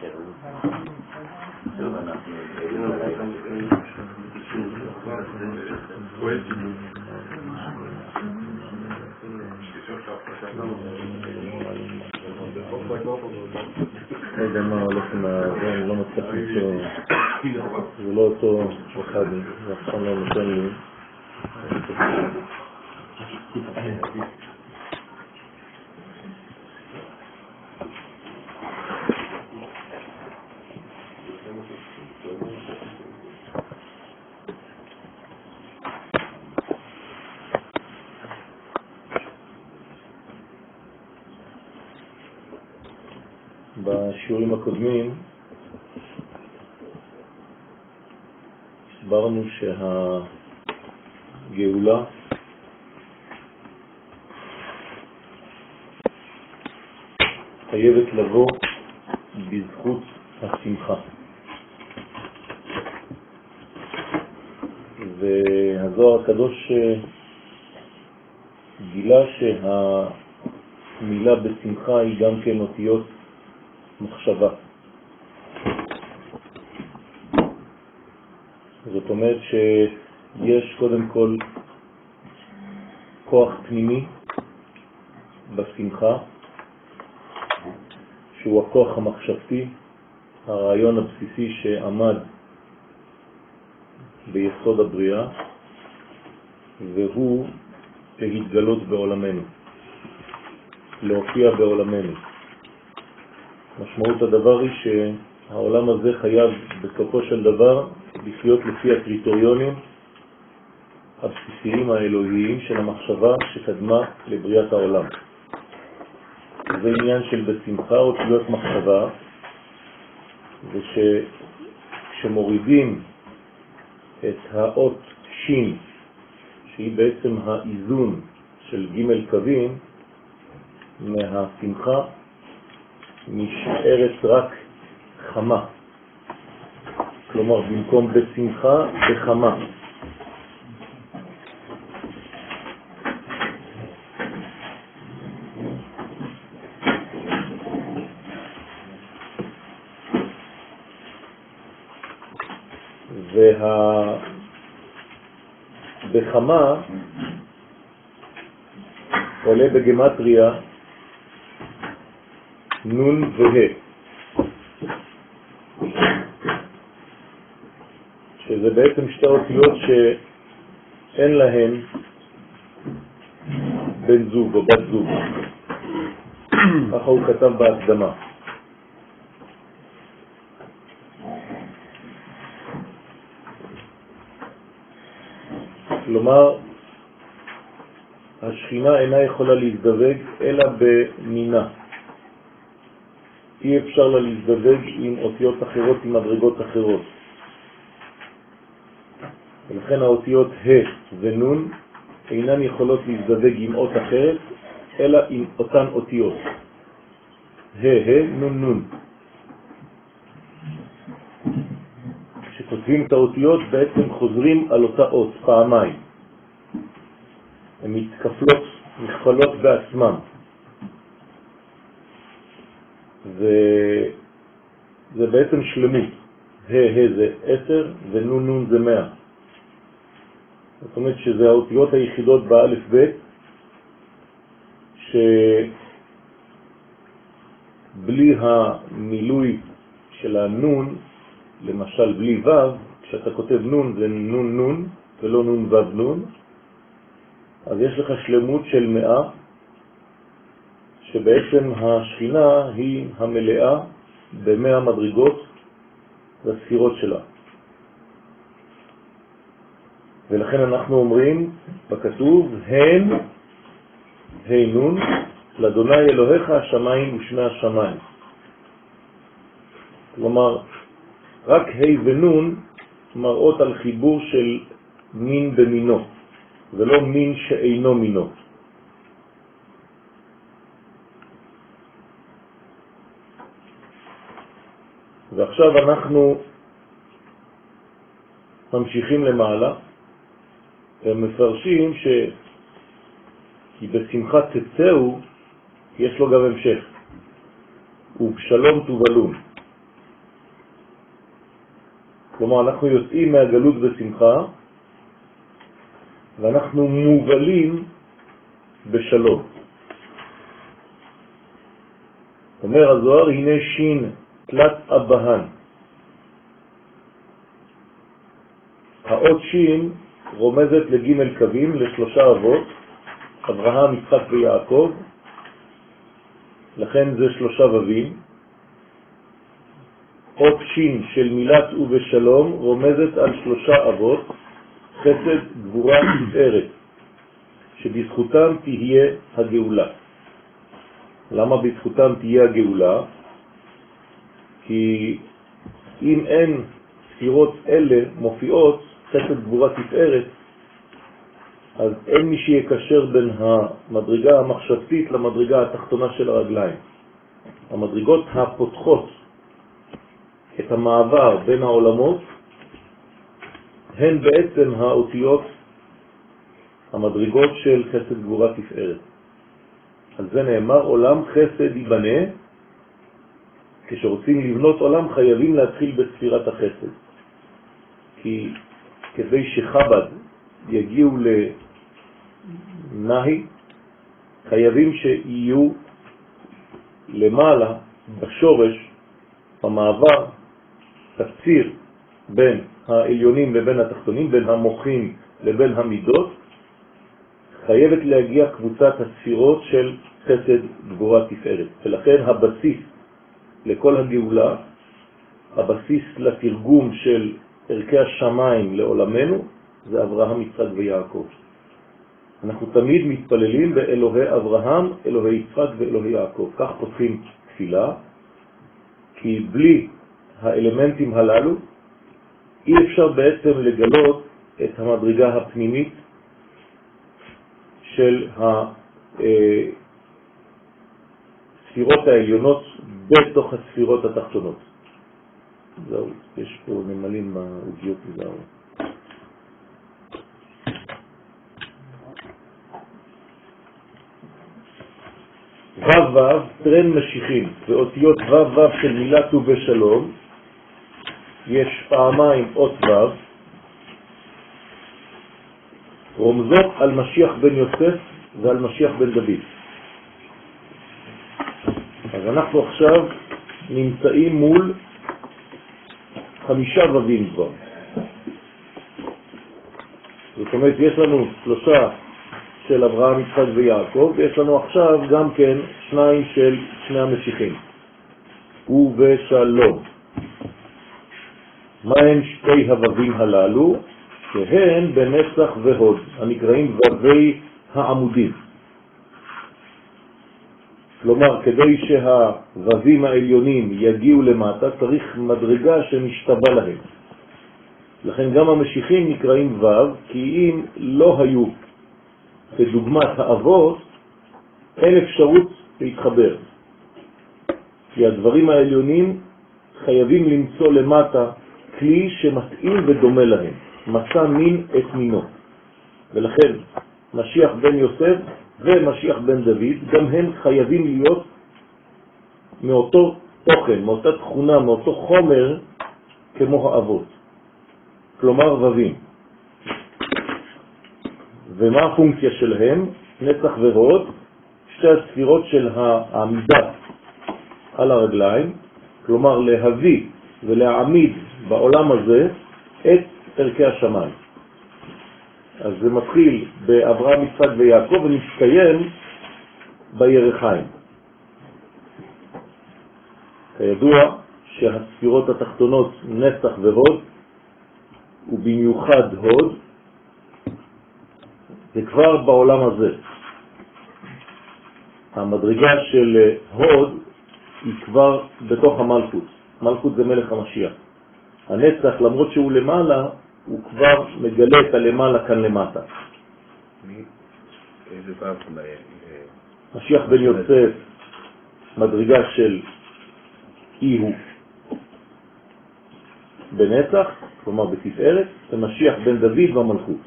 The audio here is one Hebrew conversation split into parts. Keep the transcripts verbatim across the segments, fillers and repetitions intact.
טוב, אנחנו היינו לא יודע מה הולך עם הזה, לא מצליח למצוא, זה לא אותו אחד, זה אף פעם לא נותן לי. בשיעורים הקודמים הסברנו שהגאולה חייבת לבוא בזכות השמחה. והזוהר הקדוש גילה שהמילה בשמחה היא גם כן אותיות מחשבה. זאת אומרת שיש קודם כל כוח פנימי בשמחה, שהוא הכוח המחשבתי, הרעיון הבסיסי שעמד ביסוד הבריאה, והוא להתגלות בעולמנו, להופיע בעולמנו. משמעות הדבר היא שהעולם הזה חייב בסופו של דבר לחיות לפי הקריטריונים הבסיסיים האלוהיים של המחשבה שקדמה לבריאת העולם. זה עניין של בשמחה או תלויות מחשבה, ושמורידים את האות שין, שהיא בעצם האיזון של ג' קווים, מהשמחה נשארת רק חמה. כלומר, במקום בשמחה, בחמה. והבחמה עולה בגמטריה נון והה, שזה בעצם שתי אותיות שאין להן בן זוג או בת זוג. ככה הוא כתב בהקדמה. כלומר, השכינה אינה יכולה להזדווג אלא במינה. אי אפשר לה להזדווג עם אותיות אחרות, עם מדרגות אחרות. ולכן האותיות ה' ונון אינן יכולות להזדווג עם אות אחרת, אלא עם אותן אותיות. ה' ה' נון נון. כשכותבים את האותיות בעצם חוזרים על אותה אות פעמיים. הן מתכפלות, מכפלות בעצמן. וזה בעצם שלמות. ה' ה' זה עשר ונון נון זה מאה. זאת אומרת שזה האותיות היחידות באלף ב' שבלי המילוי של הנון, למשל בלי ו', כשאתה כותב נון זה נון נון ולא נון ו' נון, אז יש לך שלמות של מאה, שבעצם השכינה היא המלאה במאה מדרגות והספירות שלה. ולכן אנחנו אומרים בכתוב הן ה' נון לאדוני אלוהיך השמיים ושמי השמיים. כלומר רק ה' ונון מראות על חיבור של מין במינו ולא מין שאינו מינו. ועכשיו אנחנו ממשיכים למעלה ומפרשים כי בשמחה תצאו יש לו גם המשך, ובשלום תובלון. כלומר, אנחנו יוצאים מהגלות בשמחה, ואנחנו מובלים בשלום. אומר הזוהר, הנה שין תלת אבהן. האות שין רומזת לג' קווים, לשלושה אבות, אברהם, יצחק ויעקב, לכן זה שלושה ובים. אות שין של מילת ובשלום רומזת על שלושה אבות, חסד, גבורה, תפארת, שבזכותם תהיה הגאולה. למה בזכותם תהיה הגאולה? כי אם אין ספירות אלה מופיעות, חסד, גבורה, תפארת, אז אין מי שיקשר בין המדרגה המחשבתית למדרגה התחתונה של הרגליים. המדרגות הפותחות את המעבר בין העולמות הן בעצם האותיות, המדרגות של חסד, גבורה, תפארת. על זה נאמר עולם חסד ייבנה. כשרוצים לבנות עולם חייבים להתחיל בספירת החסד, כי כדי שחב"ד יגיעו לנהי חייבים שיהיו למעלה בשורש, במעבר, תקציר בין העליונים לבין התחתונים, בין המוחים לבין המידות, חייבת להגיע קבוצת הספירות של חסד, גבורה, תפארת. ולכן הבסיס לכל הגאולה, הבסיס לתרגום של ערכי השמיים לעולמנו, זה אברהם, יצחק ויעקב. אנחנו תמיד מתפללים באלוהי אברהם, אלוהי יצחק ואלוהי יעקב. כך פותחים תפילה, כי בלי האלמנטים הללו אי אפשר בעצם לגלות את המדרגה הפנימית של הספירות העליונות בתוך הספירות התחתונות. זהו, יש פה נמלים מהאוגיות מזהו. וו וו, טרן משיכים, ואותיות וו וו של מילת ובשלום, יש פעמיים אות וו, רומזות על משיח בן יוסף ועל משיח בן דוד. אז אנחנו עכשיו נמצאים מול חמישה ובים כבר. זאת אומרת, יש לנו שלושה של אברהם, יצחק ויעקב, ויש לנו עכשיו גם כן שניים של שני המשיחים. ובשלום. מה הם שתי הווים הללו? שהן בנצח והוד, הנקראים ווי העמודים. כלומר, כדי שהווים העליונים יגיעו למטה, צריך מדרגה שמשתווה להם. לכן גם המשיחים נקראים וו, כי אם לא היו כדוגמת האבות, אין אפשרות להתחבר. כי הדברים העליונים חייבים למצוא למטה כלי שמתאים ודומה להם. מצא מין את מינו. ולכן משיח בן יוסף ומשיח בן דוד, גם הם חייבים להיות מאותו תוכן, מאותה תכונה, מאותו חומר כמו האבות. כלומר ובים. ומה הפונקציה שלהם? נצח והוד, שתי הספירות של העמידה על הרגליים, כלומר להביא ולהעמיד בעולם הזה את ערכי השמיים. אז זה מתחיל באברהם, יצחק ויעקב ומסתיים בירחיים. כידוע שהספירות התחתונות נצח והוד, ובמיוחד הוד, זה כבר בעולם הזה. המדרגה של הוד היא כבר בתוך המלכות. מלכות זה מלך המשיח. הנצח, למרות שהוא למעלה, הוא כבר מגלה את הלמעלה כאן למטה. איזה פעם? משיח בן יוסף, מדרגה של אי הוא בנצח, כלומר בתפארת, ומשיח בן דוד במלכות.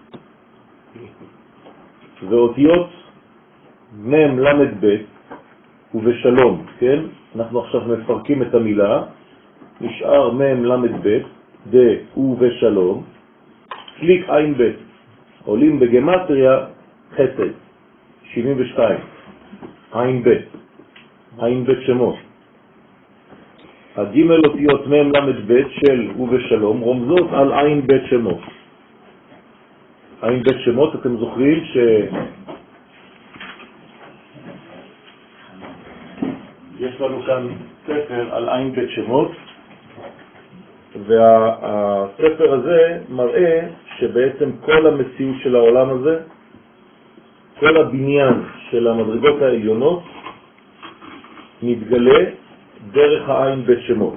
ואותיות מם למד ב' ובשלום, כן? אנחנו עכשיו מפרקים את המילה, נשאר מם למד ב', דה ובשלום, קליק עין בית, עולים בגמטריה חסד, שבעים ושתיים, עין בית, עין בית שמות. הגימל אותיות מם למד בית של ובשלום רומזות על עין בית שמות. עין בית שמות, אתם זוכרים ש... יש לנו כאן ספר על עין בית שמות, והספר הזה מראה שבעצם כל המציאות של העולם הזה, כל הבניין של המדרגות העליונות, מתגלה דרך העין בית שמות.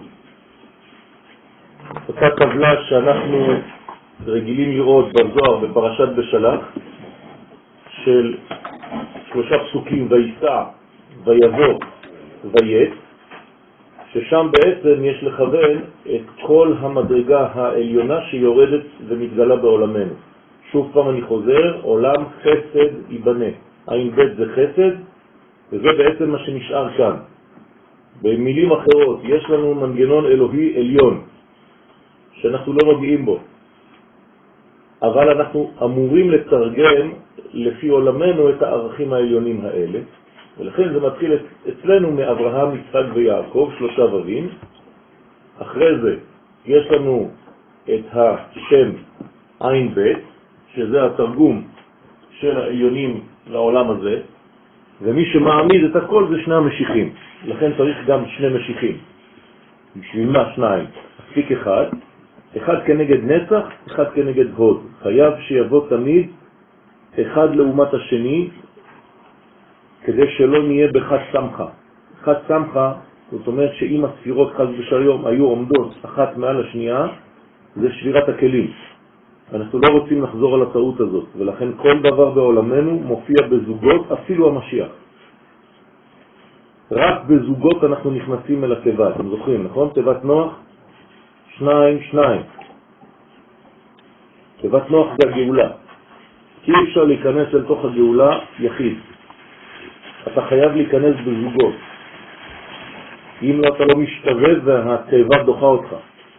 אותה טבלה שאנחנו רגילים לראות בזוהר בפרשת בשלח, של שלושה פסוקים, ויסע, ויבוא, ויית, ששם בעצם יש לכוון את כל המדרגה העליונה שיורדת ומתגלה בעולמנו. שוב פעם אני חוזר, עולם חסד ייבנה. עין בית זה חסד, וזה בעצם מה שנשאר כאן. במילים אחרות, יש לנו מנגנון אלוהי עליון, שאנחנו לא נוגעים בו. אבל אנחנו אמורים לתרגם לפי עולמנו את הערכים העליונים האלה, ולכן זה מתחיל אצלנו מאברהם, יצחק ויעקב, שלושה אבים. אחרי זה יש לנו את השם עין בית, שזה התרגום של העליונים לעולם הזה, ומי שמעמיד את הכל זה שני המשיכים. לכן צריך גם שני משיכים. בשביל מה שניים? מספיק אחד, אחד כנגד נצח, אחד כנגד הוד. חייב שיבוא תמיד אחד לעומת השני, כדי שלא נהיה בחד סמכה. חד סמכה, זאת אומרת שאם הספירות חד בשריום היו עומדות אחת מעל השנייה, זה שבירת הכלים. אנחנו לא רוצים לחזור על הטעות הזאת, ולכן כל דבר בעולמנו מופיע בזוגות, אפילו המשיח. רק בזוגות אנחנו נכנסים אל התיבה, אתם זוכרים, נכון? תיבת נוח, שניים, שניים. תיבת נוח זה הגאולה. אי אפשר להיכנס אל תוך הגאולה יחיד. אתה חייב להיכנס בזוגות. אם לא, אתה לא משתווה והתיבה דוחה אותך.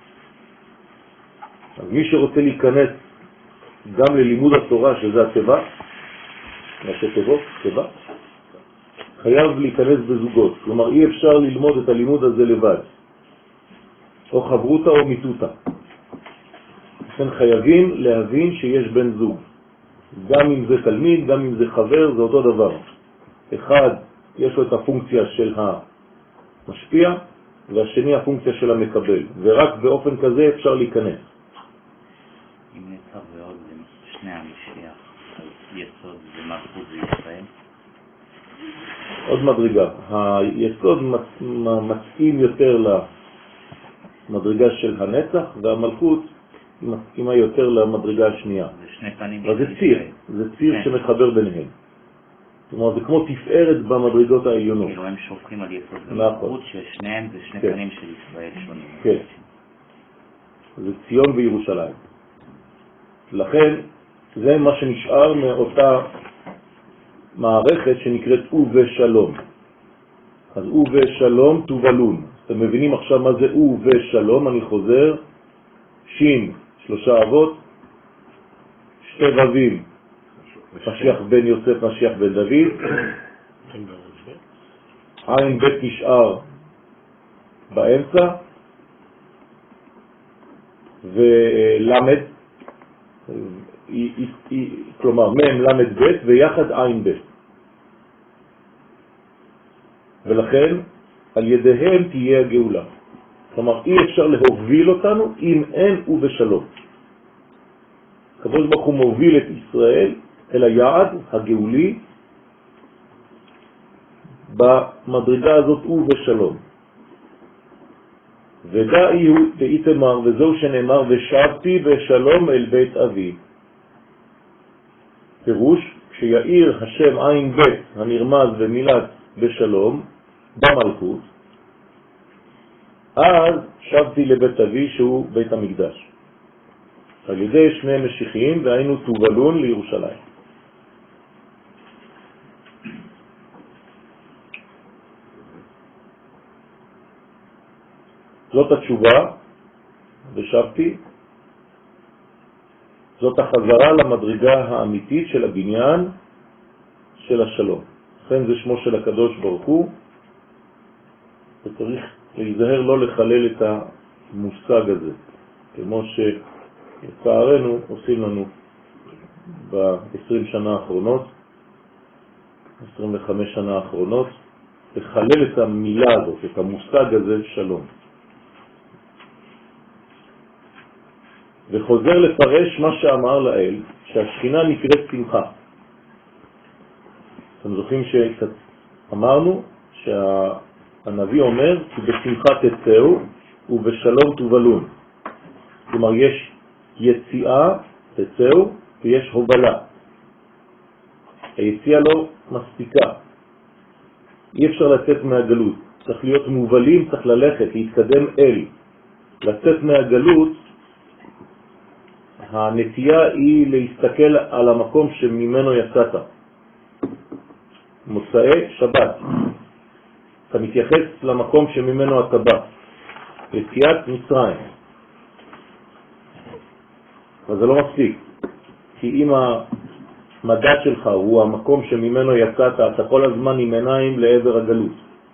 אז מי שרוצה להיכנס גם ללימוד התורה, שזה התיבה, ראשי תיבות, תיבה, חייב להיכנס בזוגות. כלומר, אי אפשר ללמוד את הלימוד הזה לבד. או חברותה או מיתותה. לכן חייבים להבין שיש בן זוג. גם אם זה תלמיד, גם אם זה חבר, זה אותו דבר. אחד, יש לו את הפונקציה של המשפיע, והשני הפונקציה של המקבל. ורק באופן כזה אפשר להיכנס. אם נצר ועוד זה שני המשיח, היסוד ומלכות בישראל? עוד מדרגה. היסוד מתאים יותר למדרגה של הנצח, והמלכות מתאימה יותר למדרגה השנייה. זה שני פנים. זה ציר, זה ציר שמחבר ביניהם. כלומר, זה כמו תפארת במדרגות העליונות. כאילו הם שופכים על יסוד ומלכות, ששניהם זה שני פנים של ישראל שונים. כן. זה ציון וירושלים. לכן, זה מה שנשאר מאותה מערכת שנקראת ובשלום. אז ובשלום תובלון. אתם מבינים עכשיו מה זה ובשלום? אני חוזר. שין, שלושה אבות, שתי רבים, משיח בן יוסף, משיח בן דוד. עין בית נשאר באמצע, ולמד, כלומר מם למד בית ויחד עין בית. ולכן על ידיהם תהיה הגאולה. כלומר אי אפשר להוביל אותנו אם אין ובשלום. הקדוש ברוך הוא מוביל את ישראל אל היעד הגאולי במדרגה הזאת ובשלום. ודאי הוא באיתמר, וזהו שנאמר ושבתי בשלום אל בית אבי. פירוש, כשיעיר השם עין בית הנרמז ומילת בשלום במלכות, אז שבתי לבית אבי שהוא בית המקדש. על ידי שני משיחים, והיינו תובלון לירושלים. זאת התשובה ושבתי, זאת החזרה למדרגה האמיתית של הבניין של השלום. לכן זה שמו של הקדוש ברוך הוא, וצריך להיזהר לא לחלל את המושג הזה, כמו שלצערנו עושים לנו ב-עשרים שנה האחרונות, עשרים וחמש שנה האחרונות, לחלל את המילה הזאת, את המושג הזה שלום. וחוזר לפרש מה שאמר לאל, שהשכינה נקראת שמחה. אתם זוכרים שאמרנו שהנביא אומר כי בשמחה תצאו ובשלום תובלון. כלומר יש יציאה תצאו ויש הובלה. היציאה לא מספיקה. אי אפשר לצאת מהגלות. צריך להיות מובלים, צריך ללכת, להתקדם אל. לצאת מהגלות, הנטייה היא להסתכל על המקום שממנו יצאת. מוצאי שבת. אתה מתייחס למקום שממנו אתה בא. יציאת מצרים. אבל זה לא מספיק. כי אם המדד שלך הוא המקום שממנו יצאת, אתה כל הזמן עם עיניים לעבר הגלות.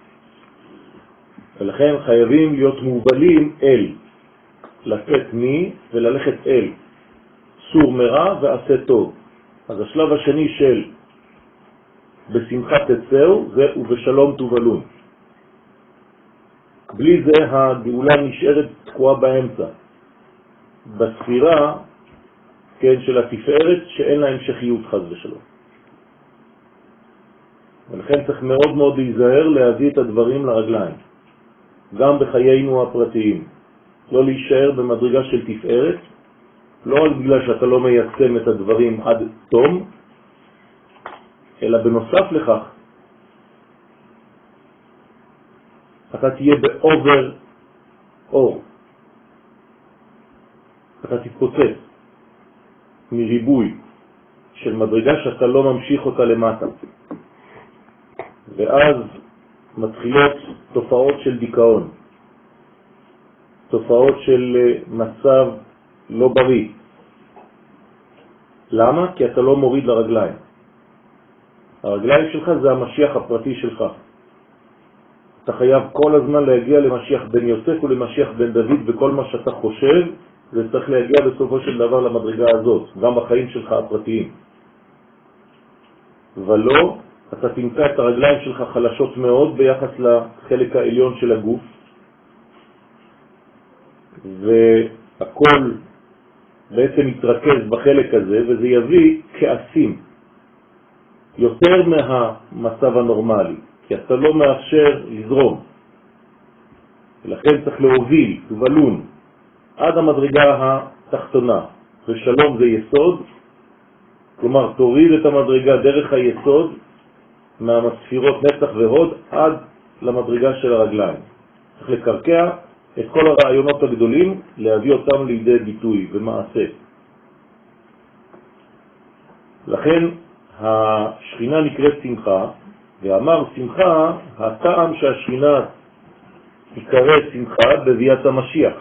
ולכן חייבים להיות מובלים אל. לצאת מי וללכת אל. סור מרע ועשה טוב. אז השלב השני של בשמחה תצאו זה ובשלום תובלון. בלי זה הגאולה נשארת תקועה באמצע. בספירה כן, של התפארת שאין לה המשכיות חס ושלום. ולכן צריך מאוד מאוד להיזהר להביא את הדברים לרגליים. גם בחיינו הפרטיים. לא להישאר במדרגה של תפארת, לא רק בגלל שאתה לא מיישם את הדברים עד תום, אלא בנוסף לכך, אתה תהיה באובר אור. אתה תתפוצץ מריבוי של מדרגה שאתה לא ממשיך אותה למטה. ואז מתחילות תופעות של דיכאון, תופעות של מצב לא בריא. למה? כי אתה לא מוריד לרגליים. הרגליים שלך זה המשיח הפרטי שלך. אתה חייב כל הזמן להגיע למשיח בן יוסף ולמשיח בן דוד, וכל מה שאתה חושב זה צריך להגיע בסופו של דבר למדרגה הזאת, גם בחיים שלך הפרטיים. ולא, אתה תמצא את הרגליים שלך חלשות מאוד ביחס לחלק העליון של הגוף, והכל בעצם יתרכז בחלק הזה, וזה יביא כעסים יותר מהמצב הנורמלי, כי אתה לא מאפשר לזרום. ולכן צריך להוביל, תובלון, עד המדרגה התחתונה. ושלום זה יסוד, כלומר תוריד את המדרגה דרך היסוד מהספירות נצח והוד עד למדרגה של הרגליים. צריך לקרקע את כל הרעיונות הגדולים, להביא אותם לידי ביטוי ומעשה. לכן השכינה נקראת שמחה, ואמר שמחה, הטעם שהשכינה תקרא שמחה בביאת המשיח.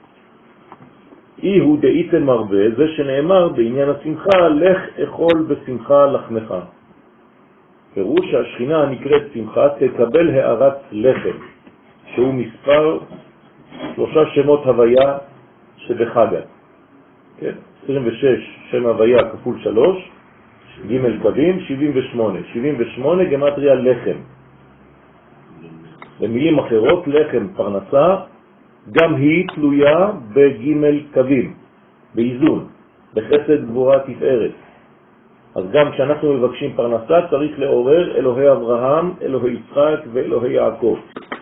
אי הוא דאיתם הרבה, זה שנאמר בעניין השמחה, לך אכול בשמחה לחמך. פירוש שהשכינה הנקראת שמחה תקבל הערת לחם, שהוא מספר שלושה שמות הוויה שבחגת. כן? עשרים ושש שם הוויה כפול שלוש, ג' קווים, שבעים ושמונה. שבעים ושמונה גמטריה לחם. במילים אחרות, לחם פרנסה, גם היא תלויה בג' קווים, באיזון, בחסד גבורה תפארת. אז גם כשאנחנו מבקשים פרנסה, צריך לעורר אלוהי אברהם, אלוהי יצחק ואלוהי יעקב.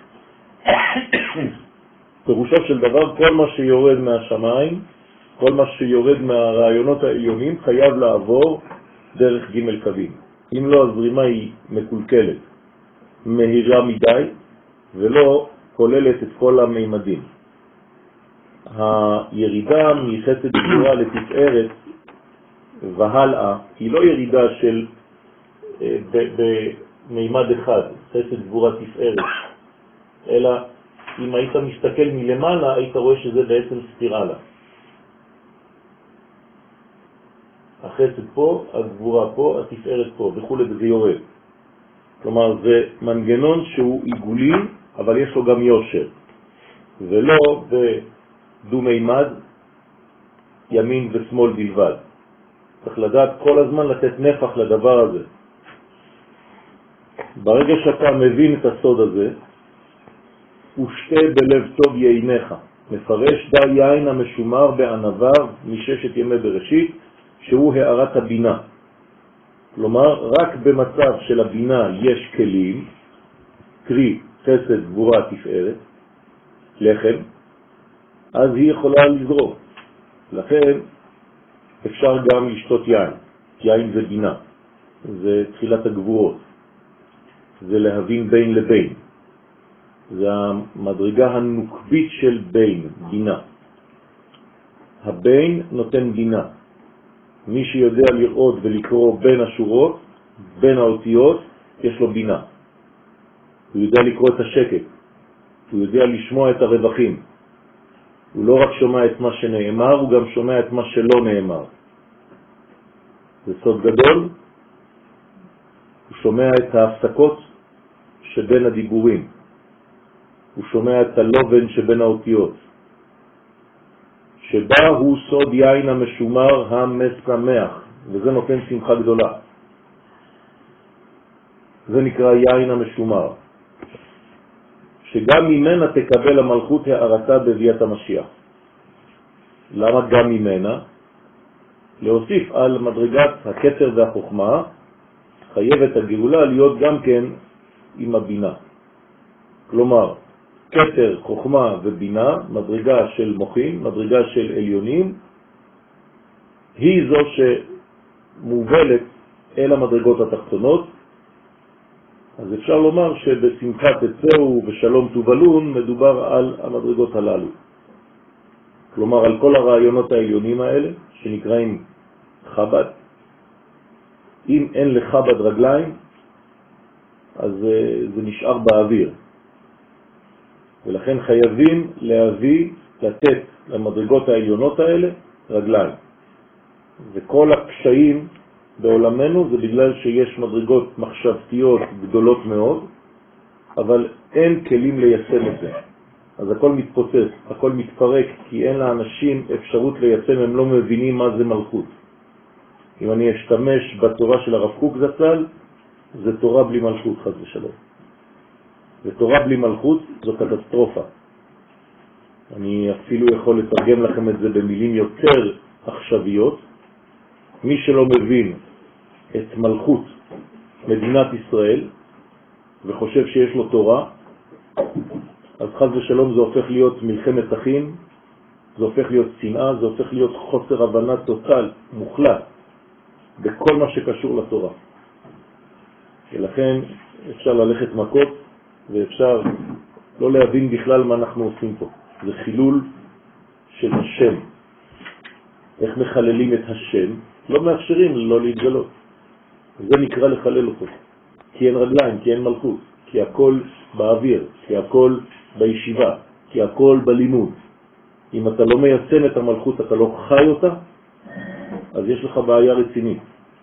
פירושו של דבר, כל מה שיורד מהשמיים, כל מה שיורד מהרעיונות העליונים, חייב לעבור דרך ג' קווים. אם לא, הזרימה היא מקולקלת, מהירה מדי, ולא כוללת את כל המימדים. הירידה מחסד גבורה לתפארת והלאה היא לא ירידה של במימד אחד, חסד גבורה תפארת, אלא אם היית מסתכל מלמעלה, היית רואה שזה בעצם ספירלה. החסד פה, הגבורה פה, התפארת פה, וכו', וזה יורד. כלומר, זה מנגנון שהוא עיגולי, אבל יש לו גם יושר. ולא בדו-מימד, ימין ושמאל בלבד. צריך לדעת כל הזמן לתת נפח לדבר הזה. ברגע שאתה מבין את הסוד הזה, ושתה בלב טוב יעינך, מפרש דה יין המשומר בענביו מששת ימי בראשית, שהוא הערת הבינה. כלומר, רק במצב של הבינה יש כלים, קרי חסד, גבורה, תפארת, לחם, אז היא יכולה לזרום. לכן אפשר גם לשתות יין. יין זה בינה, זה תחילת הגבורות, זה להבין בין לבין. זה המדרגה הנוקבית של בין, בינה. הבין נותן בינה. מי שיודע לראות ולקרוא בין השורות, בין האותיות, יש לו בינה. הוא יודע לקרוא את השקט, הוא יודע לשמוע את הרווחים. הוא לא רק שומע את מה שנאמר, הוא גם שומע את מה שלא נאמר. זה סוד גדול. הוא שומע את ההפסקות שבין הדיבורים. הוא שומע את הלובן שבין האותיות. שבה הוא סוד יין המשומר המשמח, וזה נותן שמחה גדולה. זה נקרא יין המשומר. שגם ממנה תקבל המלכות הערתה בביאת המשיח. למה גם ממנה? להוסיף על מדרגת הכתר והחוכמה, חייבת הגאולה להיות גם כן עם הבינה. כלומר, כתר, חוכמה ובינה, מדרגה של מוחים, מדרגה של עליונים, היא זו שמובלת אל המדרגות התחתונות. אז אפשר לומר שבשמחת תצאו ושלום תובלון מדובר על המדרגות הללו. כלומר, על כל הרעיונות העליונים האלה, שנקראים חב"ד. אם אין לחב"ד רגליים, אז זה נשאר באוויר. ולכן חייבים להביא, לתת למדרגות העליונות האלה רגליים. וכל הקשיים בעולמנו זה בגלל שיש מדרגות מחשבתיות גדולות מאוד, אבל אין כלים ליישם את זה. אז הכל מתפוצץ, הכל מתפרק, כי אין לאנשים אפשרות ליישם, הם לא מבינים מה זה מלכות. אם אני אשתמש בתורה של הרב קוק זצ"ל, זה תורה בלי מלכות, חס ושלום. ותורה בלי מלכות זו קטסטרופה. אני אפילו יכול לתרגם לכם את זה במילים יותר עכשוויות. מי שלא מבין את מלכות מדינת ישראל וחושב שיש לו תורה, אז חס ושלום זה הופך להיות מלחמת אחים, זה הופך להיות שנאה, זה הופך להיות חוסר הבנה טוטל, מוחלט, בכל מה שקשור לתורה. ולכן אפשר ללכת מכות ואפשר לא להבין בכלל מה אנחנו עושים פה. זה חילול של השם. איך מחללים את השם? לא מאפשרים לא להתגלות. זה נקרא לחלל אותו. כי אין רגליים, כי אין מלכות, כי הכל באוויר, כי הכל בישיבה, כי הכל בלימוד. אם אתה לא מיישם את המלכות, אתה לא חי אותה, אז יש לך בעיה רצינית.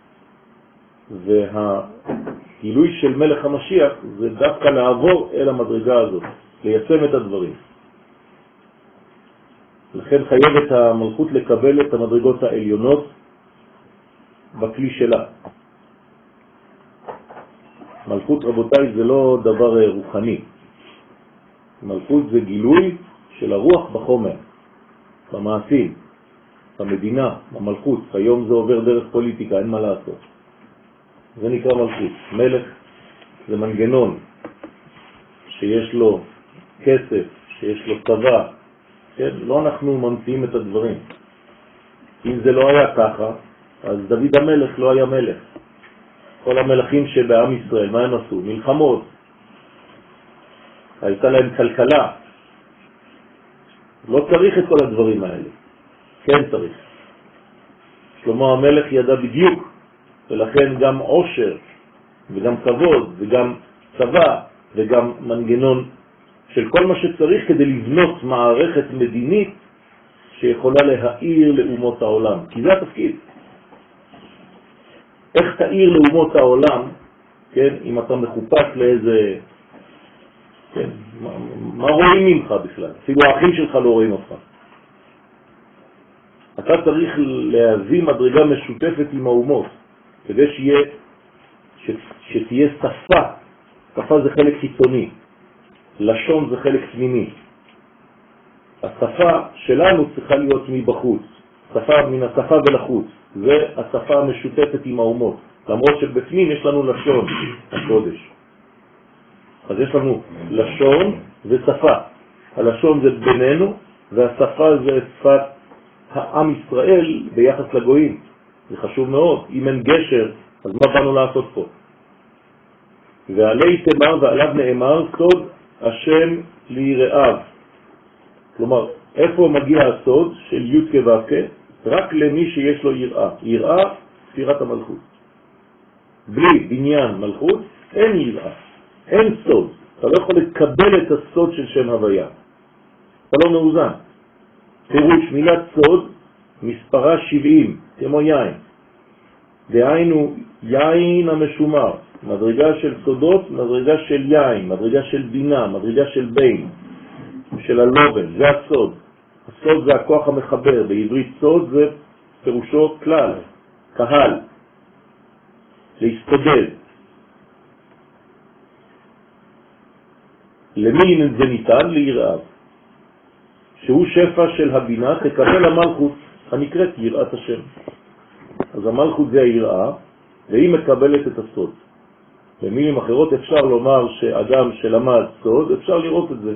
והגילוי של מלך המשיח זה דווקא לעבור אל המדרגה הזאת, ליישם את הדברים. לכן חייבת המלכות לקבל את המדרגות העליונות בכלי שלה. מלכות, רבותיי, זה לא דבר רוחני. מלכות זה גילוי של הרוח בחומר, במעשים, במדינה, במלכות. היום זה עובר דרך פוליטיקה, אין מה לעשות. זה נקרא מלכות. מלך זה מנגנון שיש לו כסף, שיש לו צבא. כן? לא אנחנו ממציאים את הדברים. אם זה לא היה ככה, אז דוד המלך לא היה מלך. כל המלכים שבעם ישראל, מה הם עשו? מלחמות. הייתה להם כלכלה. לא צריך את כל הדברים האלה. כן צריך. שלמה המלך ידע בדיוק, ולכן גם עושר, וגם כבוד, וגם צבא, וגם מנגנון של כל מה שצריך כדי לבנות מערכת מדינית שיכולה להאיר לאומות העולם, כי זה התפקיד. איך תאיר לאומות העולם, כן, אם אתה מחופש לאיזה, כן, מה, מה רואים ממך בכלל? אפילו האחים שלך לא רואים אותך. אתה צריך להביא מדרגה משותפת עם האומות, כדי שיהיה, ש, שתהיה שפה. שפה זה חלק חיצוני, לשון זה חלק פנימי. השפה שלנו צריכה להיות מבחוץ, שפה מן השפה ולחוץ, זה השפה המשותפת עם האומות, למרות שבפנים יש לנו לשון הקודש. אז יש לנו לשון ושפה. הלשון זה בינינו, והשפה זה שפת העם ישראל ביחס לגויים. זה חשוב מאוד. אם אין גשר, אז מה באנו לעשות פה? ועלי תמר ועליו נאמר סוד השם ליראיו. כלומר, איפה מגיע הסוד של י' כו' כ'? רק למי שיש לו יראה. יראה, ספירת המלכות. בלי בניין מלכות, אין יראה. אין סוד. אתה לא יכול לקבל את הסוד של שם הוויה. אתה לא מאוזן. פירוש מילת סוד, מספרה שבעים, כמו יין. דהיינו, יין המשומר. מדרגה של סודות, מדרגה של יין, מדרגה של בינה, מדרגה של בין, של הלובן, זה הסוד. הסוד זה הכוח המחבר, בעברית סוד זה פירושו כלל, קהל, להסתודד. למי זה ניתן? ליראיו. שהוא שפע של הבינה, תקבל המלכות הנקראת יראת השם. אז המלכות זה היראה, והיא מקבלת את הסוד. במילים אחרות אפשר לומר שאדם שלמד סוד, אפשר לראות את זה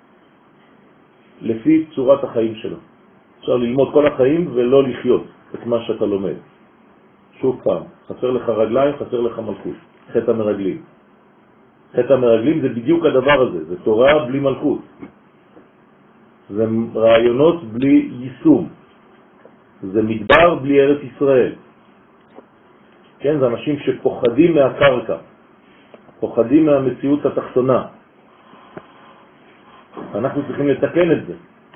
לפי צורת החיים שלו. אפשר ללמוד כל החיים ולא לחיות את מה שאתה לומד. שוב פעם, חסר לך רגליים, חסר לך מלכות. חטא המרגלים. חטא המרגלים זה בדיוק הדבר הזה, זה תורה בלי מלכות. זה רעיונות בלי יישום. זה מדבר בלי ארץ ישראל. כן, זה אנשים שפוחדים מהקרקע. פוחדים מהמציאות התחתונה. אנחנו צריכים לתקן את זה.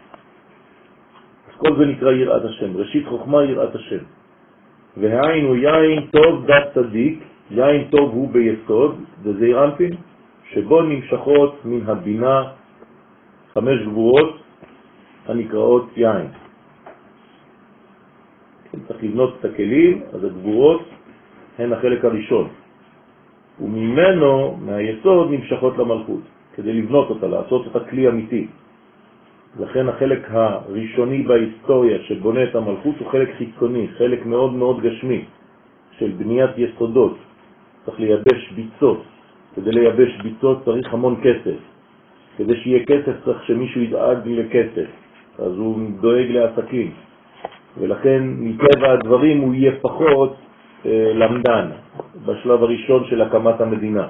אז כל זה נקרא יראת השם. ראשית חוכמה יראת השם. והיינו יין טוב דת צדיק, יין טוב הוא ביסוד, וזה אנפין, שבו נמשכות מן הבינה חמש גבורות הנקראות יין. צריך לבנות את הכלים, אז הגבורות הן החלק הראשון. וממנו, מהיסוד, נמשכות למלכות, כדי לבנות אותה, לעשות אותה כלי אמיתי. לכן החלק הראשוני בהיסטוריה שבונה את המלכות הוא חלק חיצוני, חלק מאוד מאוד גשמי, של בניית יסודות. צריך לייבש ביצות. כדי לייבש ביצות צריך המון כסף. כדי שיהיה כסף צריך שמישהו ידאג לכסף. אז הוא דואג לעסקים. ולכן מטבע הדברים הוא יהיה פחות אה, למדן בשלב הראשון של הקמת המדינה.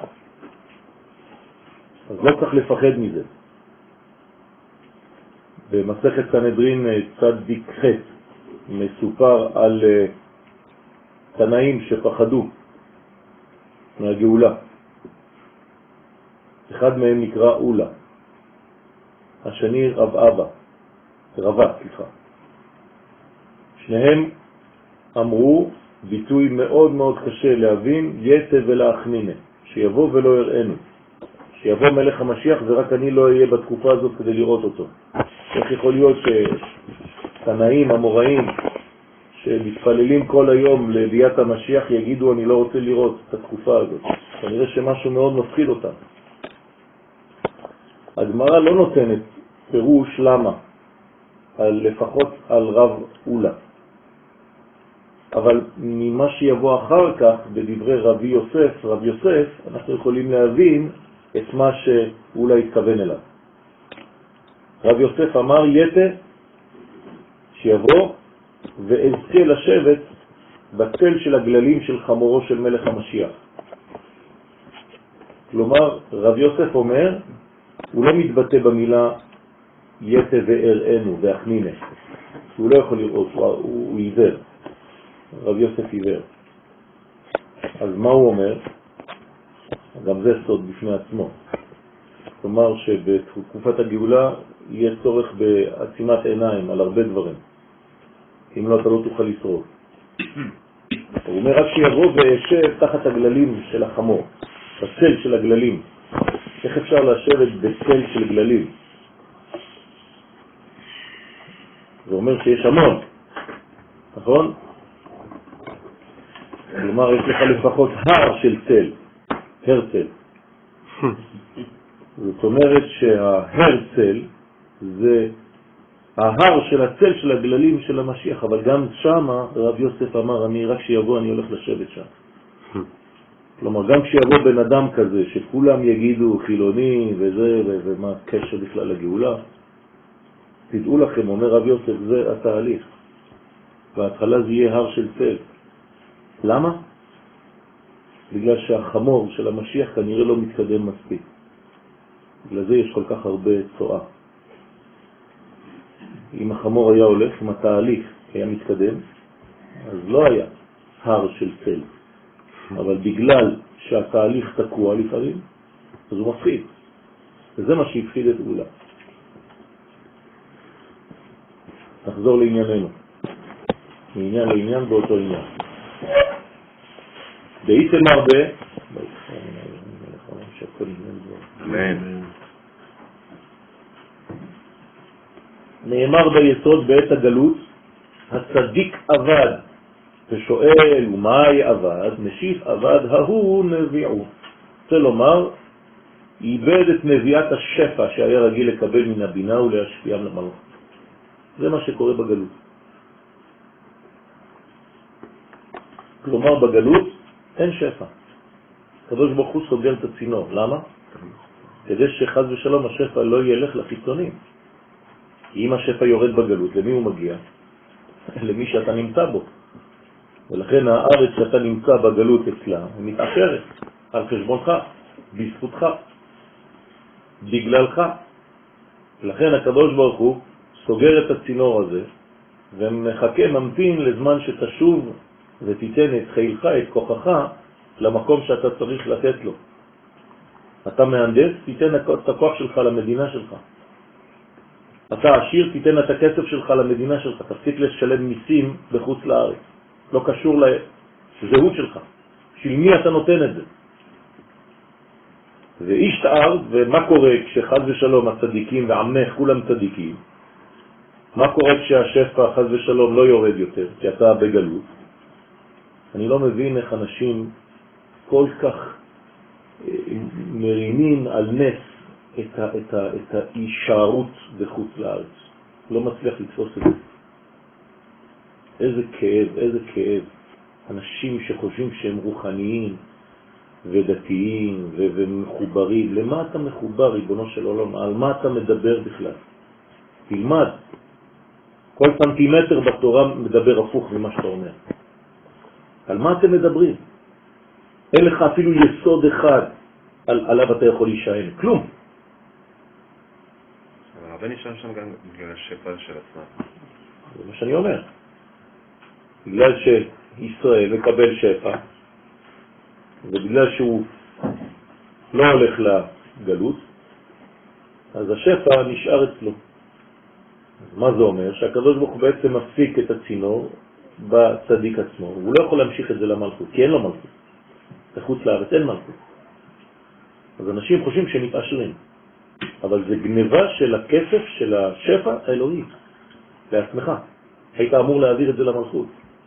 אז לא צריך לפחד מזה. במסכת סנהדרין צדיק ח' מסופר על אה, תנאים שפחדו מהגאולה. אחד מהם נקרא אולה, השני רב אבא, רבה, סליחה. שניהם אמרו ביטוי מאוד מאוד קשה להבין, יתה ולאחנינה, שיבוא ולא יראינו. שיבוא מלך המשיח ורק אני לא אהיה בתקופה הזאת כדי לראות אותו. איך יכול להיות שתנאים, המוראים, שמתפללים כל היום לביאת המשיח יגידו אני לא רוצה לראות את התקופה הזאת. כנראה שמשהו מאוד מפחיד אותם. הגמרא לא נותנת פירוש למה, על, לפחות על רב אולה. אבל ממה שיבוא אחר כך בדברי רבי יוסף, רב יוסף, אנחנו יכולים להבין את מה שאולה התכוון אליו. רב יוסף אמר יתה שיבוא ואזכה לשבת בצל של הגללים של חמורו של מלך המשיח. כלומר, רב יוסף אומר, הוא לא מתבטא במילה יתה ואראנו ואחנינה. הוא לא יכול לראות, הוא, הוא עיוור. רב יוסף עיוור. אז מה הוא אומר? גם זה סוד בפני עצמו. כלומר שבתקופת הגאולה יהיה צורך בעצימת עיניים על הרבה דברים. אם לא, אתה לא תוכל לשרוד. הוא אומר רק שיבוא וישב תחת הגללים של החמור, בצל של הגללים. איך אפשר לשבת בצל של גללים? זה אומר שיש המון, נכון? כלומר, יש לך לפחות הר של צל, הרצל. זאת אומרת שההרצל זה ההר של הצל של הגללים של המשיח, אבל גם שם רב יוסף אמר, אני רק שיבוא אני הולך לשבת שם. כלומר, גם כשיבוא בן אדם כזה, שכולם יגידו חילוני וזה, ומה הקשר בכלל לגאולה, תדעו לכם, אומר רב יוסף, זה התהליך. בהתחלה זה יהיה הר של צל. למה? בגלל שהחמור של המשיח כנראה לא מתקדם מספיק. בגלל זה יש כל כך הרבה צועה. אם החמור היה הולך, אם התהליך היה מתקדם, אז לא היה הר של צל. אבל בגלל שהתהליך תקוע לפעמים, אז הוא מפחיד. וזה מה שהפחיד את גאולה. נחזור לענייננו. מעניין לעניין באותו עניין. דאיתם הרבה, נאמר ביסוד בעת הגלות, הצדיק עבד, ושואל, ומאי עבד? משיף עבד, ההוא נביעו. רוצה לומר, איבד את נביאת השפע שהיה רגיל לקבל מן הבינה ולהשפיע למלוך. זה מה שקורה בגלות. כלומר, בגלות אין שפע. הקדוש ברוך הוא סוגר את הצינור. למה? כדי שחז ושלום השפע לא ילך לחיצונים. אם השפע יורד בגלות, למי הוא מגיע? למי שאתה נמצא בו. ולכן הארץ שאתה נמצא בגלות אצלה, היא מתעשרת על חשבונך, בזכותך, בגללך. לכן הקדוש ברוך הוא סוגר את הצינור הזה, ומחכה, ממתין לזמן שתשוב ותיתן את חילך, את כוחך, למקום שאתה צריך לתת לו. אתה מהנדס, תיתן את הכוח שלך למדינה שלך. אתה עשיר, תיתן את הכסף שלך למדינה שלך. תפסיק לשלם מיסים בחוץ לארץ. לא קשור לזהות שלך. של מי אתה נותן את זה? ואיש תאר, ומה קורה כשחז ושלום הצדיקים ועמך כולם צדיקים? מה קורה כשהשפע חז ושלום לא יורד יותר, כי אתה בגלות? אני לא מבין איך אנשים כל כך מרימים על נס את, ה, את, ה, את ההישארות בחוץ לארץ. לא מצליח לתפוס את זה. איזה כאב, איזה כאב. אנשים שחושבים שהם רוחניים ודתיים ו- ומחוברים. למה אתה מחובר, ריבונו של עולם? על מה אתה מדבר בכלל? תלמד. כל סנטימטר בתורה מדבר הפוך ממה שאתה אומר. על מה אתם מדברים? אין לך אפילו יסוד אחד על, עליו אתה יכול להישען. כלום. אבל הרבה נשאר שם גם בגלל השפע של עצמם. זה מה שאני אומר. בגלל שישראל מקבל שפע, ובגלל שהוא לא הולך לגלות, אז השפע נשאר אצלו. מה זה אומר? שהקדוש ברוך הוא בעצם מפסיק את הצינור בצדיק עצמו. הוא לא יכול להמשיך את זה למלכות, כי אין לו מלכות. בחוץ לארץ אין מלכות. אז אנשים חושבים שהם מתעשרים. אבל זה גניבה של הכסף של השפע האלוהי. לעצמך. היית אמור להעביר את זה למלכות.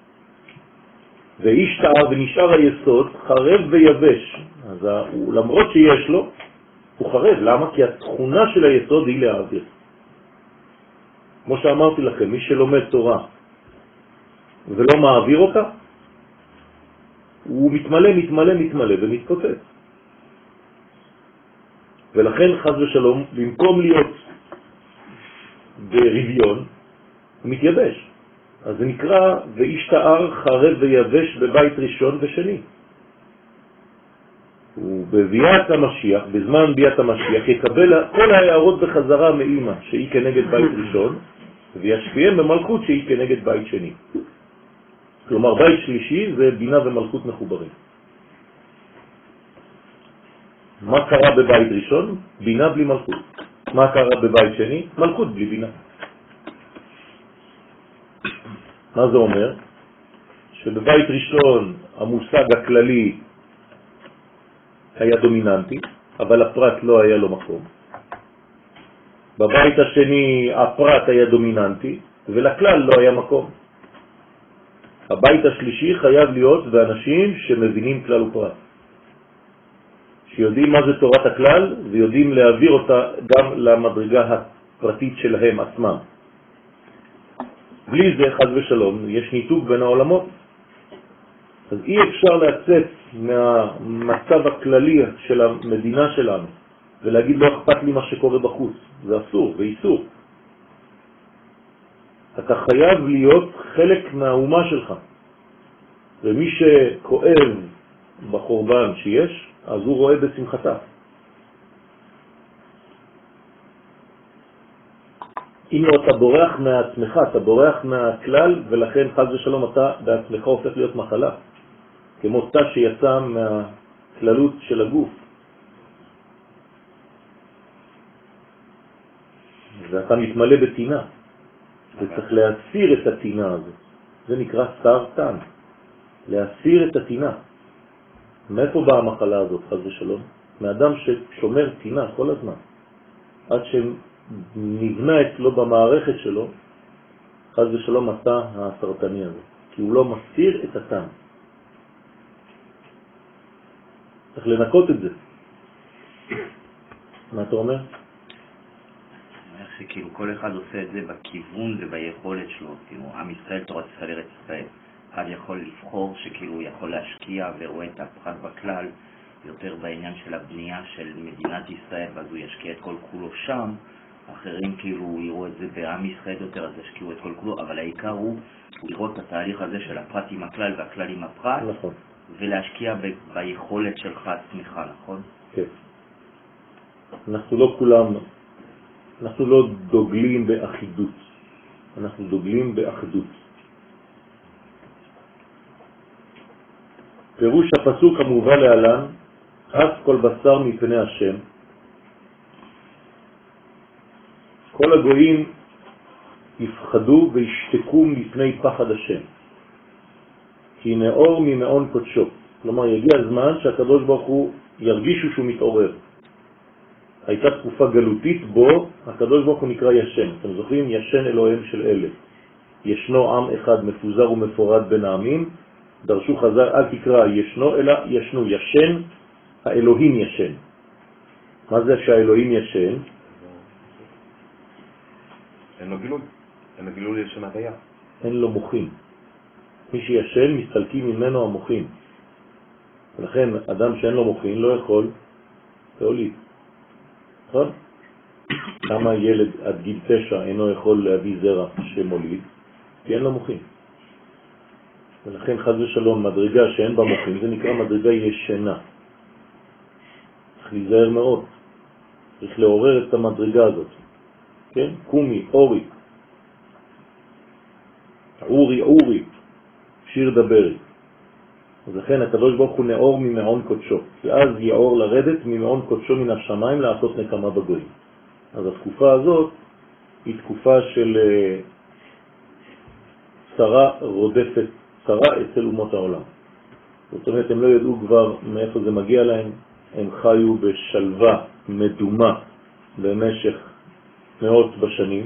ואיש תאר ונשאר היסוד חרב ויבש. אז הוא, למרות שיש לו, הוא חרב. למה? כי התכונה של היסוד היא להעביר. כמו שאמרתי לכם, מי שלומד תורה ולא מעביר אותה, הוא מתמלא, מתמלא, מתמלא ומתפוצץ. ולכן חז ושלום, במקום להיות ברביון, הוא מתייבש. אז זה נקרא ואיש תאר חרב ויבש בבית ראשון ושני. ובביאת המשיח, בזמן ביאת המשיח, יקבל כל ההערות בחזרה מאמא שהיא כנגד בית ראשון, וישפיעם במלכות שהיא כנגד בית שני. כלומר, בית שלישי זה בינה ומלכות מחוברים. מה קרה בבית ראשון? בינה בלי מלכות. מה קרה בבית שני? מלכות בלי בינה. מה זה אומר? שבבית ראשון המושג הכללי היה דומיננטי, אבל הפרט לא היה לו מקום. בבית השני הפרט היה דומיננטי, ולכלל לא היה מקום. הבית השלישי חייב להיות באנשים שמבינים כלל ופרט, שיודעים מה זה תורת הכלל ויודעים להעביר אותה גם למדרגה הפרטית שלהם עצמם. בלי זה, חד ושלום, יש ניתוק בין העולמות. אז אי אפשר לצאת מהמצב הכללי של המדינה שלנו ולהגיד לא אכפת לי מה שקורה בחוץ. זה אסור ואיסור. אתה חייב להיות חלק מהאומה שלך. ומי שכואב בחורבן שיש, אז הוא רואה בשמחתה. אם לא, אתה בורח מעצמך, אתה בורח מהכלל, ולכן חז ושלום אתה בעצמך הופך להיות מחלה. כמו תא שיצא מהכללות של הגוף. ואתה מתמלא בתינה. וצריך להסיר את התינה הזאת. זה נקרא סרטן. להסיר את התינה. מאיפה באה המחלה הזאת, חז ושלום? מאדם ששומר תינה כל הזמן. עד שנבנה אצלו במערכת שלו, חז ושלום עשה הסרטני הזה. כי הוא לא מסיר את הטעם. צריך לנקות את זה. מה אתה אומר? איך שכאילו כל אחד עושה את זה בכיוון וביכולת שלו. כאילו, עם ישראל, תורת ישראל, ארץ ישראל. אחד יכול לבחור שכאילו הוא יכול להשקיע ורואה את הפרט בכלל יותר בעניין של הבנייה של מדינת ישראל, ואז הוא ישקיע את כל כולו שם. אחרים כאילו יראו את זה בעם ישראל יותר, אז ישקיעו את כל כולו, אבל העיקר הוא לראות את התהליך הזה של הפרט עם הכלל והכלל עם הפרט. נכון. ולהשקיע ב- ביכולת שלך עצמך, נכון? כן. אנחנו לא כולם, אנחנו לא דוגלים באחידות, אנחנו דוגלים באחדות. פירוש הפסוק המובא להלן, חס כל בשר מפני השם. כל הגויים יפחדו וישתקו מפני פחד השם. כי נאור ממעון קודשו. כלומר, יגיע הזמן שהקדוש ברוך הוא ירגישו שהוא מתעורר. הייתה תקופה גלותית בו, הקדוש ברוך הוא נקרא ישן. אתם זוכרים? ישן אלוהים של אלה. ישנו עם אחד מפוזר ומפורד בין העמים. דרשו חז"ל, אל תקרא ישנו, אלא ישנו. ישן, האלוהים ישן. מה זה שהאלוהים ישן? אין לו גילוי. אין לו גילוי ישן הוויה. אין לו מוחים. מי שישן, מסתלקים ממנו המוחים. ולכן, אדם שאין לו מוחים לא יכול להוליד. נכון? כמה ילד עד גיל תשע אינו יכול להביא זרע שמוליד? כי אין לו מוחים. ולכן, חז ושלום, מדרגה שאין בה מוחים, זה נקרא מדרגה ישנה. צריך להיזהר מאוד. צריך לעורר את המדרגה הזאת. כן? קומי, אורי. אורי, אורי. שיר דברי. אז לכן הקדוש ברוך הוא נאור ממעון קודשו, ואז יאור לרדת ממעון קודשו מן השמיים לעשות נקמה בגויים. אז התקופה הזאת היא תקופה של שרה רודפת, שרה אצל אומות העולם. זאת אומרת, הם לא ידעו כבר מאיפה זה מגיע להם, הם חיו בשלווה מדומה במשך מאות בשנים,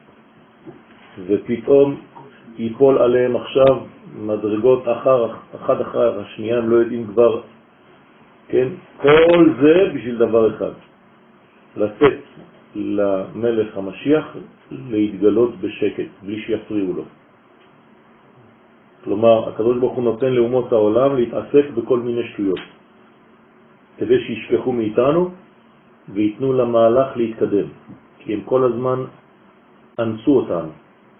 ופתאום ייפול עליהם עכשיו מדרגות אחר, אחד אחר השנייה, הם לא יודעים כבר, כן? כל זה בשביל דבר אחד, לתת למלך המשיח להתגלות בשקט, בלי שיפריעו לו. כלומר, הקדוש ברוך הוא נותן לאומות העולם להתעסק בכל מיני שטויות, כדי שישכחו מאיתנו ויתנו למהלך להתקדם, כי הם כל הזמן אנסו אותנו.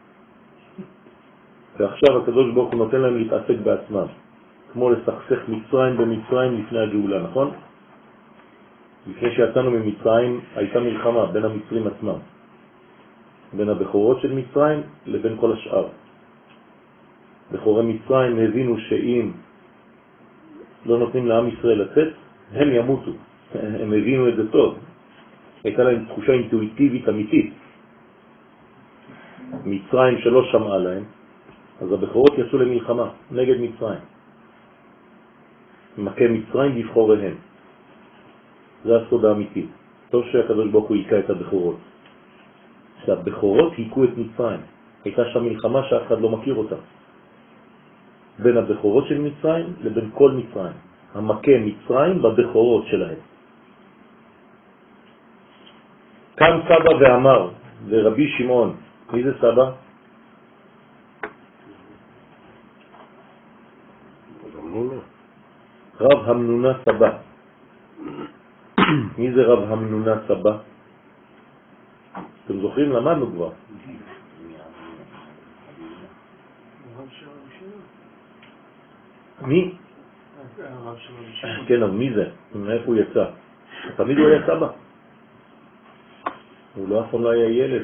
ועכשיו הקדוש ברוך הוא נותן להם להתעסק בעצמם, כמו לסכסך מצרים במצרים לפני הגאולה, נכון? לפני שיצאנו ממצרים הייתה מלחמה בין המצרים עצמם, בין הבחורות של מצרים לבין כל השאר. בחורי מצרים הבינו שאם לא נותנים לעם ישראל לצאת, הם ימותו, הם הבינו את זה טוב. הייתה להם תחושה אינטואיטיבית אמיתית. מצרים שלא שמעה להם, אז הבכורות יצאו למלחמה נגד מצרים. מכה מצרים בבחוריהם. זה הסוד האמיתי. טוב שהקדוש ברוך הוא היקע את הבכורות. שהבכורות היקו את מצרים. הייתה שם מלחמה שאף אחד לא מכיר אותה. בין הבכורות של מצרים לבין כל מצרים. המכה מצרים בבכורות שלהם. קם סבא ואמר לרבי שמעון, מי זה סבא? רב המנונה סבא. מי זה רב המנונה סבא? אתם זוכרים? למדנו כבר. מי? כן, אבל מי זה? מאיפה הוא יצא? תמיד הוא היה סבא. הוא לא אף פעם לא היה ילד.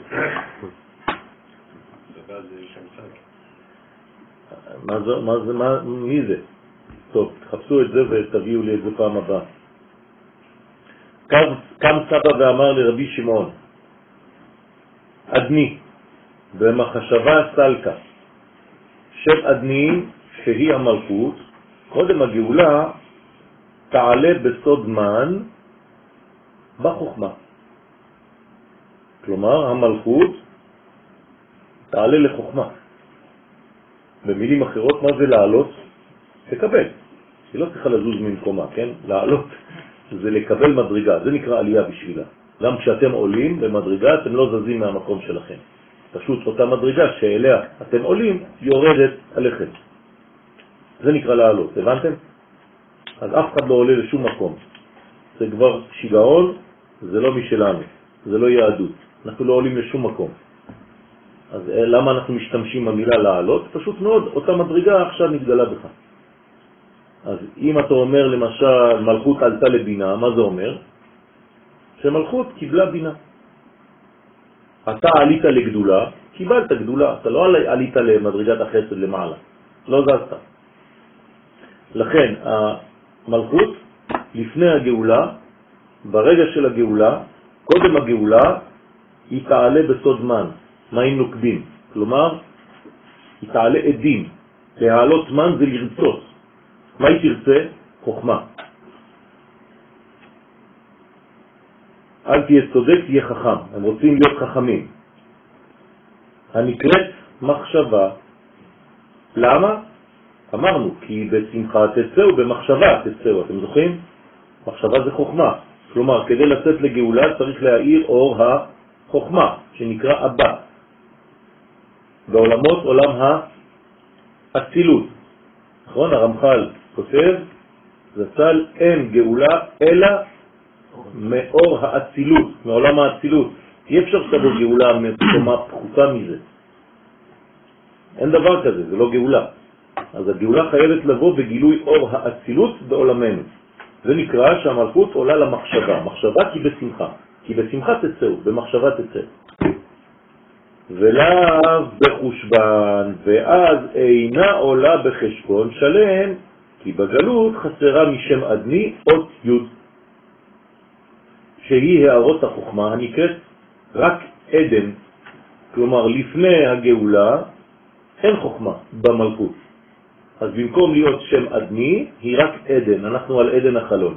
מה זה? מה זה? מי זה? טוב, תחפשו את זה ותביאו לי את זה פעם הבאה. קם סבא ואמר לרבי שמעון, אדני, במחשבה סלקה, שם אדני שהיא המלכות, קודם הגאולה תעלה בסוד מן בחוכמה. כלומר, המלכות תעלה לחוכמה. במילים אחרות, מה זה לעלות? תקבל. היא לא צריכה לזוז ממקומה, כן? לעלות זה לקבל מדרגה, זה נקרא עלייה בשבילה. גם כשאתם עולים במדרגה, אתם לא זזים מהמקום שלכם. פשוט אותה מדרגה שאליה אתם עולים, יורדת עליכם. זה נקרא לעלות, הבנתם? אז אף אחד לא עולה לשום מקום. זה כבר שיגעון, זה לא משלנו, זה לא יהדות. אנחנו לא עולים לשום מקום. אז למה אנחנו משתמשים במילה לעלות? פשוט מאוד, אותה מדרגה עכשיו נתגלה בך. אז אם אתה אומר למשל מלכות עלתה לבינה, מה זה אומר? שמלכות קיבלה בינה. אתה עלית לגדולה, קיבלת גדולה, אתה לא עלית למדרגת החסד למעלה, לא זזת. לכן המלכות לפני הגאולה, ברגע של הגאולה, קודם הגאולה, היא תעלה בסוד מן, מים נוקדים. כלומר, היא תעלה עדים. להעלות מן זה לרצות. מה היא תרצה? חוכמה. אל תהיה צודק, תהיה חכם. הם רוצים להיות חכמים. הנקראת מחשבה. למה? אמרנו, כי בשמחה תצאו, במחשבה תצאו. אתם זוכרים? מחשבה זה חוכמה. כלומר, כדי לצאת לגאולה צריך להאיר אור החוכמה, שנקרא אבא. בעולמות עולם האצילות. נכון? הרמח"ל כותב, זצ"ל, אין גאולה אלא מאור האצילות, מעולם האצילות. אי אפשר שתבוא גאולה מקומה פחותה מזה. אין דבר כזה, זה לא גאולה. אז הגאולה חייבת לבוא בגילוי אור האצילות בעולמנו. זה נקרא שהמלכות עולה למחשבה. מחשבה כי בשמחה. כי בשמחה תצאו, במחשבה תצא. ולאו בחושבן, ואז אינה עולה בחשבון שלם, כי בגלות חסרה משם אדני אות י' שהיא הערות החוכמה הנקראת רק עדן. כלומר, לפני הגאולה אין חוכמה במלכות. אז במקום להיות שם אדני, היא רק עדן, אנחנו על עדן החלון.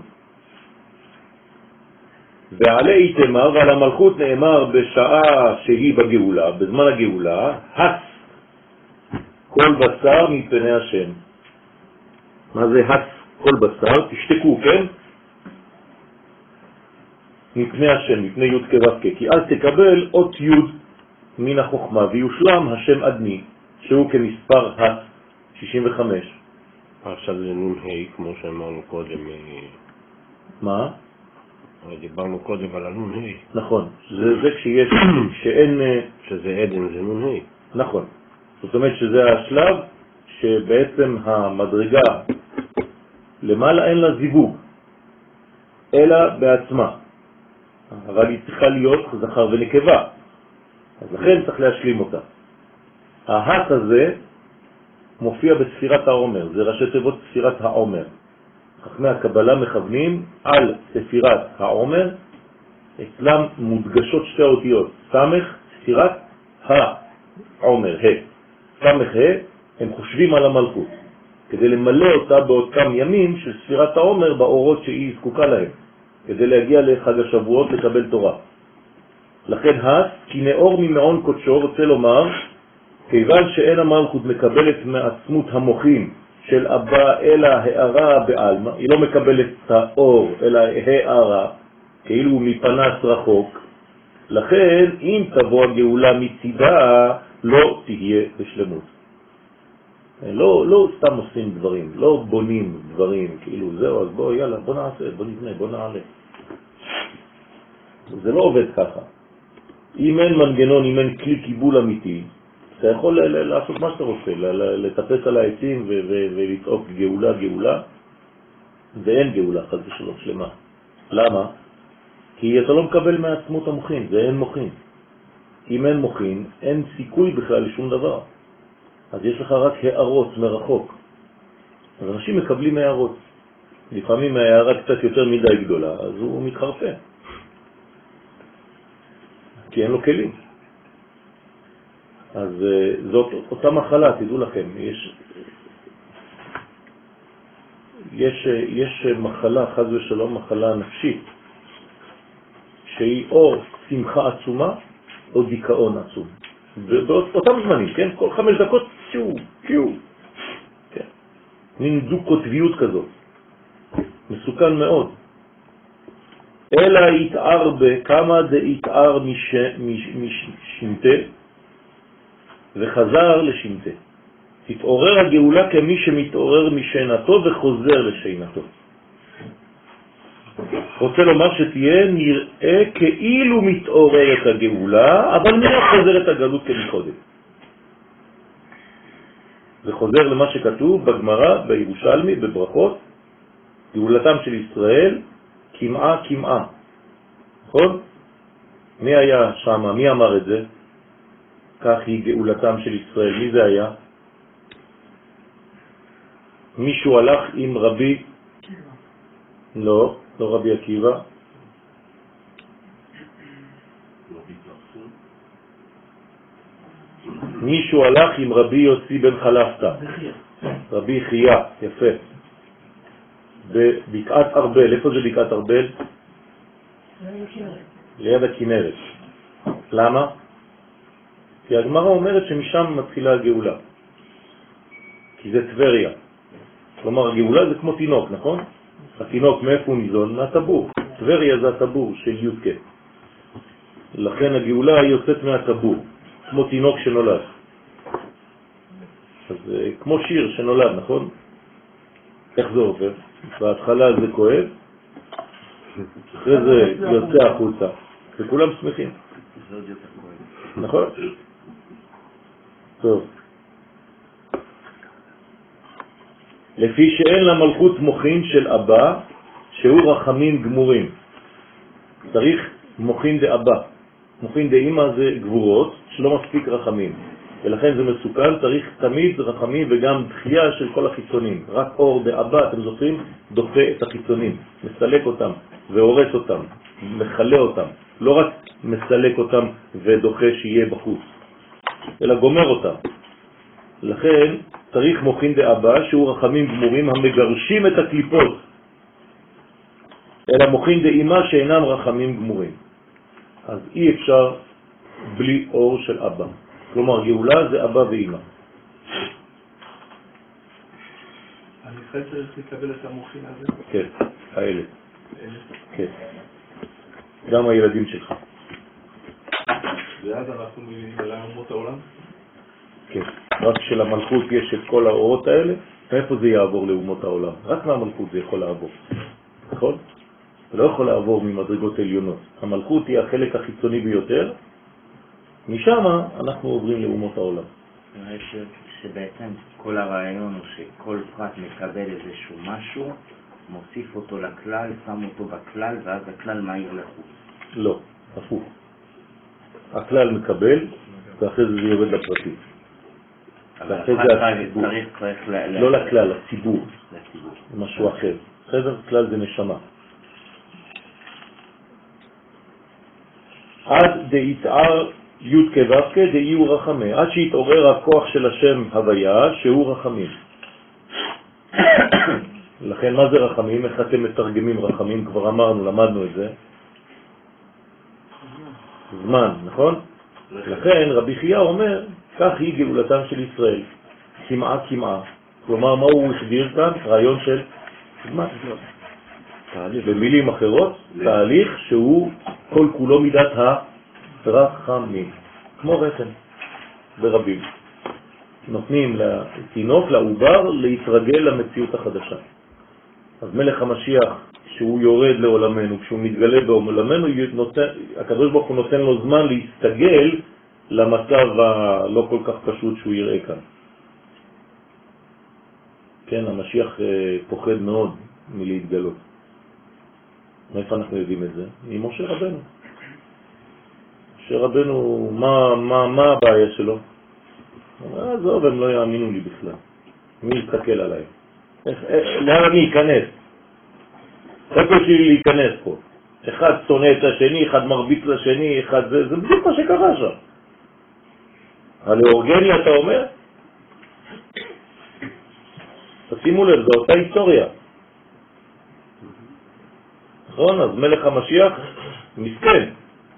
ועלי תמר, ועל המלכות נאמר בשעה שהיא בגאולה, בזמן הגאולה, הס כל בשר מפני השם. מה זה הס כל בשר? תשתקו, כן? מפני השם, מפני י' כו' כי אז תקבל אות י' מן החוכמה, ויושלם השם אדני, שהוא כמספר הס, שישים וחמש. עכשיו זה נון ה' כמו שאמרנו קודם. מה? דיברנו קודם על הנון ה'. נכון, זה, זה כשיש, שאין... שזה עדן זה נון ה'. נכון, זאת אומרת שזה השלב שבעצם המדרגה למעלה אין לה זיווג, אלא בעצמה. אבל היא צריכה להיות זכר ונקבה, אז לכן צריך להשלים אותה. ההס הזה מופיע בספירת העומר, זה ראשי תיבות ספירת העומר. חכמי הקבלה מכוונים על ספירת העומר, אצלם מודגשות שתי אותיות, סמך, ספירת העומר, ה. סמך ה, הם חושבים על המלכות, כדי למלא אותה באותם ימים של ספירת העומר באורות שהיא זקוקה להם, כדי להגיע לחג השבועות לקבל תורה. לכן הס, כי נאור ממעון קודשו, רוצה לומר, כיוון שאין המלכות מקבלת מעצמות המוחים של אבא אלא הערה בעלמא, היא לא מקבלת את האור אלא הערה, כאילו מפנס רחוק, לכן אם תבוא הגאולה מצידה לא תהיה בשלמות. לא, לא סתם עושים דברים, לא בונים דברים, כאילו זהו, אז בוא יאללה, בוא נעשה, בוא נבנה, בוא נעלה. זה לא עובד ככה. אם אין מנגנון, אם אין כלי קיבול אמיתי, אתה יכול לעשות מה שאתה רוצה, לטפס על העצים ולצעוק גאולה, גאולה, ואין גאולה, חד ושלום שלמה. למה? כי אתה לא מקבל מעצמות המוחין, זה אין מוחין. אם אין מוחין, אין סיכוי בכלל לשום דבר. אז יש לך רק הערות מרחוק. אז אנשים מקבלים הערות. לפעמים ההערה קצת יותר מדי גדולה, אז הוא מתחרפה. כי אין לו כלים. אז זאת אותה מחלה, תדעו לכם. יש, יש, יש מחלה, חז ושלום, מחלה נפשית, שהיא או שמחה עצומה או דיכאון עצום. באותם זמנים, כן? כל חמש דקות, ציו, ציו. כן. מין דו-קוטביות כזאת. מסוכן מאוד. אלא יתאר בכמה זה יתאר משמתה וחזר לשמתה. תתעורר הגאולה כמי שמתעורר משינתו וחוזר לשינתו. רוצה לומר שתהיה נראה כאילו מתעוררת הגאולה, אבל מיד חוזרת הגלות כמקודם. זה חוזר למה שכתוב בגמרא, בירושלמי, בברכות, גאולתם של ישראל, כמעה כמעה. נכון? מי היה שם? מי אמר את זה? כך היא גאולתם של ישראל. מי זה היה? מישהו הלך עם רבי? לא, לא רבי עקיבא. מישהו הלך עם רבי יוסי בן חלפתא. רבי חייה, יפה. בבקעת ארבל. איפה זה בקעת ארבל? ליד הכנרת. למה? כי הגמרא אומרת שמשם מתחילה הגאולה. כי זה טבריה. כלומר, הגאולה זה כמו תינוק, נכון? התינוק מאיפה הוא ניזון? מהטבור. טבריה זה הטבור של יודקה. לכן הגאולה היא יוצאת מהטבור, כמו תינוק שנולד. אז כמו שיר שנולד, נכון? איך זה עובר? בהתחלה זה כואב, אחרי זה יוצא החוצה, וכולם שמחים. זה עוד יותר כואב. נכון? טוב. לפי שאין למלכות מוחין של אבא, שהוא רחמים גמורים. צריך מוחין דאבא. מוחין דאמא זה גבורות, שלא מספיק רחמים. ולכן זה מסוכן, צריך תמיד רחמים וגם דחייה של כל החיצונים. רק אור דאבא, אתם זוכרים, דוחה את החיצונים, מסלק אותם והורס אותם, מחלה אותם. לא רק מסלק אותם ודוחה שיהיה בחוץ, אלא גומר אותם. לכן צריך מוחין דאבא שהוא רחמים גמורים המגרשים את הקליפות, אלא מוחין דאמא שאינם רחמים גמורים. אז אי אפשר בלי אור של אבא. כלומר גאולה זה אבא ואמא. אני חייב צריך לקבל את המוחין הזה? כן, האלה. כן. גם הילדים שלך. ואז אנחנו מבינים על אומות העולם? כן. רק שלמלכות יש את כל האורות האלה, מאיפה זה יעבור לאומות העולם? רק מהמלכות זה יכול לעבור. נכון? זה לא יכול לעבור ממדרגות עליונות. המלכות היא החלק החיצוני ביותר, משם אנחנו עוברים לאומות העולם. נראה שבעצם כל הרעיון הוא שכל פרט מקבל איזשהו משהו, מוסיף אותו לכלל, שם אותו בכלל, ואז הכלל מהיר לחוץ. לא, הפוך. הכלל מקבל, ואחרי זה זה יורד לפרטי. אבל הפרט צריך, צריך לא לכלל, לציבור. לציבור. משהו אחר. בסדר? כלל זה נשמה. עד דהתער י' כו' דהיו רחמי, עד שהתעורר הכוח של השם הוויה שהוא רחמים. לכן מה זה רחמים? איך אתם מתרגמים רחמים? כבר אמרנו, למדנו את זה. זמן, נכון? לכן רבי חייא אומר, כך היא גאולתם של ישראל, כמעה כמעה. כלומר, מה הוא הסביר כאן? רעיון של זמן. במילים אחרות, תהליך שהוא כל כולו מידת הרחמים, כמו רחם ברבים. נותנים לתינוק, לעובר, להתרגל למציאות החדשה. אז מלך המשיח, כשהוא יורד לעולמנו, כשהוא מתגלה בעולמנו, הקדוש ברוך הוא נותן לו זמן להסתגל למצב הלא כל כך פשוט שהוא יראה כאן. כן, המשיח פוחד מאוד מלהתגלות. מאיפה אנחנו יודעים את זה? ממשה רבנו. משה רבנו, מה, מה, מה הבעיה שלו? אה, זהו, הם לא יאמינו לי בכלל. מי יסתכל עליי? איך, איך, לאן אני אכנס? איפה שלי להיכנס פה? אחד שונא את השני, אחד מרביץ לשני, אחד זה, זה בדיוק מה שקרה שם. הלאורגניה אתה אומר? תשימו לב, זו אותה היסטוריה. נכון? אז מלך המשיח מסכן.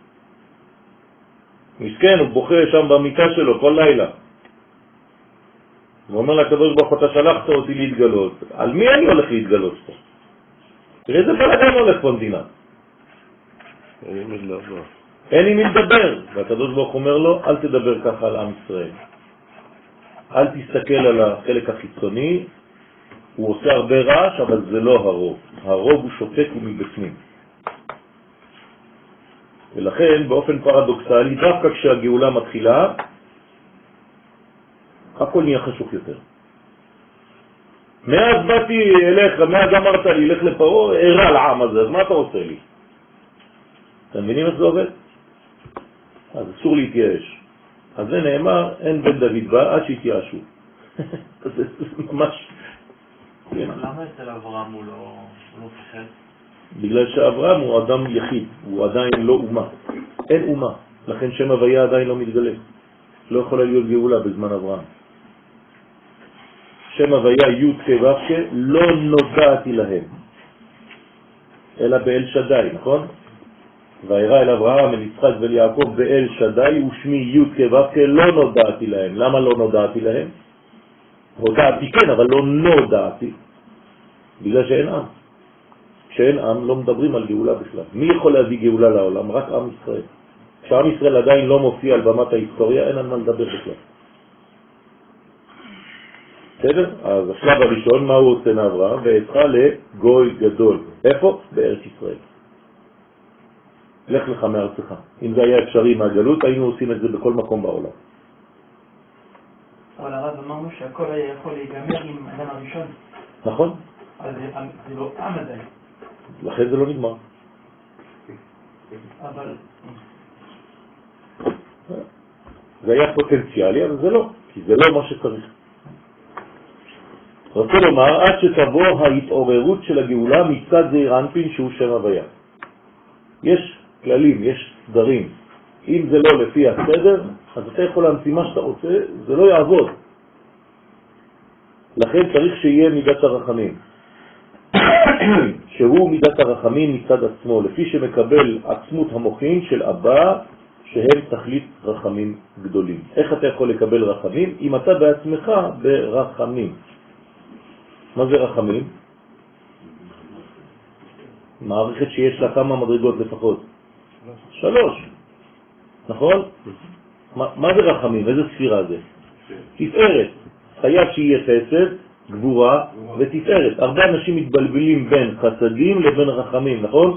מסכן, הוא בוכה שם במיטה שלו כל לילה. הוא אומר לקדוש ברוך הוא, אתה שלחת אותי להתגלות. על מי אני הולך להתגלות פה? תראה איזה בלגן הולך פה מדינה. אין עם מי לדבר. והקדוש ברוך אומר לו, אל תדבר ככה על עם ישראל. אל תסתכל על החלק החיצוני. הוא עושה הרבה רעש, אבל זה לא הרוב. הרוב הוא שותק ומבפנים. ולכן, באופן פרדוקסלי, דווקא כשהגאולה מתחילה, הכל נהיה חשוך יותר. מאז באתי אליך, מאז אמרת לי, לך לפרעה, ערה לעם הזה, אז מה אתה רוצה לי? אתם מבינים איך זה עובד? אז אסור להתייאש. אז זה נאמר, אין בן דוד בא עד שהתייאשו. זה ממש... למה אצל אברהם הוא לא פחד? בגלל שאברהם הוא אדם יחיד, הוא עדיין לא אומה. אין אומה, לכן שם הוויה עדיין לא מתגלה. לא יכולה להיות גאולה בזמן אברהם. שם הוויה י' כו' לא נודעתי להם, אלא באל שדי, נכון? והירא אל אברהם, אל יצחק ואל יעקב באל שדי ושמי י' כו' לא נודעתי להם. למה לא נודעתי להם? הודעתי כן, אבל לא נודעתי. בגלל שאין עם. כשאין עם לא מדברים על גאולה בכלל. מי יכול להביא גאולה לעולם? רק עם ישראל. כשעם ישראל עדיין לא מופיע על במת ההיסטוריה, אין על מה לדבר בכלל. בסדר? אז השלב הראשון, מה הוא עושה מאברהם? ועצך לגוי גדול. איפה? בארץ ישראל. לך לך מארצך. אם זה היה אפשרי מהגלות, היינו עושים את זה בכל מקום בעולם. אבל הרב אמרנו שהכל היה יכול להיגמר עם אדם הראשון. נכון. אז זה לא עם עדיין. לכן זה לא נגמר. אבל... זה היה פוטנציאלי, אבל זה לא. כי זה לא מה שצריך. רוצה לומר, עד שתבוא ההתעוררות של הגאולה מצד זעיר אנפין שהוא שם הוויה. יש כללים, יש סדרים. אם זה לא לפי הסדר, אז אתה יכול להמציא מה שאתה רוצה, זה לא יעבוד. לכן צריך שיהיה מידת הרחמים. שהוא מידת הרחמים מצד עצמו, לפי שמקבל עצמות המוחין של אבא, שהם תכלית רחמים גדולים. איך אתה יכול לקבל רחמים? אם אתה בעצמך ברחמים. מה זה רחמים? מערכת שיש לה כמה מדרגות לפחות. שלוש. נכון? מה, מה זה רחמים? איזה ספירה זה? תפארת. חייב שיהיה חסד, גבורה ותפארת. הרבה אנשים מתבלבלים בין חסדים לבין רחמים, נכון?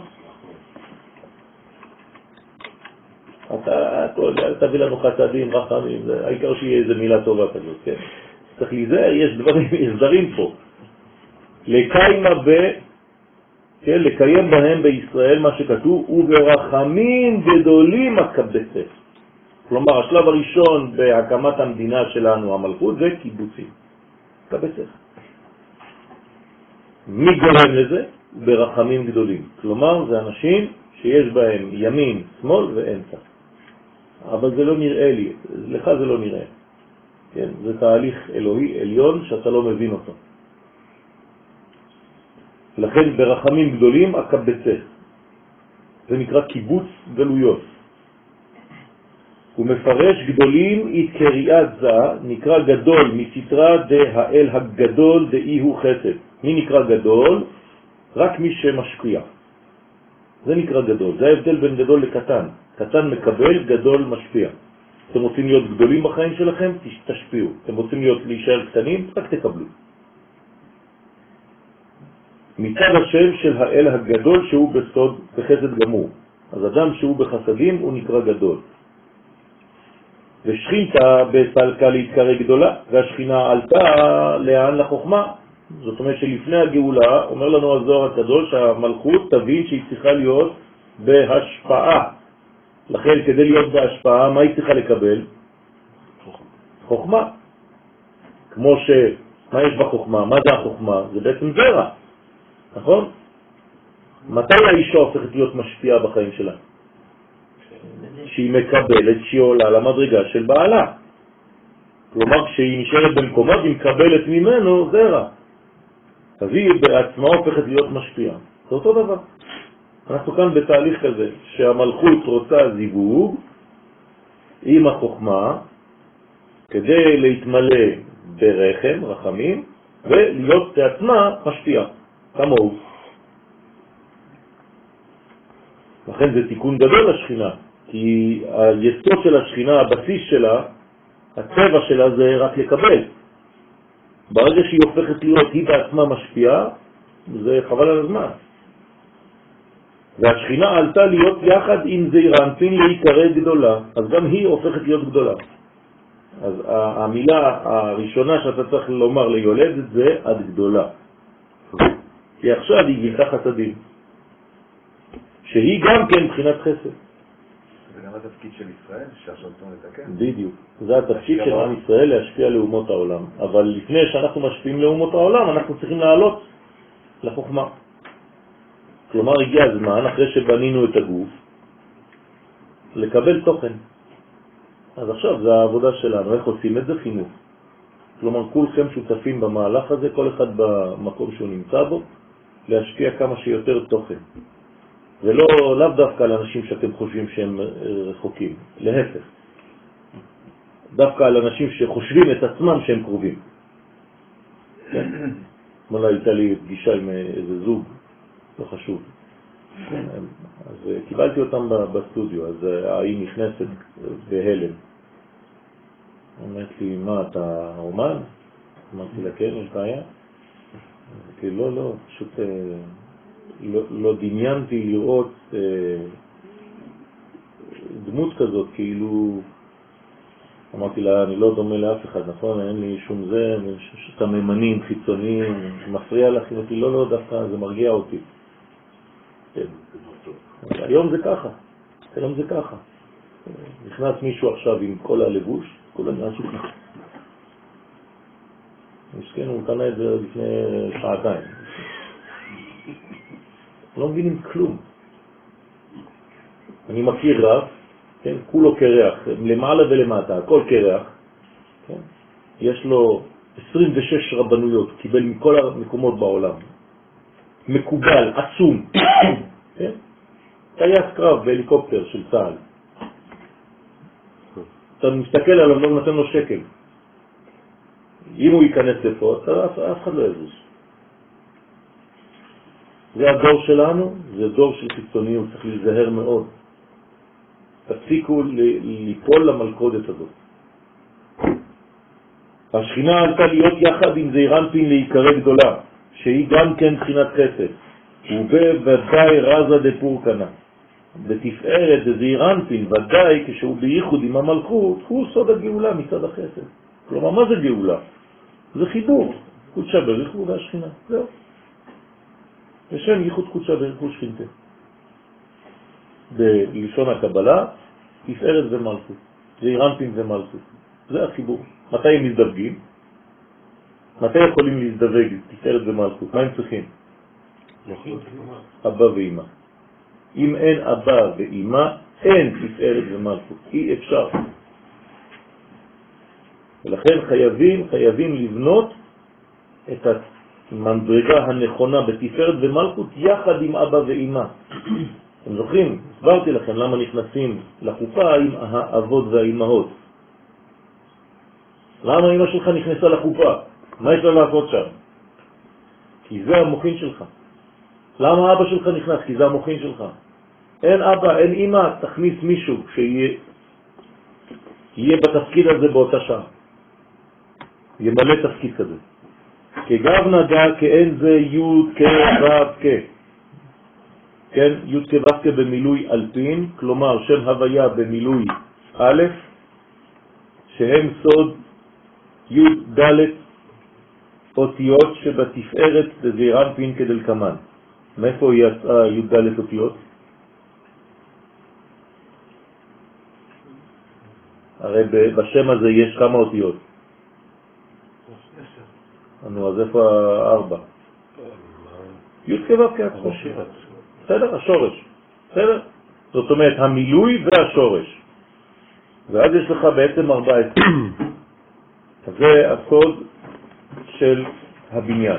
אתה, אתה תביא לנו חסדים, רחמים, זה, העיקר שיהיה איזה מילה טובה כזאת, כן? צריך להיזהר, יש דברים, יש דברים פה. לקיימה ב... כן, לקיים בהם בישראל מה שכתוב, וברחמים גדולים הקבצת. כלומר, השלב הראשון בהקמת המדינה שלנו, המלכות, זה קיבוצים. קבצת. מי גורם לזה? ברחמים גדולים. כלומר, זה אנשים שיש בהם ימין, שמאל ואמצע. אבל זה לא נראה לי, לך זה לא נראה. כן? זה תהליך אלוהי עליון שאתה לא מבין אותו. לכן ברחמים גדולים הקבצה. זה נקרא קיבוץ גלויות. הוא מפרש גדולים את קריאת זה, נקרא גדול מסתרה דה האל הגדול דאי הוא חסד. מי נקרא גדול? רק מי שמשפיע. זה נקרא גדול. זה ההבדל בין גדול לקטן. קטן מקבל, גדול משפיע. אתם רוצים להיות גדולים בחיים שלכם? תשפיעו. אתם רוצים להיות להישאר קטנים? רק תקבלו. מצד השם של האל הגדול שהוא בסוד בחסד גמור. אז אדם שהוא בחסדים הוא נקרא גדול. ושכינתה בסלקה להתקרא גדולה, והשכינה עלתה לאן לחוכמה. זאת אומרת שלפני הגאולה אומר לנו הזוהר הקדוש שהמלכות תבין שהיא צריכה להיות בהשפעה. לכן כדי להיות בהשפעה מה היא צריכה לקבל? חוכמה. כמו ש... מה יש בחוכמה? מה זה החוכמה? זה בעצם זרע. נכון? מתי האישה הופכת להיות משפיעה בחיים שלה? שהיא מקבלת, שהיא עולה למדרגה של בעלה. כלומר, כשהיא נשארת במקומה, היא מקבלת ממנו זרע. אז היא בעצמה הופכת להיות משפיעה. זה אותו דבר. אנחנו כאן בתהליך כזה, שהמלכות רוצה זיווג עם החוכמה, כדי להתמלא ברחם, רחמים, ולהיות בעצמה משפיעה. כמוהו. לכן זה תיקון גדול לשכינה, כי היסוד של השכינה, הבסיס שלה, הטבע שלה זה רק לקבל. ברגע שהיא הופכת להיות, היא בעצמה משפיעה, זה חבל על הזמן. והשכינה עלתה להיות יחד עם זעיר אנפין להיקרא גדולה, אז גם היא הופכת להיות גדולה. אז המילה הראשונה שאתה צריך לומר ליולדת זה עד גדולה. כי עכשיו היא גילתה חסדים, שהיא גם כן מבחינת חסד. זה גם התפקיד של ישראל, שעכשיו צריכים לתקן. בדיוק. זה התפקיד של עם ישראל להשפיע לאומות העולם. אבל לפני שאנחנו משפיעים לאומות העולם, אנחנו צריכים לעלות לחוכמה. כלומר, הגיע הזמן, אחרי שבנינו את הגוף, לקבל תוכן. אז עכשיו זה העבודה שלנו. איך עושים את זה? חינוך. כלומר, כולכם שותפים במהלך הזה, כל אחד במקום שהוא נמצא בו, להשפיע כמה שיותר תוכן. ולא לאו דווקא על אנשים שאתם חושבים שהם רחוקים, להפך. דווקא על אנשים שחושבים את עצמם שהם קרובים. אתמול הייתה לי פגישה עם איזה זוג, לא חשוב. אז קיבלתי אותם בסטודיו, אז היא נכנסת בהלם. אמרת לי, מה, אתה אומן? אמרתי לה, כן, יש בעיה. אמרתי, לא, לא, פשוט לא, לא דמיינתי לראות אה, דמות כזאת, כאילו, אמרתי לה, אני לא דומה לאף אחד, נכון? אין לי שום זה, סממנים חיצוניים, מפריע לך, אמרתי, לא, לא, דווקא זה מרגיע אותי. כן. היום זה ככה, היום זה ככה. נכנס מישהו עכשיו עם כל הלבוש, כולם נעשו ככה. מסכן, הוא קנה את זה לפני שעתיים. לא מבינים כלום. אני מכיר רב, כן, כולו קרח, למעלה ולמטה, הכל קרח. כן? יש לו עשרים ושש רבנויות, קיבל מכל המקומות בעולם. מקובל, עצום. כן? טייס קרב בהליקופטר של צה"ל. אתה מסתכל עליו, לא נותן לו שקל. אם הוא ייכנס לפה, אף, אף אחד לא יזוז. זה הדור שלנו, זה דור של חיצוניות, צריך להיזהר מאוד. תפסיקו ליפול למלכודת הזאת. השכינה עלתה להיות יחד עם זעיר אנפין להיקרא גדולה, שהיא גם כן בחינת חסד. ובוודאי רזה דפורקנה. בתפארת זעיר אנפין, ודאי כשהוא בייחוד עם המלכות, הוא סוד הגאולה מצד החסד. כלומר, מה זה גאולה? זה חיבור, קודשה בריחו והשכינה, זהו. ושם ייחוד קודשה בריחו שכינתה. בלשון הקבלה, תפארת ומלכות, זעיר אנפין ומלכות. זה החיבור. מתי הם מזדווגים? מתי יכולים להזדווג תפארת ומלכות? מה הם צריכים? אבא ואמא. אם אין אבא ואמא, אין תפארת ומלכות. אי אפשר. ולכן חייבים, חייבים לבנות את המדרגה הנכונה בתפארת ומלכות יחד עם אבא ואמא. אתם זוכרים? הסברתי לכם למה נכנסים לחופה עם האבות והאימהות. למה אמא שלך נכנסה לחופה? מה יש לה לעשות שם? כי זה המוחין שלך. למה אבא שלך נכנס? כי זה המוחין שלך. אין אבא, אין אמא, תכניס מישהו שיהיה יהיה בתפקיד הזה באותה שעה. ימלא תפקיד כזה. כגב נגע כאין זה י' כו' כ'. כן, י' כו' כ' במילוי אלפין, כלומר שם הוויה במילוי א', שהם סוד י' ד' אותיות שבתפארת בזעיר אנפין כדלקמן. מאיפה יצאה י' ד' אותיות? הרי בשם הזה יש כמה אותיות. נו, אז איפה הארבע? י' כו' כ'. בסדר, השורש. בסדר? זאת אומרת, המילוי והשורש. ואז יש לך בעצם ארבע עשרה. זה הסוד של הבניין.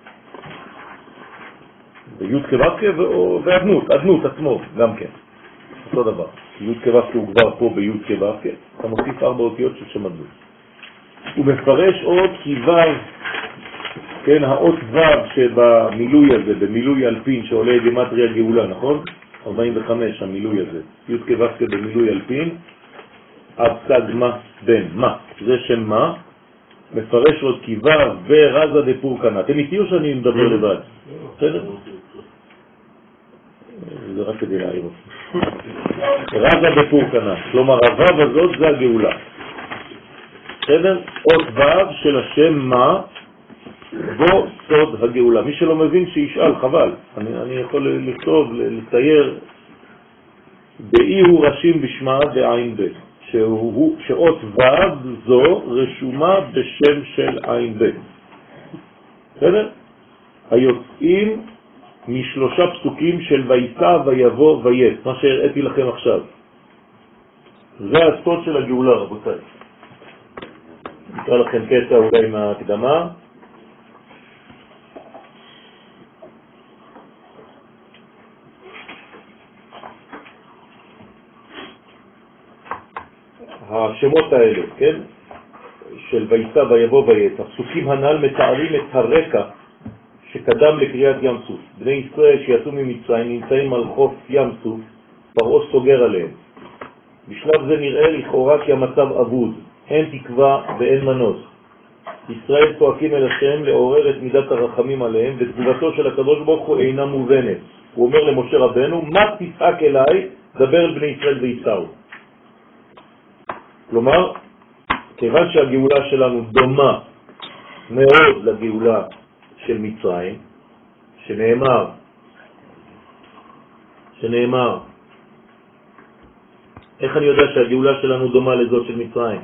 וי' כו' ואדנות, אדנות עצמו, גם כן. אותו דבר. י' כו' הוא כבר פה בי' כו', אתה מוסיף ארבע אותיות של שם אדנות. הוא מפרש עוד כי ו', כן, האות ו' שבמילוי הזה, במילוי אלפין שעולה גמטריה גאולה, נכון? ארבעים וחמש המילוי הזה. י' כו' במילוי אלפין, אבסג מה בן מה. זה שם מה. מפרש עוד כי ו' ורזה דפורקנה. אתם איתי או שאני מדבר לבד? בסדר? זה רק כדי להעיר אותי. רזה דפורקנה. כלומר, הו' הזאת זה הגאולה. בסדר? עוד ו' של השם מה בו סוד הגאולה. מי שלא מבין שישאל, חבל. אני, אני יכול לכתוב, לצייר באי הוא רשים בשמה בעין ב', שהוא, שאות ו' זו רשומה בשם של עין ב'. בסדר? היוצאים משלושה פסוקים של ויצא ויבוא ויית, מה שהראיתי לכם עכשיו. זה הסוד של הגאולה, רבותיי. נקרא לכם קטע אולי מהקדמה. השמות האלה, כן? של ויצא ויבוא ויית, הפסוקים הנ"ל מתארים את הרקע שקדם לקריאת ים סוף. בני ישראל שיצאו ממצרים נמצאים על חוף ים סוף, פרעה סוגר עליהם. בשלב זה נראה לכאורה כי המצב אבוד, אין תקווה ואין מנוס. ישראל צועקים אל השם לעורר את מידת הרחמים עליהם, ותגובתו של הקדוש ברוך הוא אינה מובנת. הוא אומר למשה רבנו, מה תצעק אליי? דבר אל בני ישראל ויצאו. כלומר, כיוון שהגאולה שלנו דומה מאוד לגאולה של מצרים, שנאמר, שנאמר, איך אני יודע שהגאולה שלנו דומה לזאת של מצרים?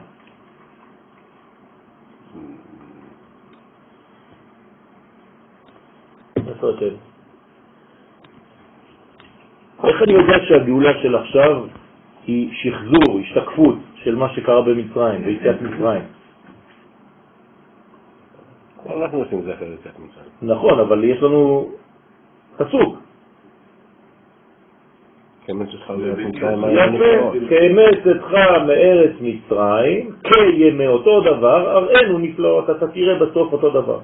איפה אתם? איך אני יודע שהגאולה של עכשיו היא שחזור, השתקפות של מה שקרה במצרים, ביציאת מצרים? אנחנו עושים זכר ליציאת מצרים. נכון, אבל יש לנו פסוק. כאמת צאתך מארץ מצרים. יפה, כאמת צאתך מארץ מצרים, כימי אותו דבר, הראינו נפלאות, אתה תראה בסוף אותו דבר.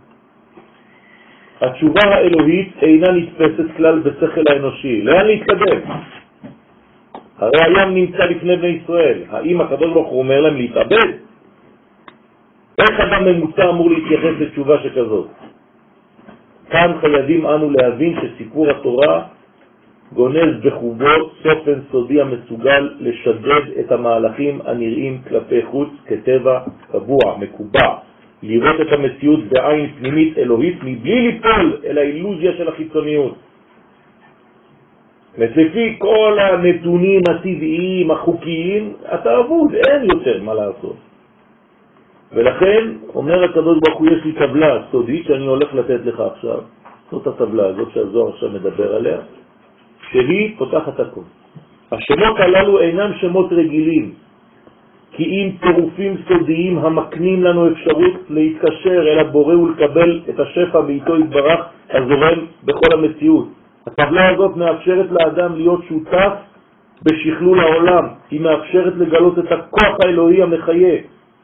התשובה האלוהית אינה נתפסת כלל בשכל האנושי. לאן להתקדם? הרי הים נמצא לפני בני ישראל. האם הקדוש ברוך הוא אומר להם להתאבד? איך אדם ממוצע אמור להתייחס לתשובה שכזאת? כאן חייבים אנו להבין שסיפור התורה גונז בחובו סופן סודי המסוגל לשדד את המהלכים הנראים כלפי חוץ כטבע קבוע, מקובע, לראות את המציאות בעין פנימית אלוהית מבלי ליפול אל האילוזיה של החיצוניות. לפי כל הנתונים הטבעיים, החוקיים, אתה עבוד, אין יותר מה לעשות. ולכן אומר הקדוש ברוך הוא, יש לי טבלה סודית שאני הולך לתת לך עכשיו, זאת הטבלה הזאת שהזוהר עכשיו מדבר עליה, שהיא פותחת הכל. השמות הללו אינם שמות רגילים, כי אם טירופים סודיים המקנים לנו אפשרות להתקשר אל הבורא ולקבל את השפע בעיתו יתברך הזורם בכל המציאות. הטבלה הזאת מאפשרת לאדם להיות שותף בשכלול העולם, היא מאפשרת לגלות את הכוח האלוהי המחיה.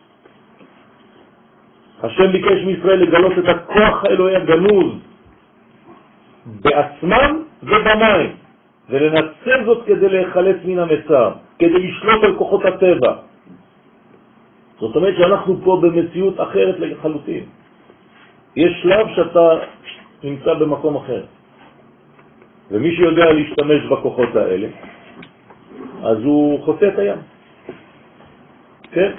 השם ביקש מישראל לגלות את הכוח האלוהי הגנוז בעצמם ובמים, ולנצל זאת כדי להיחלץ מן המצר, כדי לשלוט על כוחות הטבע. זאת אומרת שאנחנו פה במציאות אחרת לחלוטין. יש שלב שאתה נמצא במקום אחר. ומי שיודע להשתמש בכוחות האלה, אז הוא חוצה את הים. כן?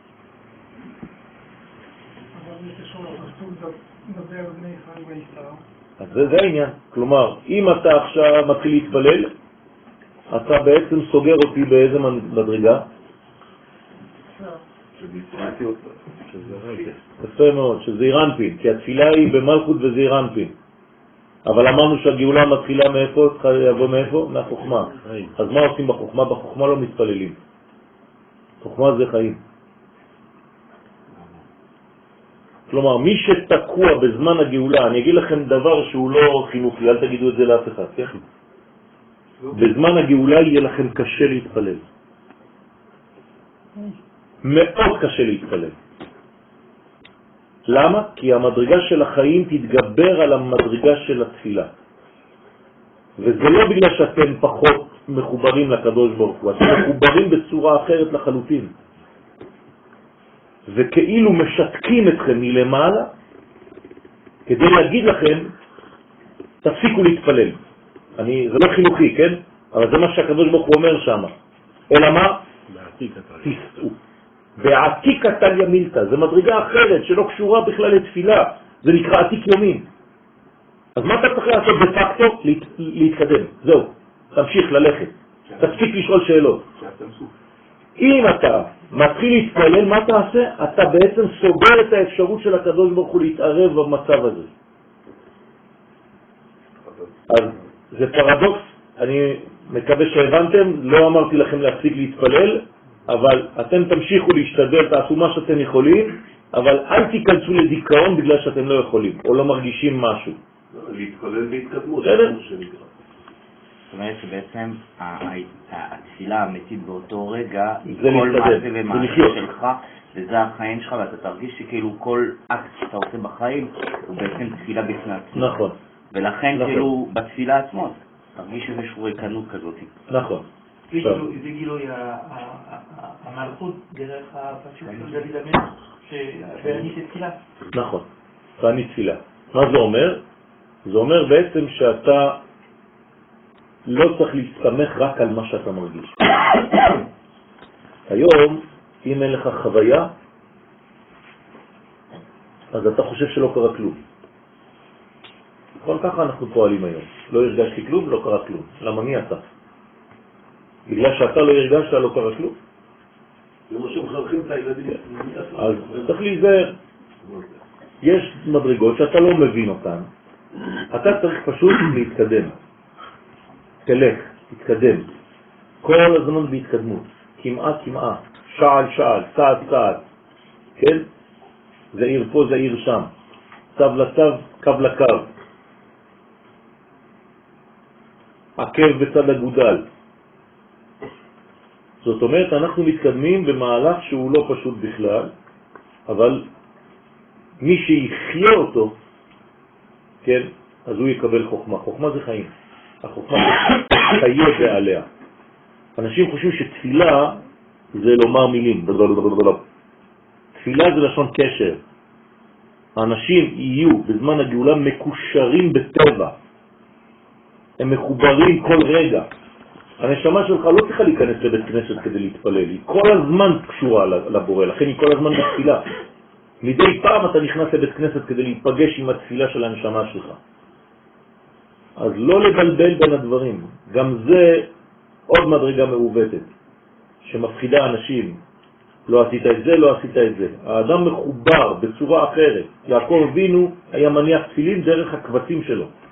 אז זה, זה העניין. כלומר, אם אתה עכשיו מתחיל להתפלל, אתה בעצם סוגר אותי באיזה מדרגה? יפה מאוד, שזה אירנפין, כי התפילה היא במלכות וזה אירנפין. אבל אמרנו שהגאולה מתחילה מאיפה? צריכה לבוא מאיפה? מהחוכמה. אז מה עושים בחוכמה? בחוכמה לא מתפללים. חוכמה זה חיים. כלומר, מי שתקוע בזמן הגאולה, אני אגיד לכם דבר שהוא לא חינוכי, אל תגידו את זה לאף אחד, כן? בזמן הגאולה יהיה לכם קשה להתפלל. מאוד קשה להתפלל. למה? כי המדרגה של החיים תתגבר על המדרגה של התפילה. וזה לא בגלל שאתם פחות מחוברים לקדוש ברוך הוא, אתם מחוברים בצורה אחרת לחלוטין. וכאילו משתקים אתכם מלמעלה כדי להגיד לכם תפסיקו להתפלל. אני, זה לא חינוכי, כן? אבל זה מה שהקדוש ברוך הוא אומר שם. אלא מה? תסעו. בעתיק התל ימילתא, זה מדרגה אחרת שלא קשורה בכלל לתפילה, זה נקרא עתיק יומין. אז מה אתה צריך לעשות בפקטו? להת, להתקדם, זהו, תמשיך ללכת, תפסיק לשאול שאלות. אם אתה מתחיל להתפלל, מה אתה עושה? אתה בעצם סוגר את האפשרות של הקדוש ברוך הוא להתערב במצב הזה. אז זה פרדוקס, אני מקווה שהבנתם, לא אמרתי לכם להפסיק להתפלל, אבל אתם תמשיכו להשתדל, תעשו מה שאתם יכולים, אבל אל תיכנסו לדיכאון בגלל שאתם לא יכולים, או לא מרגישים משהו. להתפלל בהתקדמות. זאת אומרת שבעצם התפילה האמיתית באותו רגע היא כל מעשה ומעשה שלך, וזה החיים שלך, ואתה תרגיש שכאילו כל אקט שאתה עושה בחיים הוא בעצם תפילה בפני עצמו. נכון. ולכן כאילו בתפילה עצמו תרגיש איזושהי ריקנות כזאת. נכון. זה גילוי המלכות דרך הפסוק של דוד המלך, ואני תפילה. נכון, ואני תפילה. מה זה אומר? זה אומר בעצם שאתה לא צריך להסתמך רק על מה שאתה מרגיש. היום, אם אין לך חוויה, אז אתה חושב שלא קרה כלום. כל ככה אנחנו פועלים היום. לא הרגשתי כלום, לא קרה כלום. למה מי אתה? בגלל שאתה לא הרגשת, לא קרה כלום. זה מה שמחרכים את הילדים. אז צריך להיזהר. יש מדרגות שאתה לא מבין אותן. אתה צריך פשוט להתקדם. תלך, תתקדם. כל הזמן בהתקדמות. כמעט, כמעט. שעל, שעל, צעד, צעד. כן? זה עיר פה, זה עיר שם. צו לצו, קו לקו. עקב בצד הגודל. זאת אומרת, אנחנו מתקדמים במהלך שהוא לא פשוט בכלל, אבל מי שיחיה אותו, כן, אז הוא יקבל חוכמה. חוכמה זה חיים. החוכמה זה חיה בעליה. אנשים חושבים שתפילה זה לומר מילים. תפילה זה לשון קשר. האנשים יהיו בזמן הגאולה מקושרים בטבע. הם מחוברים כל רגע. הנשמה שלך לא צריכה להיכנס לבית כנסת כדי להתפלל, היא כל הזמן קשורה לבורא, לכן היא כל הזמן בתפילה. מדי פעם אתה נכנס לבית כנסת כדי להיפגש עם התפילה של הנשמה שלך. אז לא לבלבל בין הדברים. גם זה עוד מדרגה מעוותת, שמפחידה אנשים. לא עשית את זה, לא עשית את זה. האדם מחובר בצורה אחרת. יעקב אבינו היה מניח תפילין דרך הקבצים שלו.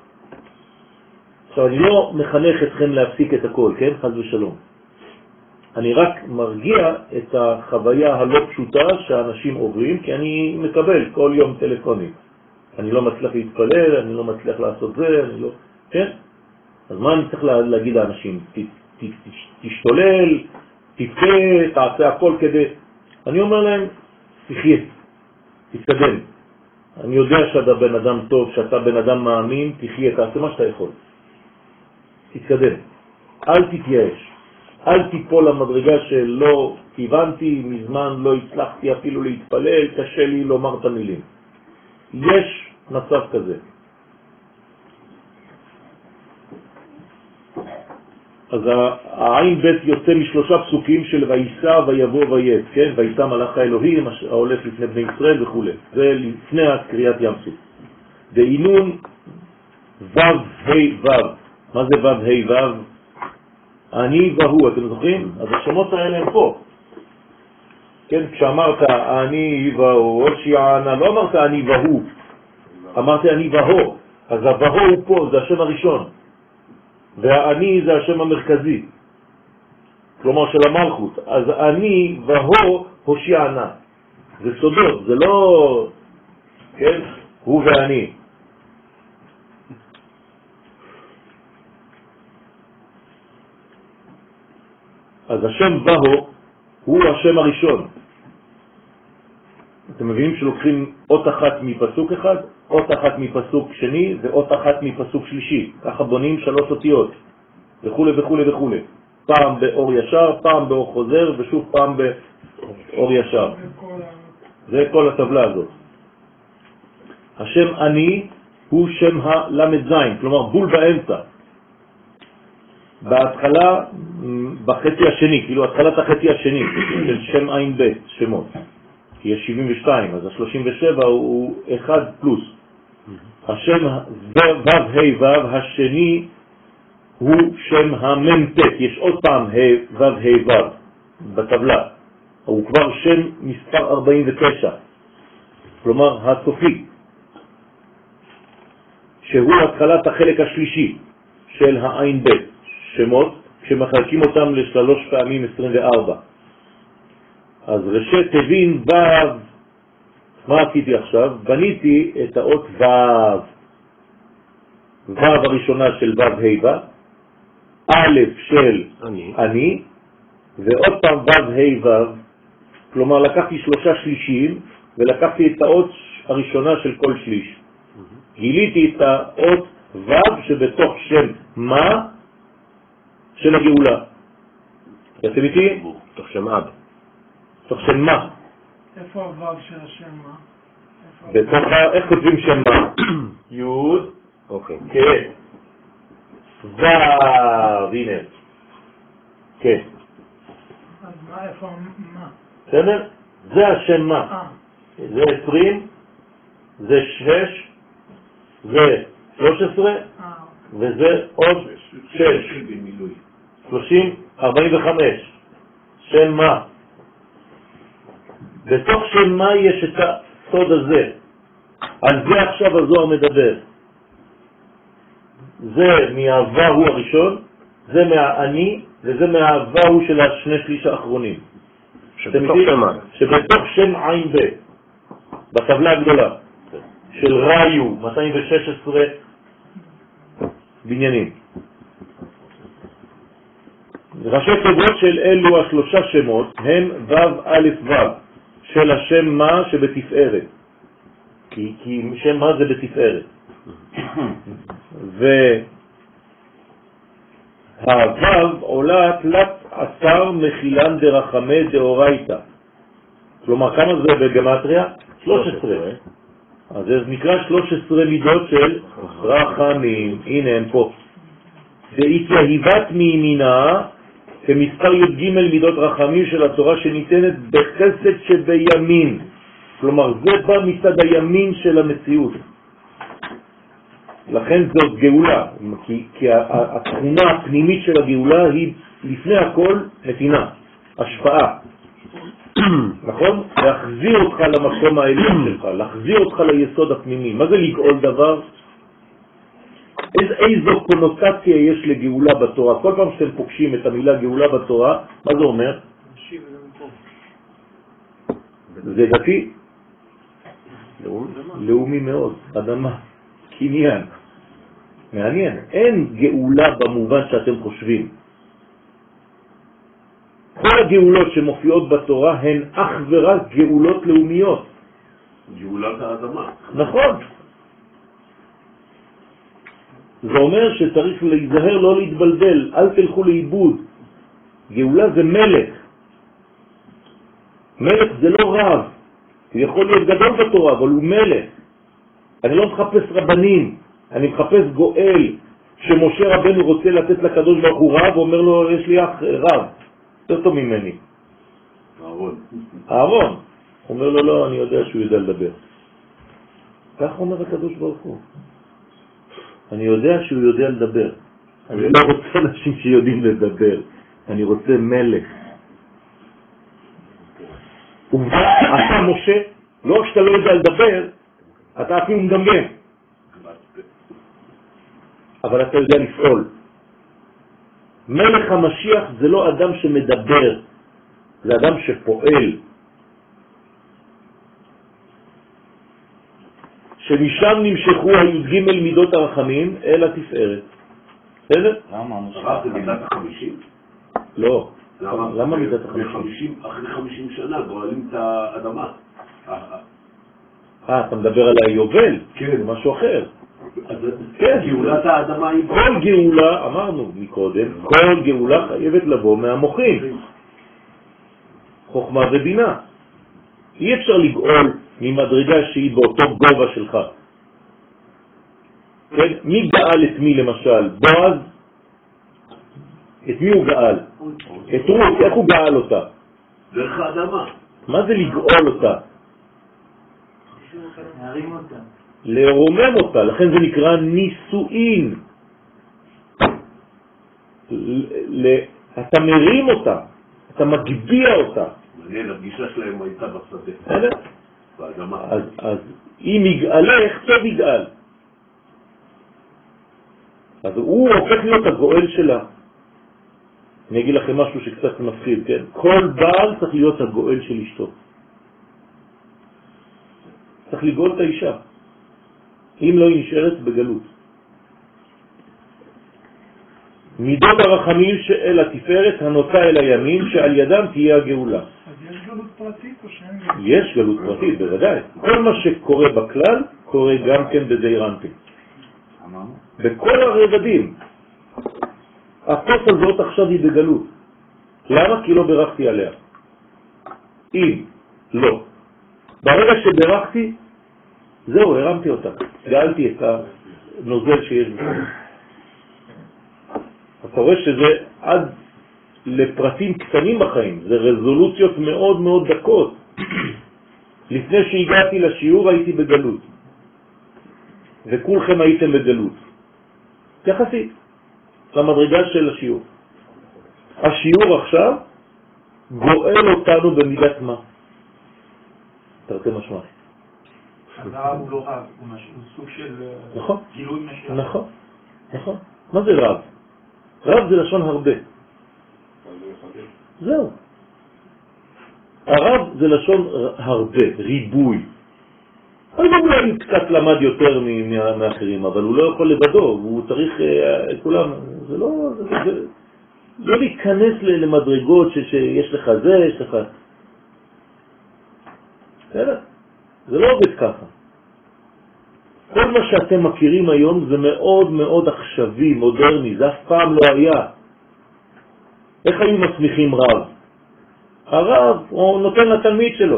עכשיו, אני לא מחנך אתכם להפסיק את הכל, כן? חז ושלום. אני רק מרגיע את החוויה הלא פשוטה שאנשים עוברים, כי אני מקבל כל יום טלפונים. אני לא מצליח להתפלל, אני לא מצליח לעשות זה, אני לא... כן? אז מה אני צריך להגיד לאנשים? ת, ת, ת, תשתולל, תתקה, תעשה הכל כדי... אני אומר להם, תחיה, תתקדם. אני יודע שאתה בן אדם טוב, שאתה בן אדם מאמין, תחיה, תעשה מה שאתה יכול. תתקדם. אל תתייאש. אל תיפול למדרגה שלא כיוונתי, מזמן לא הצלחתי אפילו להתפלל, קשה לי לומר את המילים. יש מצב כזה. אז העין בית יוצא משלושה פסוקים של ויסע ויבוא ויית, כן? ויסע מלאך האלוהים ההולך לפני בני ישראל וכו'. זה לפני קריאת ים סוף. דהינון ו' ה' ו'. מה זה ו' ה' ו'? אני והוא, אתם זוכרים? אז השמות האלה הם פה. כן, כשאמרת אני והוא, הושיענה, לא אמרת אני והוא, אמרת אני והוא. אז הוהו הוא פה, זה השם הראשון. והאני זה השם המרכזי. כלומר של המלכות. אז אני והוא הושיענה. זה סודות, זה לא, כן, הוא ואני. אז השם והו הוא השם הראשון. אתם מבינים שלוקחים אות אחת מפסוק אחד, אות אחת מפסוק שני ואות אחת מפסוק שלישי. ככה בונים שלוש אותיות וכו' וכו' וכו'. פעם באור ישר, פעם באור חוזר ושוב פעם באור ישר. זה כל הטבלה הזאת. השם אני הוא שם הלמד זין, כלומר בול באמצע. בהתחלה, בחצי השני, כאילו התחלת החצי השני של שם עין בית, שמות. כי יש שבעים ושתיים, אז ה-שלושים ושבע הוא אחד פלוס. השם ו' ה' ו' השני הוא שם המ"ט, יש עוד פעם ו' ה' ו' בטבלה. הוא כבר שם מספר ארבעים ותשע, כלומר הסופי, שהוא התחלת החלק השלישי של העין בית. שמות, כשמחלקים אותם לשלוש פעמים עשרים וארבע. אז ראשי תבין ו', מה עשיתי עכשיו? בניתי את האות ו', ו' הראשונה של ו' ה' ו', א' של אני, אני ועוד פעם ו' ה' ו', כלומר לקחתי שלושה שלישים ולקחתי את האות הראשונה של כל שליש. גיליתי את האות ו' שבתוך שם מה של הגאולה. אתם איתי? תוך שם אב. תוך שם מה? איפה הוו של השם מה? בתוך, איך כותבים שם מה? יוד, אוקיי. כן. וו, הנה. כן. אז מה, איפה מה? בסדר? זה השם מה. זה עשרים, זה שש, זה שלוש עשרה, וזה עוד שש. שלושים, ארבעים וחמש. שם מה? בתוך שם מה יש את הסוד הזה. על זה עכשיו הזוהר מדבר. זה מהווה הוא הראשון, זה מהאני, וזה מהווה הוא של השני שליש האחרונים. שבתוך שם מה? שבתוך שם עין ב' בטבלה הגדולה של ראיו, מאתיים ושש עשרה בניינים. ראשי תיבות של אלו השלושה שמות הם ו' א' ו' של השם מה שבתפארת, כי, כי שם מה זה בתפארת. והו' עולה תלת עשר מחילן דרחמי דאורייתא, כלומר כמה זה בגמטריה? שלוש עשרה. אז זה נקרא שלוש עשרה מידות של רחמים. הנה הם פה. והתייהיבת מימינה כמספר י"ג מידות רחמים של התורה שניתנת בחסד שבימין. כלומר זה בא מצד הימין של המציאות. לכן זאת גאולה, כי, כי התכונה הפנימית של הגאולה היא לפני הכל נתינה, השפעה. נכון? להחזיר אותך למקום העליון שלך, להחזיר אותך ליסוד הפנימי. מה זה לגאול דבר? איז, איזו קונוטציה יש לגאולה בתורה? כל פעם שאתם פוגשים את המילה גאולה בתורה, מה זה אומר? זה דתי? לאומי מאוד, אדמה, קניין. מעניין, אין גאולה במובן שאתם חושבים. כל הגאולות שמופיעות בתורה הן אך ורק גאולות לאומיות. גאולת האדמה. נכון. זה אומר שצריך להיזהר, לא להתבלבל, אל תלכו לאיבוד. גאולה זה מלך. מלך זה לא רב. הוא יכול להיות גדול בתורה, אבל הוא מלך. אני לא מחפש רבנים, אני מחפש גואל. שמשה רבנו רוצה לתת לקדוש ברוך הוא רב, ואומר לו, יש לי אח רב. יותר טוב ממני. אהרון. אהרון. אומר לו, לא, אני יודע שהוא יודע לדבר. כך אומר הקדוש ברוך הוא. אני יודע שהוא יודע לדבר. אני לא רוצה אנשים שיודעים לדבר. אני רוצה מלך. אתה משה, לא שאתה לא יודע לדבר, אתה אפילו מדמיין. אבל אתה יודע לפעול. מלך המשיח זה לא אדם שמדבר, זה אדם שפועל. שמשם נמשכו הי"ג מידות הרחמים אל התפארת. בסדר? למה? הרב זה מידת החמישים? לא. למה? למה מידת החמישים? אחרי חמישים שנה גואלים את האדמה. אה, אתה מדבר על היובל? כן. זה משהו אחר. כן, גאולת האדמה היא... כל גאולה, אמרנו מקודם, כל גאולה חייבת לבוא מהמוחים. חוכמה ובינה. אי אפשר לגאול ממדרגה שהיא באותו גובה שלך. כן? מי גאל את מי למשל? בועז? את מי הוא גאל? את רות, איך הוא גאל אותה? דרך האדמה. מה זה לגאול אותה? להרים אותה. לרומם אותה, לכן זה נקרא נישואין. אתה מרים אותה, אתה מגביע אותה. מעניין, הפגישה שלהם הייתה בשדה. באדמה. אז, אז אם יגאלך, טוב יגאל. אז הוא הופך להיות הגואל שלה. אני אגיד לכם משהו שקצת מפחיד, כן? כל בעל צריך להיות הגואל של אשתו. צריך לגאול את האישה. אם לא היא נשארת בגלות. מידות הרחמים שאל התפארת הנוטה אל הימין שעל ידם תהיה הגאולה. אז יש גלות פרטית או שאין גלות? יש גלות פרטית, בוודאי. כל מה שקורה בכלל קורה גם כן בזעיר אנפין. בכל הרבדים. הכוס הזאת עכשיו היא בגלות. למה? כי לא ברכתי עליה. אם לא. ברגע שברכתי, זהו, הרמתי אותה. גאלתי את הנוזל שיש בו. אתה רואה שזה עד לפרטים קטנים בחיים. זה רזולוציות מאוד מאוד דקות. לפני שהגעתי לשיעור הייתי בגלות. וכולכם הייתם בגלות. יחסית למדרגה של השיעור. השיעור עכשיו גואל אותנו במידת מה. תרתי משמע. אז הרב הוא לא רב, הוא סוג של גילוי משיח. נכון, נכון. מה זה רב? רב זה לשון הרבה. זהו. הרב זה לשון הרבה, ריבוי. אני לא אולי קצת למד יותר מאחרים, אבל הוא לא יכול לבדו, הוא צריך את כולם. זה לא, זה, זה, לא להיכנס למדרגות שיש לך זה, יש לך... זה לא עובד ככה. כל מה שאתם מכירים היום זה מאוד מאוד עכשווי, מודרני, זה אף פעם לא היה. איך היו מסמיכים רב? הרב הוא נותן לתלמיד שלו.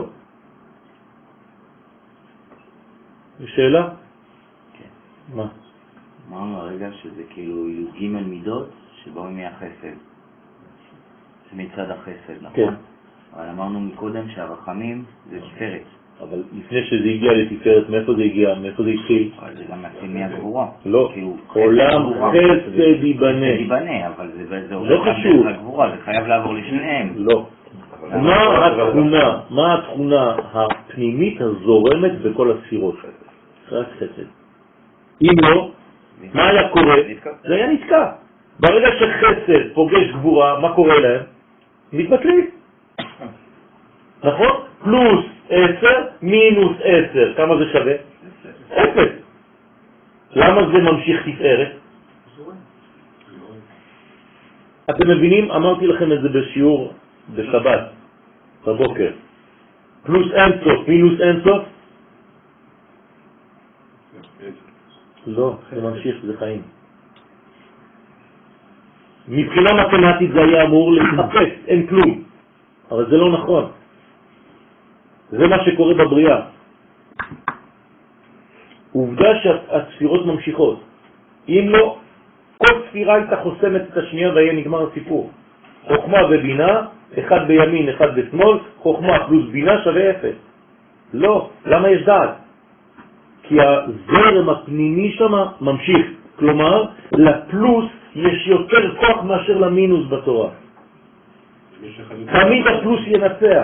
שאלה? כן. מה? אמרנו הרגע שזה כאילו י"ג מידות שבאו מהחסד. זה מצד החסד, נכון? כן. אבל אמרנו מקודם שהרחמים זה תפארת. אבל לפני שזה הגיע לתפארת, מאיפה זה הגיע? מאיפה זה התחיל? זה גם מתחיל מהגבורה. לא, עולם חסד ייבנה. ייבנה, אבל זה לא חשוב. הגבורה, זה חייב לעבור לשניהם. לא. מה התכונה, מה התכונה הפנימית הזורמת בכל הספירות? רק חסד. אם לא, מה היה קורה? זה היה נתקע. ברגע שחסד פוגש גבורה, מה קורה להם? מתבטלים. נכון? פלוס עשר, מינוס עשר. כמה זה שווה? אפס. למה זה ממשיך תפארת? אתם מבינים? אמרתי לכם את זה בשיעור בשבת, בבוקר. פלוס אינסוף, מינוס אינסוף? לא, זה ממשיך, זה חיים. מבחינה מתמטית זה היה אמור להתחפש, אין כלום. אבל זה לא נכון. זה מה שקורה בבריאה. עובדה שהספירות ממשיכות. אם לא, כל ספירה הייתה חוסמת את השנייה והיה נגמר הסיפור. חוכמה ובינה, אחד בימין, אחד בשמאל, חוכמה פלוס בינה שווה אפס. לא, למה יש דעת? כי הזרם הפנימי שם ממשיך. כלומר, לפלוס יש יותר כוח מאשר למינוס בתורה. תמיד הפלוס ינצח.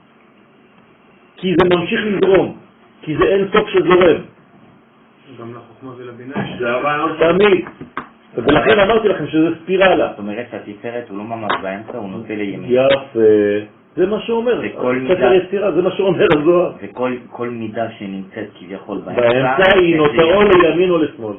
כי זה ממשיך לזרום. כי זה אין סוף שזורם. גם לחוכמה ולבינה. תמיד. ולכן אמרתי לכם שזה ספירלה. זאת אומרת שהתפארת הוא לא ממש באמצע, הוא נוטה לימין. יפה. זה מה שאומר. ספר יצירה, זה מה שאומר הזוהר. וכל מידה שנמצאת כביכול באמצע. באמצע היא נוטה או לימין או לשמאל.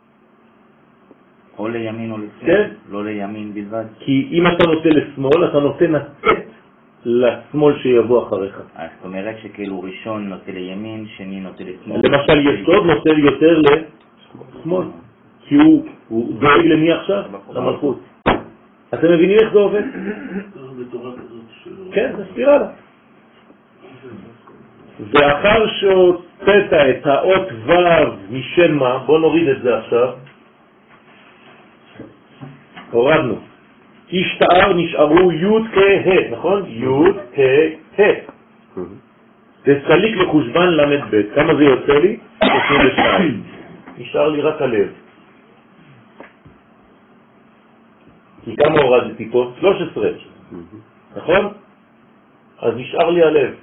או לימין או לשמאל. כן. לא לימין בלבד. כי אם אתה נוטה לשמאל, אתה נוטה נתת לשמאל שיבוא אחריך. אז זאת אומרת שכאילו ראשון נוטה לימין, שני נוטה לשמאל. למשל יסוד נוטה יותר לשמאל. כי הוא, הוא דואג למי עכשיו? למלכות. אתם מבינים איך זה עובד? כן, זה ספירלה. ואחר שהוצאת את האות ו' משם מה, בוא נוריד את זה עכשיו. הורדנו. השתער נשארו י' כ' ה', נכון? י' כ' ה'. תסליק לחושבן למד ב'. כמה זה יוצא לי? עשרים ושתיים. נשאר לי רק הלב. כי כמה הורדתי פה? שלוש עשרה. נכון? אז נשאר לי הלב.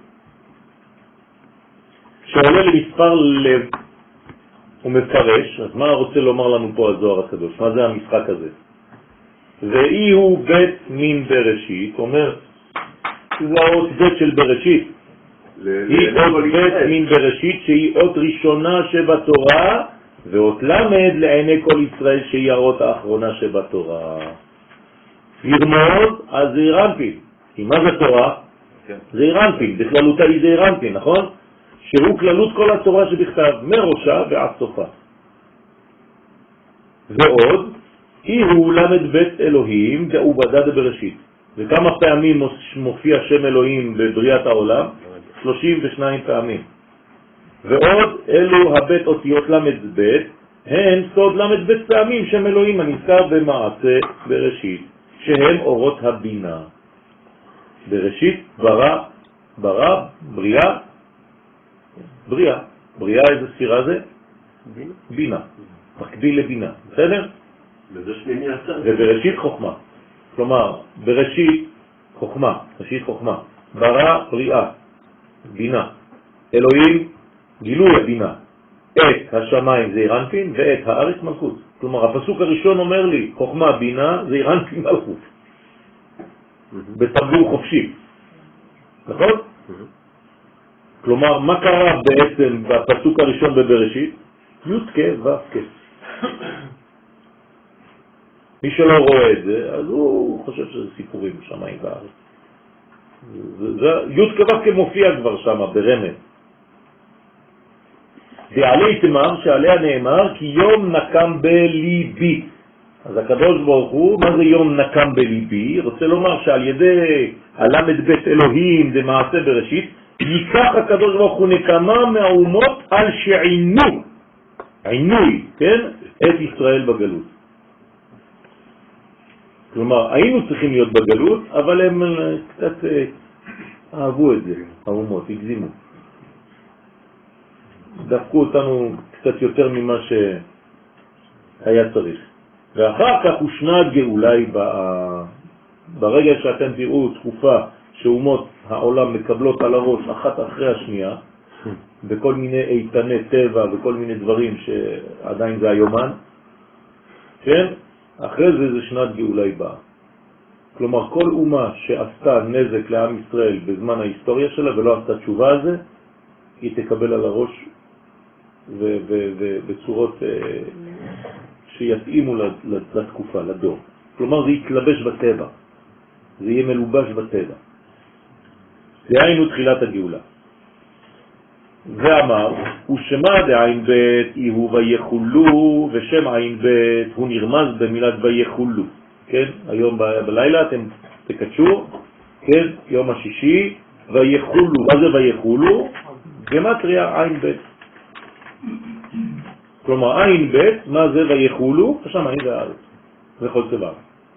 כשעולה למספר לב הוא מפרש, אז מה רוצה לומר לנו פה הזוהר הקדוש? מה זה המשחק הזה? ואי הוא בית מין בראשית, אומר, זה האות בית של בראשית. היא אות בית מין בראשית שהיא אות ראשונה שבתורה, ואות למד לעיני כל ישראל שהיא האות האחרונה שבתורה. לרמוז, אז זה אירנפין. כי מה זה תורה? זה אירנפין, בכללותה היא זה אירנפין, נכון? שהוא כללות כל התורה שבכתב, מראשה ועד סופה. ועוד, היא הוא למד בית אלוהים דעובדה דבראשית. וכמה פעמים מופיע שם אלוהים בבריאת העולם? שלושים ושתיים פעמים. ועוד, אלו הבית אותיות למד בית, הן סוד למד בית פעמים שם אלוהים הנזכר במעשה בראשית, שהם אורות הבינה. בראשית, ברא, ברא, בריאה, בריאה. בריאה איזה ספירה זה? בינה. בינה. מקביל לבינה. בסדר? וזה שני יצא. ובראשית חוכמה. כלומר, בראשית חוכמה, בראשית חוכמה. ברא, בריאה, בינה. אלוהים, גילוי הבינה. את השמיים זה אירנפין ואת הארץ מלכות. כלומר, הפסוק הראשון אומר לי, חוכמה, בינה, זה אירנפין מלכות. בתרגום חופשי. נכון? כלומר, מה קרה בעצם בפסוק הראשון בבראשית? י' ו' מי שלא רואה את זה, אז הוא חושב שזה סיפורים שמיים בארץ. י' ו' מופיע כבר שם ברמז. ועלי תמר שעליה נאמר כי יום נקם בליבי. אז הקדוש ברוך הוא, מה זה יום נקם בליבי? רוצה לומר שעל ידי הלמד בית אלוהים זה מעשה בראשית, ייקח הקדוש ברוך הוא נקמה מהאומות על שעינו, עינוי, כן? את ישראל בגלות. כלומר, היינו צריכים להיות בגלות, אבל הם קצת אהבו את זה, האומות, הגזימו. דפקו אותנו קצת יותר ממה שהיה צריך. ואחר כך הושנה גאולה ברגע שאתם תראו תקופה שאומות העולם מקבלות על הראש אחת אחרי השנייה, בכל מיני איתני טבע וכל מיני דברים שעדיין זה היומן, כן? אחרי זה זה שנת גאולה באה. כלומר, כל אומה שעשתה נזק לעם ישראל בזמן ההיסטוריה שלה ולא עשתה תשובה על זה, היא תקבל על הראש ובצורות שיתאימו לתקופה, לדור. כלומר, זה יתלבש בטבע, זה יהיה מלובש בטבע. דהיינו תחילת הגאולה. ואמר, ושמה דעין בית יהו ויחולו, ושם עין בית הוא נרמז במילת ויחולו. כן, היום ב- בלילה אתם תקדשו, כן, יום השישי, ויחולו. מה זה ויחולו? גמטריה עין בית. כלומר, עין בית, מה זה ויחולו? שם עין והארץ, וכל צבא.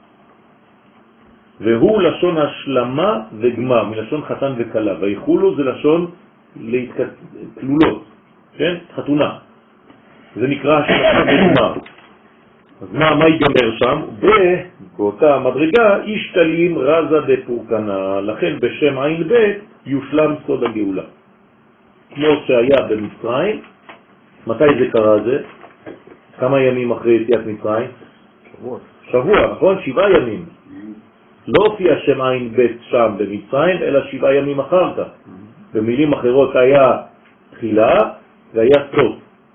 והוא לשון השלמה וגמר, מלשון חתן וקלה. ויחולו זה לשון כלולות, כן? חתונה. זה נקרא השלמה וגמר. אז מה, מה ייגמר שם? באותה מדרגה, ישתלים רזה בפורקנה. לכן בשם עין בית יושלם סוד הגאולה. כמו שהיה במצרים. מתי זה קרה זה? כמה ימים אחרי יציאת מצרים? שבוע. שבוע, נכון? שבעה ימים. לא הופיע שם עין בית שם במצרים, אלא שבעה ימים אחר כך. במילים אחרות היה תחילה והיה סוף.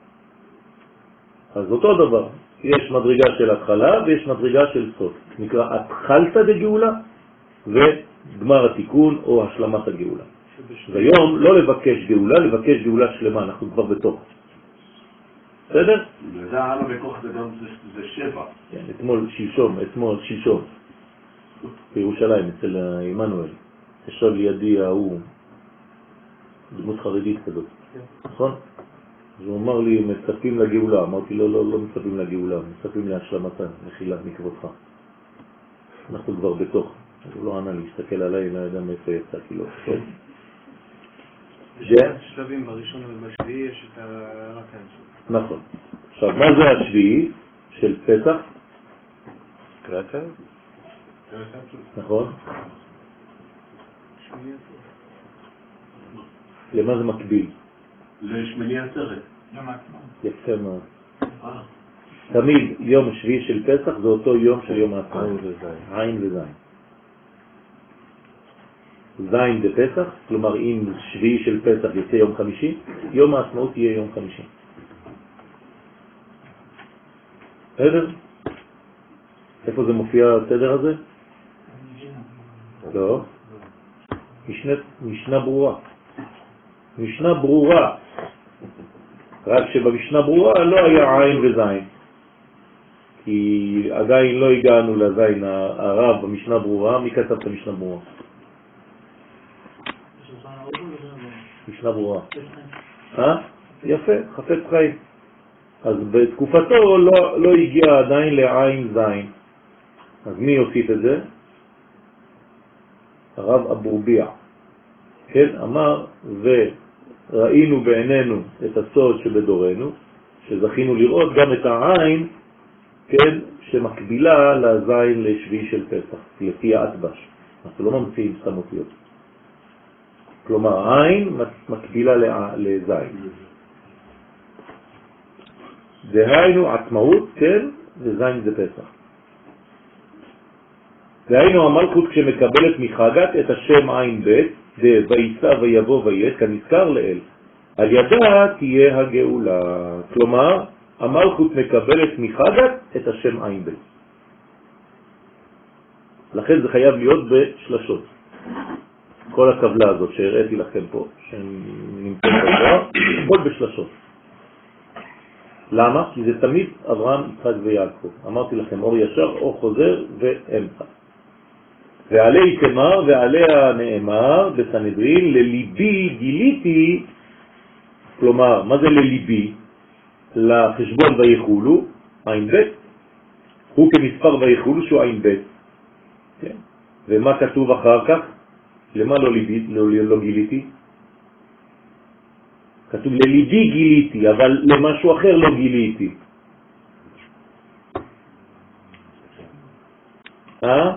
אז אותו דבר. יש מדרגה של התחלה ויש מדרגה של סוף. נקרא התחלת בגאולה וגמר התיקון או השלמת הגאולה. והיום לא לבקש גאולה, לבקש גאולה שלמה, אנחנו כבר בתוך. בסדר? זה העלה בכוח זה גם, זה שבע. כן, אתמול שלשום, אתמול שלשום. בירושלים, אצל עמנואל. ישב לידי ההוא, דמות חרדית כזאת. נכון? אז הוא אמר לי, מצפים לגאולה. אמרתי לו, לא, לא מצפים לגאולה, מצפים להשלמתה, מחילה מכבודך. אנחנו כבר בתוך. הוא לא ענה לי, הסתכל עליי, לא יודע מאיפה יצא, כאילו. יש שלבים בראשון ובשביעי, יש את הרק האמצע. נכון. עכשיו, מה זה השביעי של פסח? קרקע? נכון. למה זה מקביל? לשמיני עצרת. יפה מאוד. תמיד יום שביעי של פסח זה אותו יום של יום העצמאות. עין וזין. זין בפסח, כלומר אם שביעי של פסח יצא יום חמישי, יום העצמאות יהיה יום חמישי. בסדר? איפה זה מופיע הסדר הזה? לא. משנה, משנה ברורה. משנה ברורה. רק שבמשנה ברורה לא היה עין וזין. כי עדיין לא הגענו לזין הרב במשנה ברורה. מי כתב את המשנה ברורה? משנה ברורה. אה? יפה, חפץ חיים. אז בתקופתו לא, לא הגיע עדיין לעין זין. אז מי הוסיף את זה? הרב אבורביע. כן, אמר, וראינו בעינינו את הסוד שבדורנו, שזכינו לראות גם את העין, כן, שמקבילה לזין לשביעי של פסח, לפי האטבש. אנחנו לא ממציאים סתם אותיות. כלומר, עין מקבילה לזין. דהיינו עצמאות, כן, וזין זה פסח. דהיינו המלכות כשמקבלת מחגת את השם עין בית, ויצא ויבוא וית, כנזכר לאל, על ידה תהיה הגאולה. כלומר, המלכות מקבלת מחגת את השם עין בית. לכן זה חייב להיות בשלשות. כל הקבלה הזאת שהראיתי לכם פה, שנמצאת בזוהר, כל בשלשות. למה? כי זה תמיד אברהם, יצחק ויעקב. אמרתי לכם, אור ישר, אור חוזר ואמצע. ועלי תמר ועליה נאמר בסנהדרין, לליבי גיליתי, כלומר, מה זה לליבי? לחשבון ויחולו, עין בית, הוא כמספר ויחולו שהוא עין בית. כן? ומה כתוב אחר כך? למה לא, ליבי, לא, לא גיליתי? כתוב לליבי גיליתי, אבל למשהו אחר לא גיליתי. אה?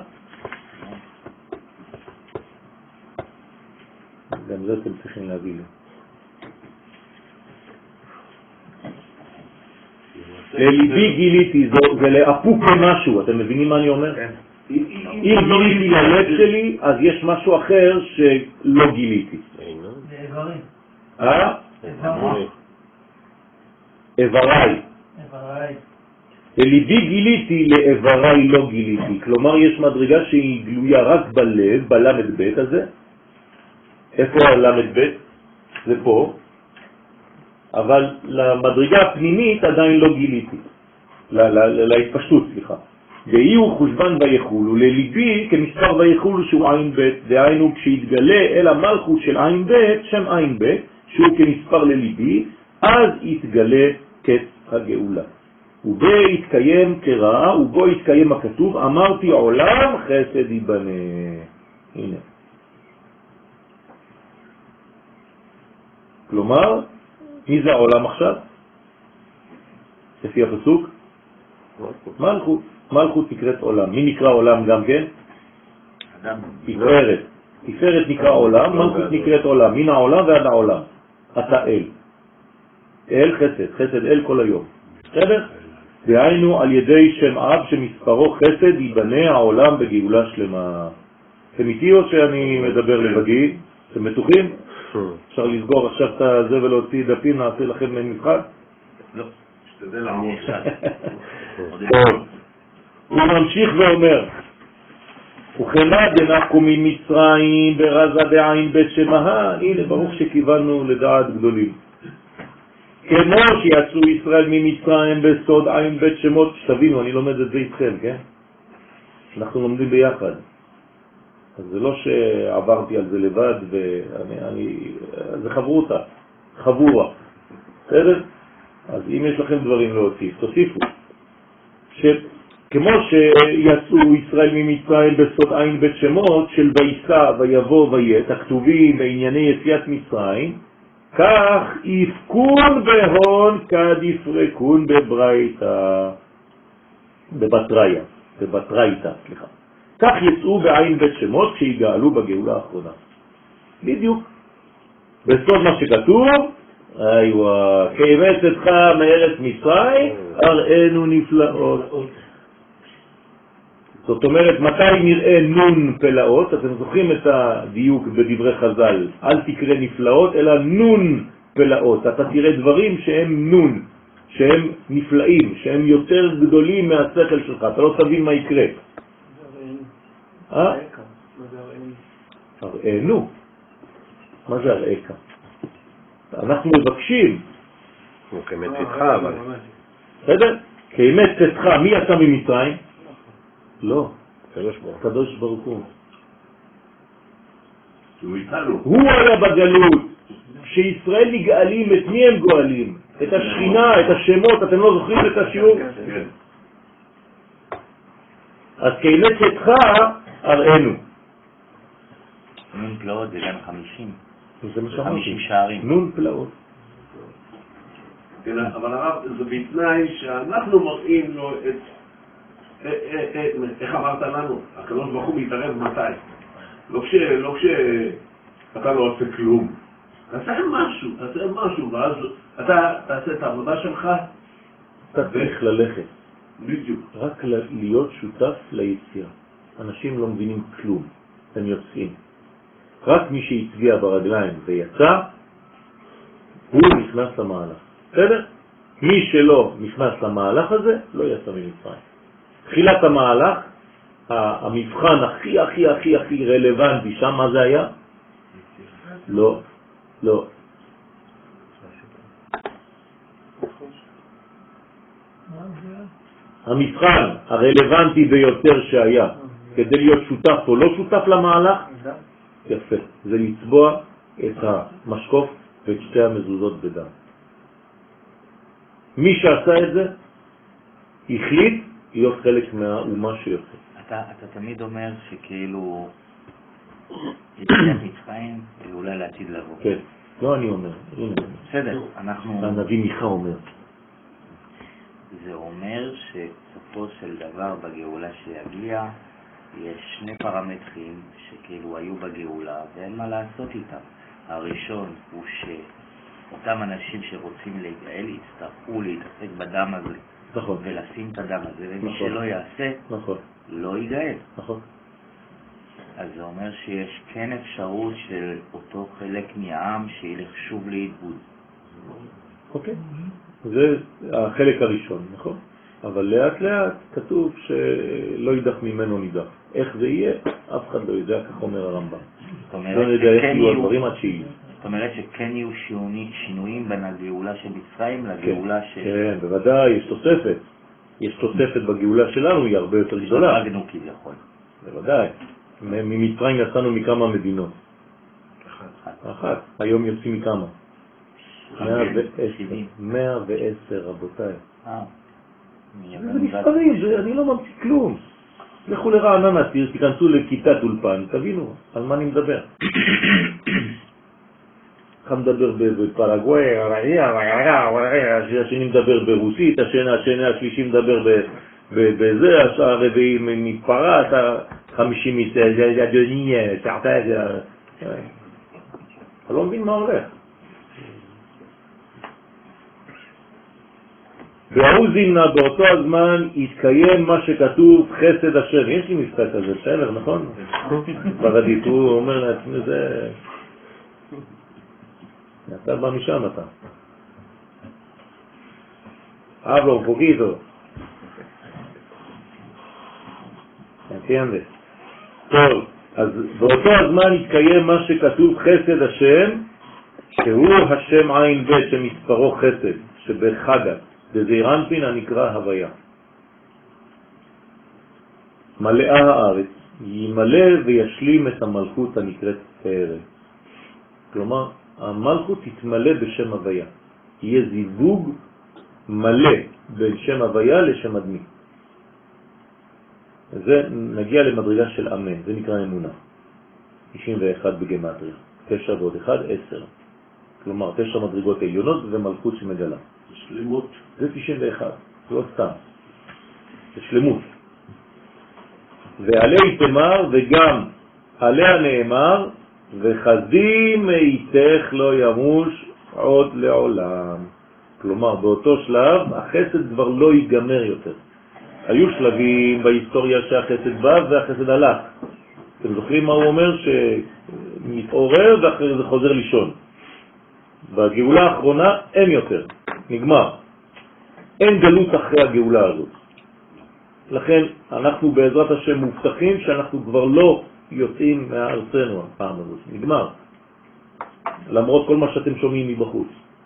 גם זה אתם צריכים להביא לי. לליבי גיליתי, זה לאפוק למשהו, אתם מבינים מה אני אומר? אם גיליתי ללב שלי, אז יש משהו אחר שלא גיליתי. לאיברים. אה? איבריי. איבריי. איבריי. לליבי גיליתי, לאיבריי לא גיליתי. כלומר, יש מדרגה שהיא גלויה רק בלב, בלמד בית הזה. איפה הלמד בית? זה פה. אבל למדרגה הפנימית עדיין לא גיליתי. להתפשטות, סליחה. ואיהו חושבן ויחול, ולליבי כמספר ויחול שהוא עין בית, דהיינו כשיתגלה אל המלכות של עין בית, שם עין בית, שהוא כמספר לליבי, אז יתגלה קץ הגאולה. ובו יתקיים כרעה, ובו יתקיים הכתוב, אמרתי עולם חסד ייבנה. הנה. כלומר, מי זה העולם עכשיו? לפי הפסוק? מלכות. מלכות נקראת עולם. מי נקרא עולם גם כן? אדם. תפארת. תפארת נקרא עולם, מלכות נקראת עולם. מן העולם ועד העולם. אתה אל. אל חסד. חסד אל כל היום. בסדר? דהיינו על ידי שם אב שמספרו חסד ייבנה העולם בגאולה שלמה. אתם איתי או שאני מדבר לבדי? אתם בטוחים? אפשר לסגור עכשיו את זה ולהוציא דפים, נעשה לכם מבחן? לא. שתדע לעמוד. טוב. הוא ממשיך ואומר, וכמה דנחו ממצרים ברזה בעין בית שמהה, הנה ברוך שכיוונו לדעת גדולים. כמו שיצאו ישראל ממצרים בסוד עין בית שמות, שתבינו, אני לומד את זה איתכם, כן? אנחנו לומדים ביחד. אז זה לא שעברתי על זה לבד, ואני, אני, זה חברותה, חבורה. בסדר? אז אם יש לכם דברים להוסיף, תוסיפו. שכמו שיצאו ישראל ממצרים בסוד עין בית שמות של ויסע ויבוא ויית, הכתובים בענייני יציאת מצרים, כך יפקון בהון כד יפרקון בברייתא, בבטריה, בבטרייתא, סליחה. כך יצאו בעין בית שמות כשיגאלו בגאולה האחרונה. בדיוק. בסוד מה שכתוב, איווה, כימצתך מארץ מצרים, הראינו נפלאות. זאת אומרת, מתי נראה נון פלאות? אתם זוכרים את הדיוק בדברי חז"ל. אל תקרא נפלאות, אלא נון פלאות. אתה תראה דברים שהם נון, שהם נפלאים, שהם יותר גדולים מהשכל שלך. אתה לא תבין מה יקרה. אה? הראינו. מה זה הראיך? אנחנו מבקשים. הוא כאמת צאתך, אבל... בסדר? כאמת צאתך, מי יצא ממצרים? לא. קדוש ברוך הוא. הוא איתנו. הוא היה בגלות. כשישראל נגאלים, את מי הם גואלים? את השכינה, את השמות, אתם לא זוכרים את השיעור? כן. אז כאמת צאתך, הראינו. נון פלאות זה גם חמישים. זה מה שאמרתי. חמישים שערים. נון פלאות. כן, אבל הרב, זה בתנאי שאנחנו מראים לו את... איך אמרת לנו? הקדוש ברוך הוא מתערב מתי? לא כשאתה לא עושה כלום. תעשה משהו, תעשה משהו, ואז אתה תעשה את העבודה שלך. אתה צריך ללכת. בדיוק. רק להיות שותף ליציאה. אנשים לא מבינים כלום. הם יוצאים. רק מי שהצביע ברגליים ויצא, הוא נכנס למהלך. בסדר? מי שלא נכנס למהלך הזה, לא יצא ממצרים. תחילת המהלך, המבחן הכי הכי הכי הכי רלוונטי, שם מה זה היה? לא, לא. המבחן הרלוונטי ביותר שהיה, כדי להיות שותף או לא שותף למהלך, יפה, זה לצבוע את המשקוף ואת שתי המזוזות בדם. מי שעשה את זה, החליט להיות חלק מהאומה שיוצא. אתה, אתה תמיד אומר שכאילו יציאת מצרים זה אולי לעתיד לבוא. כן, לא אני אומר. בסדר, אנחנו... הנביא מיכה אומר. זה אומר שסופו של דבר בגאולה שיגיע יש שני פרמטרים שכאילו היו בגאולה ואין מה לעשות איתם. הראשון הוא שאותם אנשים שרוצים להיגאל יצטרכו להתעסק בדם הזה נכון. ולשים את הדם הזה, ומי נכון. שלא יעשה, נכון. לא ייגאל. נכון. אז זה אומר שיש כן אפשרות של אותו חלק מהעם שילך שוב לאיבוד. אוקיי. זה החלק הראשון, נכון? אבל לאט לאט כתוב שלא יידח ממנו נידח. איך זה יהיה? אף אחד לא יודע, כך אומר הרמב"ם. לא נדע איך יהיו הדברים עד שיהיו. זאת אומרת שכן יהיו שינויים בין הגאולה של מצרים לגאולה של... כן, בוודאי, יש תוספת. יש תוספת בגאולה שלנו, היא הרבה יותר גדולה. שדרגנו כביכול. בוודאי. ממצרים יצאנו מכמה מדינות. אחת. אחת. היום יוצאים מכמה? מאה ועשר. מאה ועשר, רבותיי. אה. זה מספרים, אני לא ממציא כלום. לכו לרעננה, תיכנסו לכיתת אולפן, תבינו על מה אני מדבר. אחד מדבר בפרגוואי, השני מדבר ברוסית, השני השלישי מדבר בזה, הרביעי מפרס, החמישי מסעדוני, סעתה, אתה לא מבין מה הולך. והאוזינה באותו הזמן יתקיים מה שכתוב חסד השם. יש לי משפט כזה, בסדר, נכון? פרדית, הוא אומר לעצמי, זה... אתה בא משם אתה. hablo un poquito. ¿Entiendes? טוב, אז באותו הזמן יתקיים מה שכתוב חסד השם, שהוא השם עין ב' שמספרו חסד, שבחגת. בזעיר אנפין הנקרא הוויה. מלאה הארץ, ימלא וישלים את המלכות הנקראת תארת. כלומר, המלכות תתמלא בשם הוויה. יהיה זיווג מלא בין שם הוויה לשם אדמי. זה נגיע למדרגה של אמן, זה נקרא אמונה. תשעים ואחת בגמטריה. תשע ועוד אחד, עשר. כלומר, תשע מדרגות עליונות ומלכות שמגלה. שלמות. זה תשעים ואחת, לא סתם. זה שלמות. ועלי תמר וגם עליה נאמר, וחזים מאיתך לא ימוש עוד לעולם. כלומר, באותו שלב החסד כבר לא ייגמר יותר. היו שלבים בהיסטוריה שהחסד בא והחסד הלך. אתם זוכרים מה הוא אומר? שמתעורר ואחרי זה חוזר לישון. בגאולה האחרונה אין יותר. נגמר. אין גלות אחרי הגאולה הזאת. לכן אנחנו בעזרת השם מובטחים שאנחנו כבר לא יוצאים מארצנו הפעם הזאת. נגמר. למרות כל מה שאתם שומעים מבחוץ.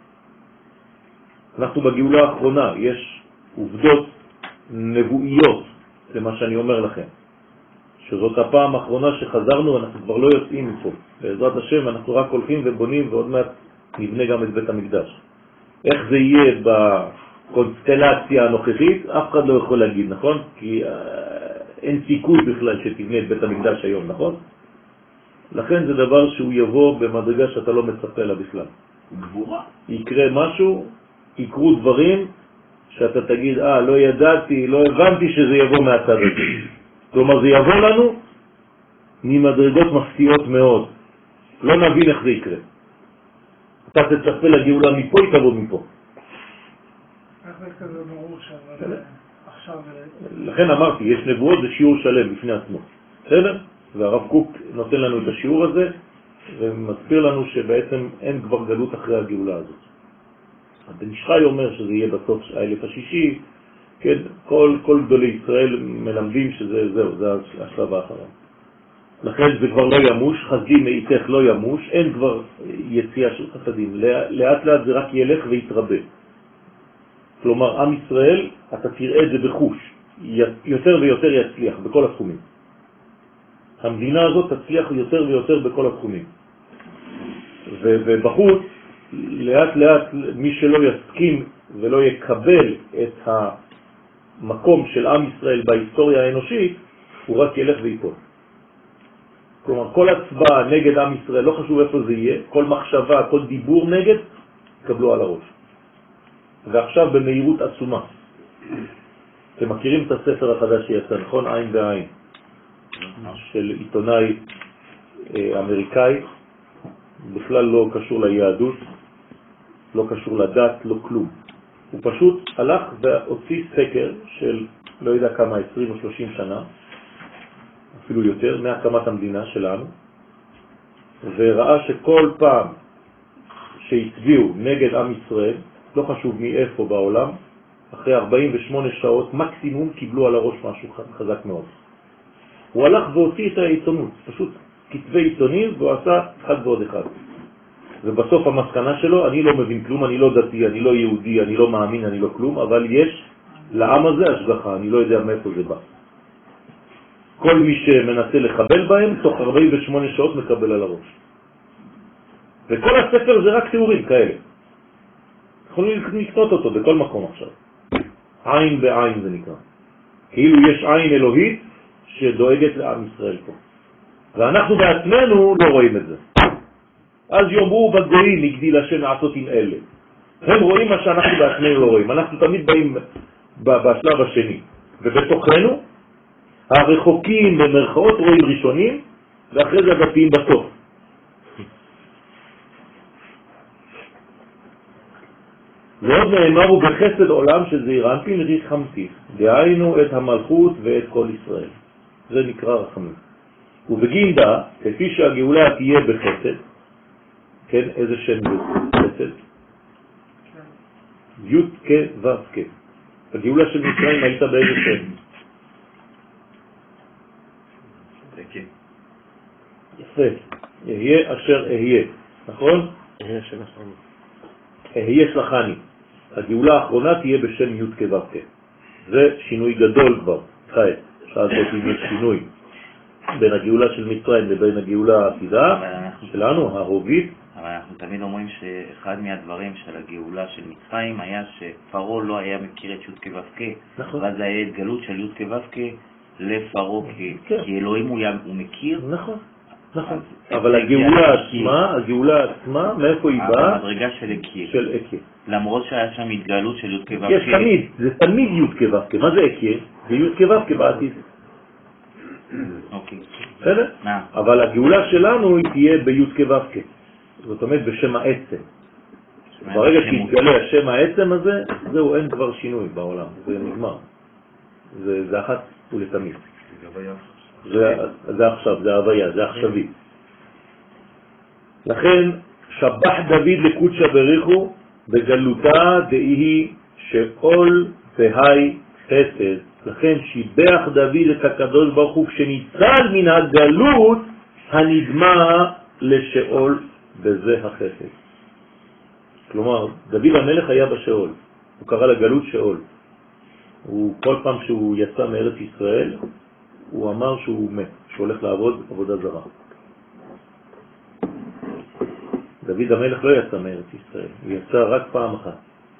אנחנו בגאולה האחרונה, יש עובדות נבואיות למה שאני אומר לכם. שזאת הפעם האחרונה שחזרנו, אנחנו כבר לא יוצאים מפה. בעזרת השם אנחנו רק הולכים ובונים ועוד מעט נבנה גם את בית המקדש. איך זה יהיה בקונסטלציה הנוכחית, אף אחד לא יכול להגיד, נכון? כי אה, אין סיכוי בכלל שתבנה את בית המקדש היום, נכון? לכן זה דבר שהוא יבוא במדרגה שאתה לא מצפה לה בכלל. גבורה. יקרה משהו, יקרו דברים שאתה תגיד, אה, לא ידעתי, לא הבנתי שזה יבוא מהצד הזה. כלומר, זה יבוא לנו ממדרגות מפתיעות מאוד. לא נבין איך זה יקרה. אתה תצפה לגאולה מפה, היא תבוא מפה. איך זה כזה ברור שעכשיו... לכן אמרתי, יש נבואות, זה שיעור שלם בפני עצמו. בסדר? והרב קוק נותן לנו את השיעור הזה, ומסביר לנו שבעצם אין כבר גלות אחרי הגאולה הזאת. בן ישחי אומר שזה יהיה בסוף האלף השישי, כן? כל, כל גדולי ישראל מלמדים שזה זהו, זה השלב האחרון. לכן זה כבר לא ימוש, חסדים מאיתך לא ימוש, אין כבר יציאה של חסדים. לאט לאט זה רק ילך ויתרבה. כלומר, עם ישראל, אתה תראה את זה בחוש, יותר ויותר יצליח בכל התחומים. המדינה הזאת תצליח יותר ויותר בכל התחומים. ובחוץ, לאט לאט מי שלא יסכים ולא יקבל את המקום של עם ישראל בהיסטוריה האנושית, הוא רק ילך ויפול. כלומר, כל הצבעה נגד עם ישראל, לא חשוב איפה זה יהיה, כל מחשבה, כל דיבור נגד, קבלו על הראש. ועכשיו במהירות עצומה. אתם מכירים את הספר החדש שיצא, נכון? עין בעין. של עיתונאי אמריקאי, בכלל לא קשור ליהדות, לא קשור לדת, לא כלום. הוא פשוט הלך והוציא סקר של לא יודע כמה, עשרים או שלושים שנה, אפילו יותר, מהקמת המדינה שלנו, וראה שכל פעם שהצביעו נגד עם ישראל, לא חשוב מאיפה בעולם, אחרי ארבעים ושמונה שעות מקסימום קיבלו על הראש משהו חזק מאוד. הוא הלך והוציא את העיתונות, פשוט כתבי עיתונים, והוא עשה אחד ועוד אחד. ובסוף המסקנה שלו, אני לא מבין כלום, אני לא דתי, אני לא יהודי, אני לא מאמין, אני לא כלום, אבל יש לעם הזה השגחה, אני לא יודע מאיפה זה בא. כל מי שמנסה לחבל בהם, תוך ארבעים ושמונה שעות מקבל על הראש. וכל הספר זה רק תיאורים כאלה. יכולים לקנות אותו בכל מקום עכשיו. עין בעין זה נקרא. כאילו יש עין אלוהית שדואגת לעם ישראל פה. ואנחנו בעצמנו לא רואים את זה. אז יאמרו בגויים הגדיל השם לעשות עם אלה. הם רואים מה שאנחנו בעצמנו לא רואים. אנחנו תמיד באים בשלב השני. ובתוכנו הרחוקים במרכאות רואים ראשונים, ואחרי זה הדתיים בסוף. ועוד נאמרו בחסד עולם שזעיר אנפין ריחמתי, דהיינו את המלכות ואת כל ישראל. זה נקרא רחמים. ובגינדה, כפי שהגאולה תהיה בחסד, כן, איזה שם בחסד? י' כ' ו' כ'. הגאולה של מצרים הייתה באיזה שם? יפה. אהיה אשר אהיה. נכון? אהיה שלחני. אהיה שלחני. הגאולה האחרונה תהיה בשם י' כ' ו' כ'. זה שינוי גדול כבר. חי. שאלת אותי אם יש שינוי בין הגאולה של מצרים לבין הגאולה העתידה שלנו, ההובית. אבל אנחנו תמיד אומרים שאחד מהדברים של הגאולה של מצרים היה שפרעה לא היה מכיר את י' כ' ו' כ'. נכון. ואז היה התגלות של י' כ' ו' כ' לפרעה, כן. כי אלוהים הוא, הוא מכיר. נכון. נכון. אבל הגאולה עצמה, הגאולה עצמה, מאיפה היא באה? המדרגה של אקיה. של אקיה. למרות שהיה שם התגלות של י' כ' ו' כ'. יש תמיד, זה תמיד י' כ' ו' כ'. מה זה אקיה? זה י' כ' ו' כ' בעתיד. אוקיי. בסדר? אבל הגאולה שלנו היא תהיה בי' כ' ו' כ'. זאת אומרת בשם העצם. ברגע שיתגלה השם העצם הזה, זהו, אין כבר שינוי בעולם. זה נגמר. זה, זה אחת ולתמיד. זה, זה עכשיו, זה הוויה, זה עכשווי. לכן שבח דוד לקודשא בריחו בגלותה דהי שאול והי חסד. לכן שיבח דוד את הקדוש ברוך הוא כשניצל מן הגלות הנדמה לשאול בזה החסד. כלומר, דוד המלך היה בשאול, הוא קרא לגלות שאול. הוא כל פעם שהוא יצא מארץ ישראל, הוא אמר שהוא מת, שהוא הולך לעבוד עבודה זרה. דוד המלך לא יצא מארץ ישראל, הוא יצא רק פעם אחת.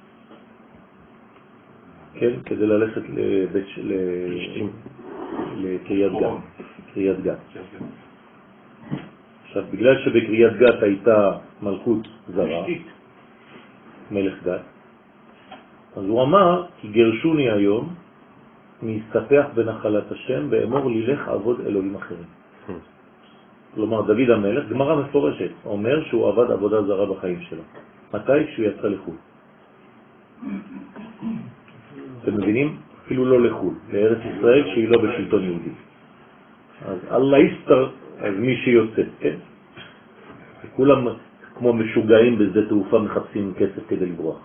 כן, כדי ללכת לבית של... לקריית גת. קריית גת. עכשיו, בגלל שבקריית גת הייתה מלכות זרה, מלך גת, אז הוא אמר, כי גרשוני היום, מסתפח בנחלת השם, ואמור לי לך עבוד אלוהים אחרים. כלומר, דוד המלך, גמרא מפורשת, אומר שהוא עבד עבודה זרה בחיים שלו. מתי? כשהוא יצא לחו"ל. אתם מבינים? אפילו לא לחו"ל, לארץ ישראל שהיא לא בשלטון יהודי. אז אללה יסתר, אז מי שיוצא, כן? כולם כמו משוגעים בשדה תעופה מחפשים כסף כדי לברוח.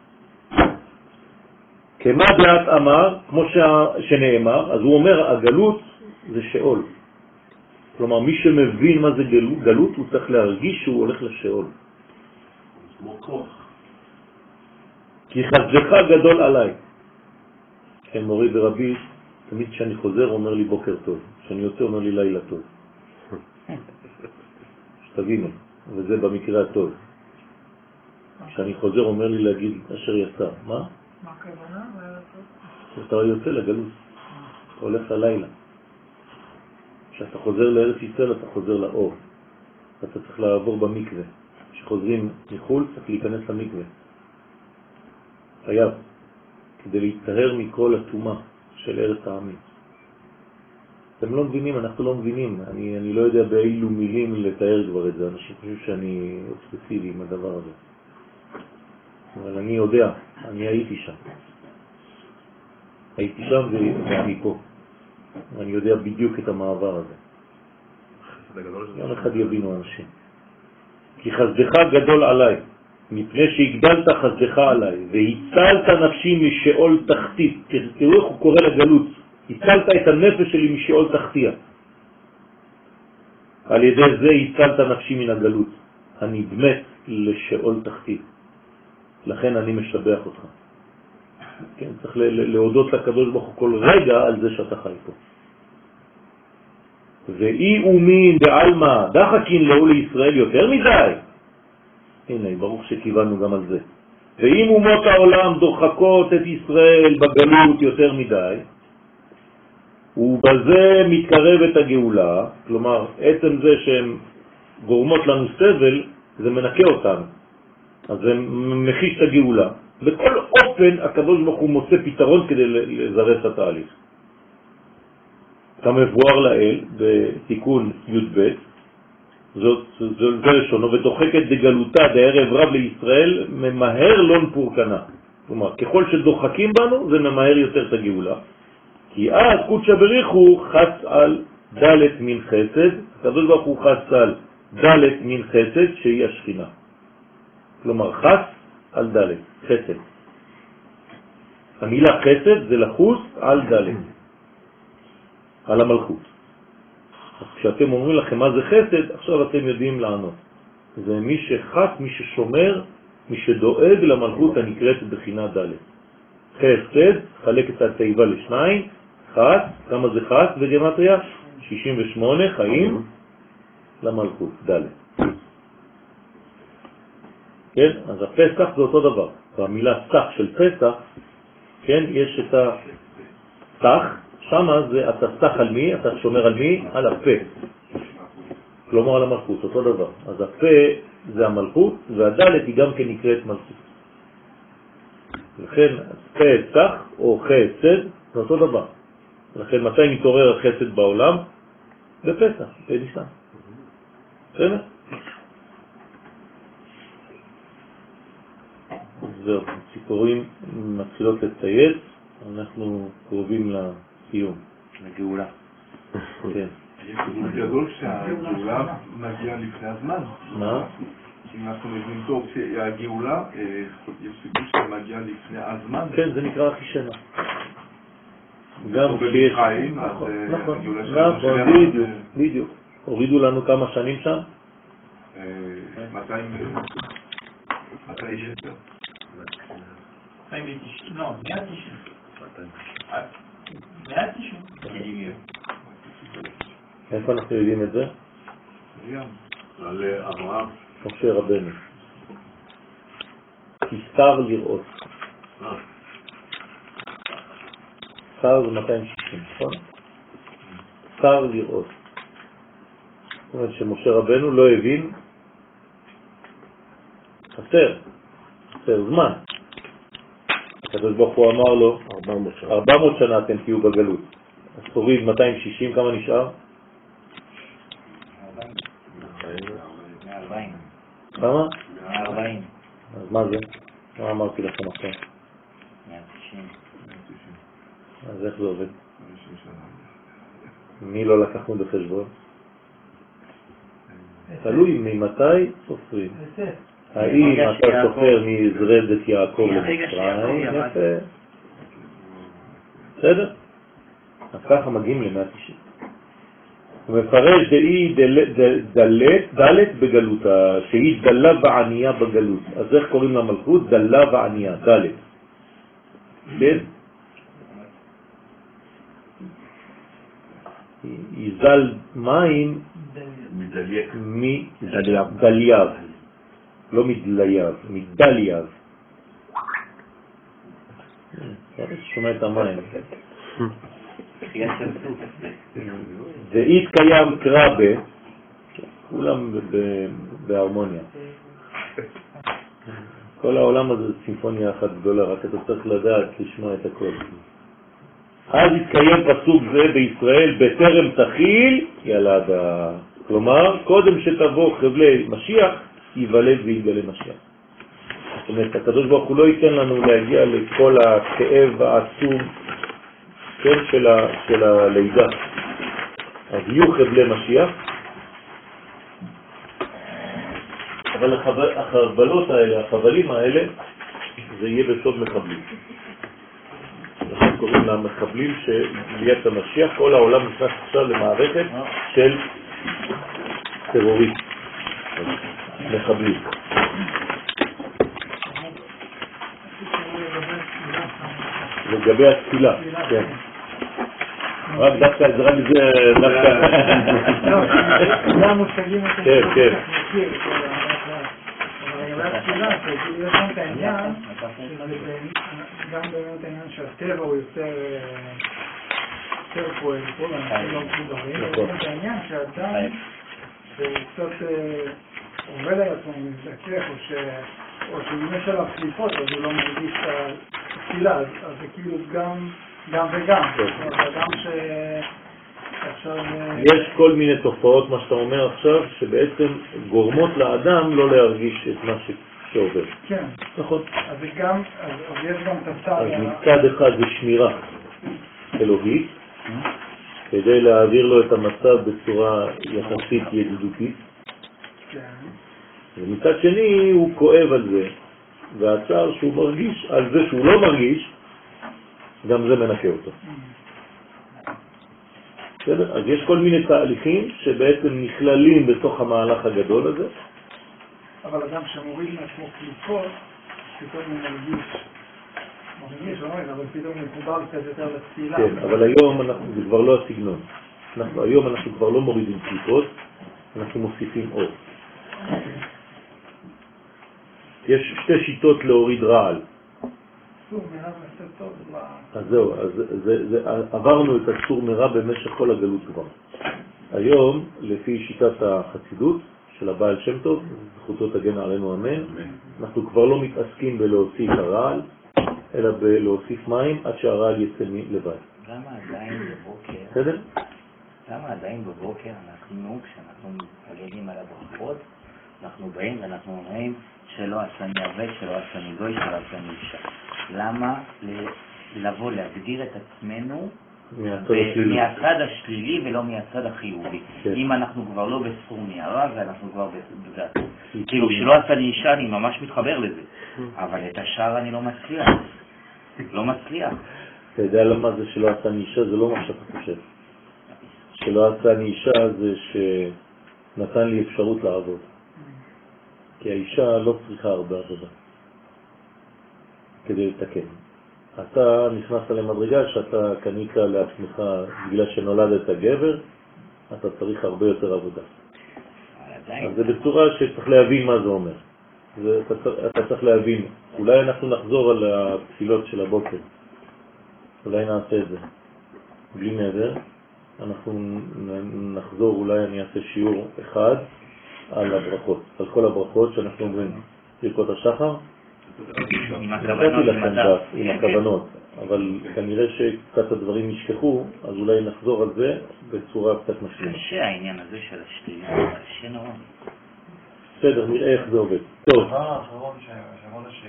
כמה דעת אמר, כמו שנאמר, אז הוא אומר, הגלות זה שאול. כלומר, מי שמבין מה זה גלות, גלות הוא צריך להרגיש שהוא הולך לשאול. כמו כוח. כי חסדך גדול עליי. כן, מורי ורבי, תמיד כשאני חוזר אומר לי בוקר טוב, כשאני יוצא אומר לי לילה טוב. שתבינו, וזה במקרה הטוב. כשאני חוזר אומר לי להגיד אשר יצא. מה? מה הכוונה? כשאתה יוצא לגלות, אתה הולך ללילה. כשאתה חוזר לארץ ישראל אתה חוזר לאור. אתה צריך לעבור במקווה. כשחוזרים מחול צריך להיכנס למקווה. חייב. כדי להתטהר מכל התאומה של ארץ העמים. אתם לא מבינים, אנחנו לא מבינים. אני, אני לא יודע באילו מילים לתאר כבר את זה. אנשים חושבים שאני אובססיבי עם הדבר הזה. אבל אני יודע, אני הייתי שם. הייתי שם ואני פה. אני יודע בדיוק את המעבר הזה. יום אחד יבינו אנשים. כי חסדך גדול עליי, מפני שהגדלת חסדך עליי, והצלת נפשי משאול תחתית. תראו איך הוא קורא לגלות. הצלת את הנפש שלי משאול תחתיה. על ידי זה הצלת נפשי מן הגלות. אני באמת לשאול תחתית. לכן אני משבח אותך. כן, צריך להודות לקדוש ברוך הוא כל רגע על זה שאתה חי פה. ואי אומין בעלמא דחקין לו לישראל יותר מדי. הנה, ברוך שכיוונו גם על זה. ואם אומות העולם דוחקות את ישראל בגלות יותר מדי, ובזה מתקרבת הגאולה, כלומר, עצם זה שהן גורמות לנו סבל, זה מנקה אותנו. אז זה מחיש את הגאולה. בכל אופן, הקדוש ברוך הוא מוצא פתרון כדי לזרז את התהליך. כמבואר לאל, בתיקון י' ב', זאת, זה לשונו, ודוחקת דגלותה דערב רב לישראל, ממהר לון פורקנה. כלומר, ככל שדוחקים בנו, זה ממהר יותר את הגאולה. כי אז קודשא בריחו חס על ד' מן חסד, הקדוש ברוך הוא חס על ד' מן חסד, שהיא השכינה. כלומר, חס על ד', חסד. המילה חסד זה לחוס על ד', על המלכות. אז כשאתם אומרים לכם מה זה חסד, עכשיו אתם יודעים לענות. זה מי שחס, מי ששומר, מי שדואג למלכות הנקראת בחינה ד'. חסד, חלק את התיבה לשניים, חס, כמה זה חס בגמטריה? שישים ושמונה חיים למלכות, ד'. כן? אז הפסח זה אותו דבר. במילה סך של פסח, כן, יש את הסך, שמה זה אתה סך על מי, אתה שומר על מי? על הפה. כלומר על המלכות, אותו דבר. אז הפה זה המלכות, והדלת היא גם כן נקראת מלכות. לכן פסח או חסד זה אותו דבר. לכן מתי מתעורר החסד בעולם? בפסח, בניסן. בסדר? זהו, ציפורים מתחילות לצייץ, אנחנו קרובים לסיום. לגאולה. כן. יש סיפור גדול שהגאולה מגיעה לפני הזמן. מה? אם אנחנו מבינים טוב שהגאולה, יש סיפור שמגיעה לפני הזמן. כן, זה נקרא אחישנה. גם שיש... נכון, נכון, נכון, בדיוק, בדיוק. הורידו לנו כמה שנים שם? מאתיים תשעים. לא, מאה תשעים. מאה תשעים. איפה אנחנו יודעים את זה? על אברהם. משה רבנו. כי שר לראות. שר זה מאתיים שישים, נכון? שר לראות. זאת אומרת שמשה רבנו לא הבין, חסר, חסר זמן. הקדוש ברוך הוא אמר לו, ארבע מאות שנה אתם תהיו בגלות. אז תוריד מאתיים שישים, כמה נשאר? מאה וארבעים. כמה? מאה וארבעים. אז מה זה? מה אמרתי לכם עכשיו? מאה תשעים. אז איך זה עובד? מי לא לקחנו בחשבון? תלוי ממתי סופרים. האם אתה סופר מזרדת יעקב למצרים? יפה. בסדר? אז ככה מגיעים ל-מאה תשעים. הוא מפרש דאי דלת בגלותה, שהיא דלה וענייה בגלות. אז איך קוראים למלכות? דלה וענייה, דלת. כן? יזל מים מדלייב, לא מדלייב, מדלייב. שומע את המים. ואית קיים קרבה, כולם בהרמוניה. כל העולם הזה זה סימפוניה אחת גדולה, רק אתה צריך לדעת לשמוע את הכל. אז יתקיים פסוק זה בישראל, בטרם תחיל ילדה. כלומר, קודם שתבוא חבלי משיח, ייוולד ויגלה משיח. זאת אומרת, הקדוש ברוך הוא לא ייתן לנו להגיע לכל הכאב העצום, כן, של, ה, של הלידה. אז יהיו חבלי משיח, אבל החבלות האלה, החבלים האלה, זה יהיה בשוד מחבלים. אנחנו קוראים לה מחבלים שביאת המשיח, כל העולם נכנס עכשיו למערכת של טרוריסט, מחבלים. לגבי התפילה, כן. רק דווקא, זה רק זה, דווקא. לא, זה המושגים את כן, כן. לגבי התפילה, יש גם את העניין, גם באמת העניין שהטבע הוא יותר פועל, פה אנחנו לא מדברים, יש גם את העניין שהאדם שקצת עובד על עצמו, מזדכך, או שאם יש עליו קליפות, אז הוא לא מרגיש את התפילה, אז זה כאילו גם גם וגם, אדם שעכשיו... יש כל מיני תופעות, מה שאתה אומר עכשיו, שבעצם גורמות לאדם לא להרגיש את מה שעובר. כן. נכון. אז גם, אז יש גם את הצד... אז מצד אחד זה שמירה אלוהית, כדי להעביר לו את המצב בצורה יחסית ידידותית. כן. ומצד שני הוא כואב על זה, והצער שהוא מרגיש על זה שהוא לא מרגיש, גם זה מנקה אותו. אז יש כל מיני תהליכים שבעצם נכללים בתוך המהלך הגדול הזה. אבל אדם שמוריד מעצמו קליפות, פתאום הוא מרגיש, מרגיש או לא, אבל פתאום הוא מחובר קצת יותר לתפילה. כן, אבל היום אנחנו, זה כבר לא הסגנון. אנחנו, היום אנחנו כבר לא מורידים קליפות, אנחנו מוסיפים אור. יש שתי שיטות להוריד רעל. אז זהו, אז זה, זה, עברנו את הסור מרע במשך כל הגלות כבר. היום, לפי שיטת החסידות של הבעל שם טוב, זכותו תגן עלינו אמן, אנחנו כבר לא מתעסקים בלהוסיף הרעל, אלא בלהוסיף מים עד שהרעל יצא לבד. למה עדיין בבוקר, בסדר? למה עדיין בבוקר אנחנו, כשאנחנו מתפללים על הברכות, אנחנו באים ואנחנו אומרים שלא עשני עבד, שלא עשני גוי, שלא עשני אישה. למה לבוא להגדיר את עצמנו מהצד השלילי ולא מהצד החיובי? אם אנחנו כבר לא בסור מערה ואנחנו כבר בגלל. כאילו שלא עשני אישה אני ממש מתחבר לזה, אבל את השאר אני לא מצליח. לא מצליח. אתה יודע למה זה שלא עשני אישה? זה לא מה שאתה חושב. שלא עשני אישה זה שנתן לי אפשרות לעבוד. כי האישה לא צריכה הרבה עבודה כדי לתקן. אתה נכנסת למדרגה שאתה קנית לעצמך, בגלל שנולדת גבר, אתה צריך הרבה יותר עבודה. אז זה בצורה שצריך להבין מה זה אומר. זה, אתה, אתה צריך להבין. אולי אנחנו נחזור על התפילות של הבוקר. אולי נעשה את זה. בלי נדר. אנחנו נחזור, אולי אני אעשה שיעור אחד על הברכות, על כל הברכות שאנחנו אומרים, ברכות השחר, נתתי לכם דף עם הכוונות, אבל כנראה שקצת הדברים נשכחו, אז אולי נחזור על זה בצורה קצת משלימה. קשה העניין הזה של השלילה, קשה נורא. בסדר, נראה איך זה עובד. טוב. הדבר האחרון שאמרת ש...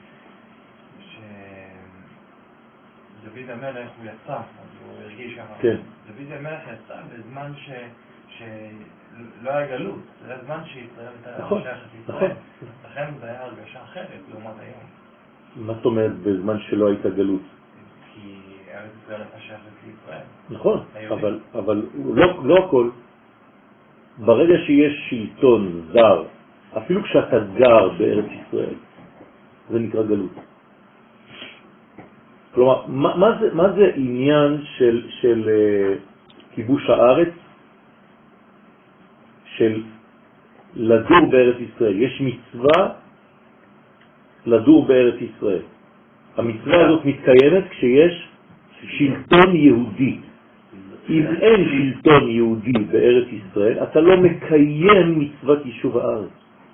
דוד המלך הוא יצא, אז הוא הרגיש ככה. כן. דוד המלך יצא בזמן ש... שלא היה גלות, זה היה זמן שישראל הייתה שייכת לישראל. לכן זה היה הרגשה אחרת לעומת היום. מה זאת אומרת בזמן שלא הייתה גלות? כי ארץ ישראל הייתה שייכת לישראל. נכון, אבל, אבל לא, לא הכל. ברגע שיש שלטון זר, אפילו כשאתה גר בארץ ישראל, זה נקרא גלות. כלומר, מה, מה זה, מה זה עניין של, של uh, כיבוש הארץ? של לדור בארץ ישראל. יש מצווה לדור בארץ ישראל. המצווה הזאת מתקיימת כשיש שלטון יהודי. אם אין שלטון יהודי בארץ ישראל, אתה לא מקיים מצוות יישוב הארץ.